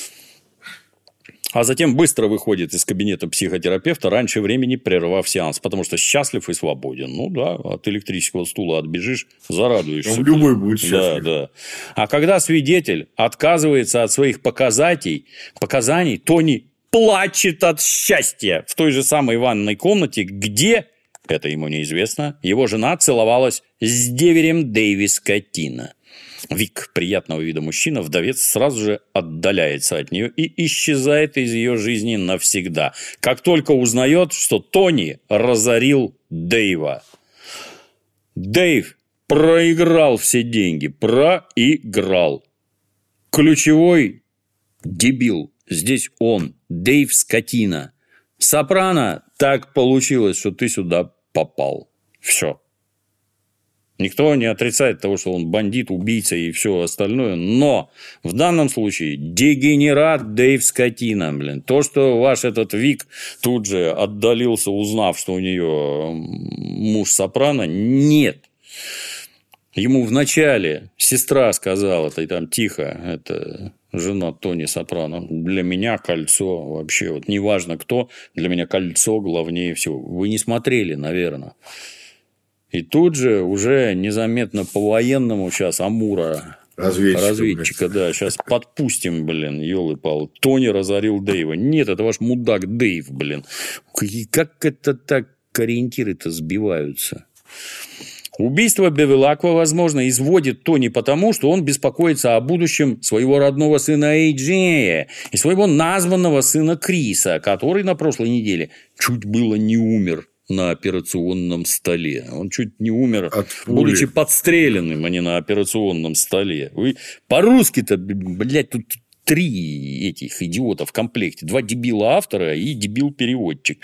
Speaker 1: А затем быстро выходит из кабинета психотерапевта, раньше времени прервав сеанс, потому что счастлив и свободен. Ну да, от электрического стула отбежишь, зарадуешься.
Speaker 2: Он любой будет счастлив.
Speaker 1: Да. А когда свидетель отказывается от своих показаний, Тони плачет от счастья в той же самой ванной комнате, где, это ему неизвестно, его жена целовалась с деверем Дэйви Скотина. Вик, приятного вида мужчина, вдовец, сразу же отдаляется от нее и исчезает из ее жизни навсегда, как только узнает, что Тони разорил Дэйва. Дэйв проиграл все деньги. Проиграл. Ключевой дебил здесь он, Дэйв Скотина. Сопрано, так получилось, что ты сюда попал. Все. Никто не отрицает того, что он бандит, убийца и все остальное. Но в данном случае дегенерат Дэйв Скотина. Блин. То, что ваш этот Вик тут же отдалился, узнав, что у нее муж Сопрано, нет. Ему вначале сестра сказала, ты там тихо, это жена Тони Сопрано, для меня кольцо вообще, вот неважно кто, для меня кольцо главнее всего. Вы не смотрели, наверное. И тут же уже незаметно по-военному сейчас Амура, разведчика, да, сейчас подпустим, блин, ёлы-палы. Тони разорил Дэйва. Нет, это ваш мудак Дэйв, блин. Как это так ориентиры-то сбиваются? Убийство Бевилаква, возможно, изводит Тони потому, что он беспокоится о будущем своего родного сына Эйджея и своего названного сына Криса, который на прошлой неделе чуть было не умер на операционном столе. Он чуть не умер, будучи подстреленным, а не на операционном столе. Вы по-русски-то, блядь, тут 3 этих идиота в комплекте. 2 дебила-автора и дебил-переводчик.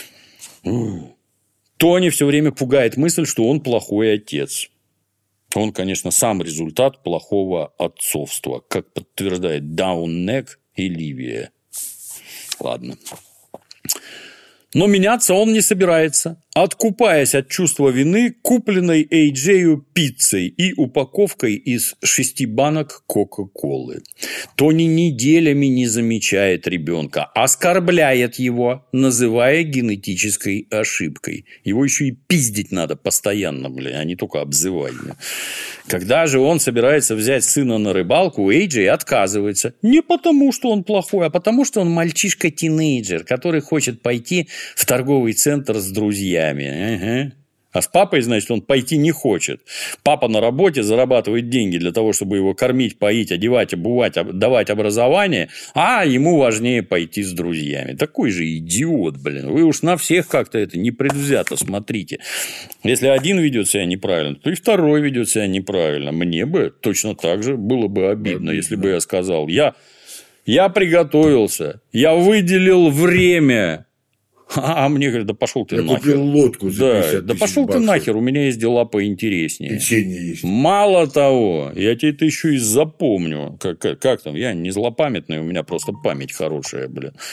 Speaker 1: Тони все время пугает мысль, что он плохой отец. Он, конечно, сам результат плохого отцовства, как подтверждает Дауннек и Ливия. Ладно. Но меняться он не собирается, откупаясь от чувства вины, купленной Эйджею пиццей и упаковкой из 6 банок Кока-Колы. Тони неделями не замечает ребенка, оскорбляет его, называя генетической ошибкой. Его еще и пиздить надо постоянно, а не только обзывать. Когда же он собирается взять сына на рыбалку, Эйджей отказывается. Не потому, что он плохой, а потому, что он мальчишка-тинейджер, который хочет пойти в торговый центр с друзьями. Ага. А с папой, значит, он пойти не хочет. Папа на работе зарабатывает деньги для того, чтобы его кормить, поить, одевать, обувать, давать образование, а ему важнее пойти с друзьями. Такой же идиот, Вы уж на всех как-то это непредвзято смотрите. Если один ведет себя неправильно, то и второй ведет себя неправильно. Мне бы точно так же было бы обидно, если бы я сказал: я приготовился, я выделил время. А мне говорят: да пошел ты нахер.
Speaker 2: Купил лодку за 50 000
Speaker 1: да пошел ты нахер, у меня есть дела поинтереснее.
Speaker 2: Печенье есть.
Speaker 1: Мало того, я тебе это еще и запомню. Как там? Я не злопамятный, у меня просто память хорошая,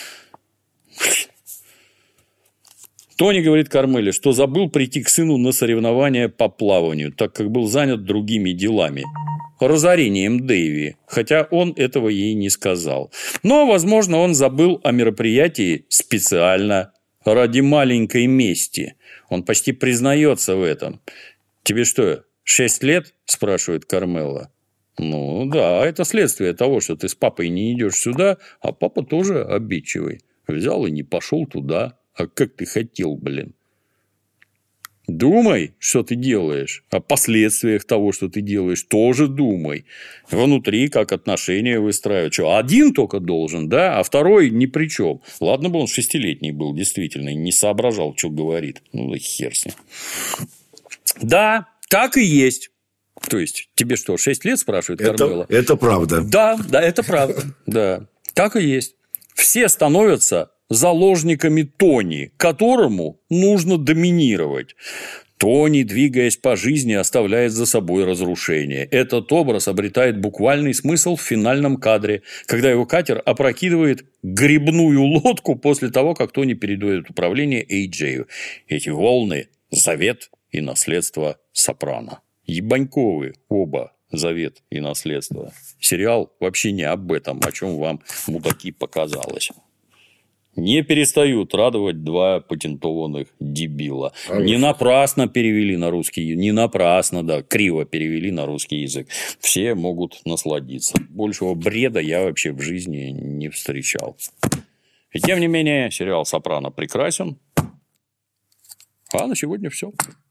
Speaker 1: Тони говорит Кармеле, что забыл прийти к сыну на соревнования по плаванию, так как был занят другими делами. Разорением Дэйви, хотя он этого ей не сказал. Но, возможно, он забыл о мероприятии специально ради маленькой мести. Он почти признается в этом. «Тебе что, 6 лет?» – спрашивает Кармела. Ну, да, это следствие того, что ты с папой не идешь сюда, а папа тоже обидчивый. Взял и не пошел туда. А как ты хотел, Думай, что ты делаешь. О последствиях того, что ты делаешь, тоже думай. Внутри, как отношения выстраивать. Что, один только должен, да? А второй ни при чем. Ладно бы он 6-летний был, действительно, не соображал, что говорит. Ну, да хер с ним. Да, так и есть. То есть, тебе что, 6 лет, спрашивает Кармела?
Speaker 2: Это правда.
Speaker 1: Да, это правда. Да, так и есть. Все становятся заложниками Тони, которому нужно доминировать. Тони, двигаясь по жизни, оставляет за собой разрушение. Этот образ обретает буквальный смысл в финальном кадре, когда его катер опрокидывает гребную лодку после того, как Тони передает управление Эйджею. Эти волны – завет и наследство Сопрано. Ебаньковы оба. Завет и наследство. Сериал вообще не об этом, о чем вам, мудаки, показалось. Не перестают радовать 2 патентованных дебила. Не напрасно перевели на русский язык. Не напрасно, да, криво перевели на русский язык. Все могут насладиться. Большего бреда я вообще в жизни не встречал. И тем не менее, сериал «Сопрано» прекрасен. А на сегодня все.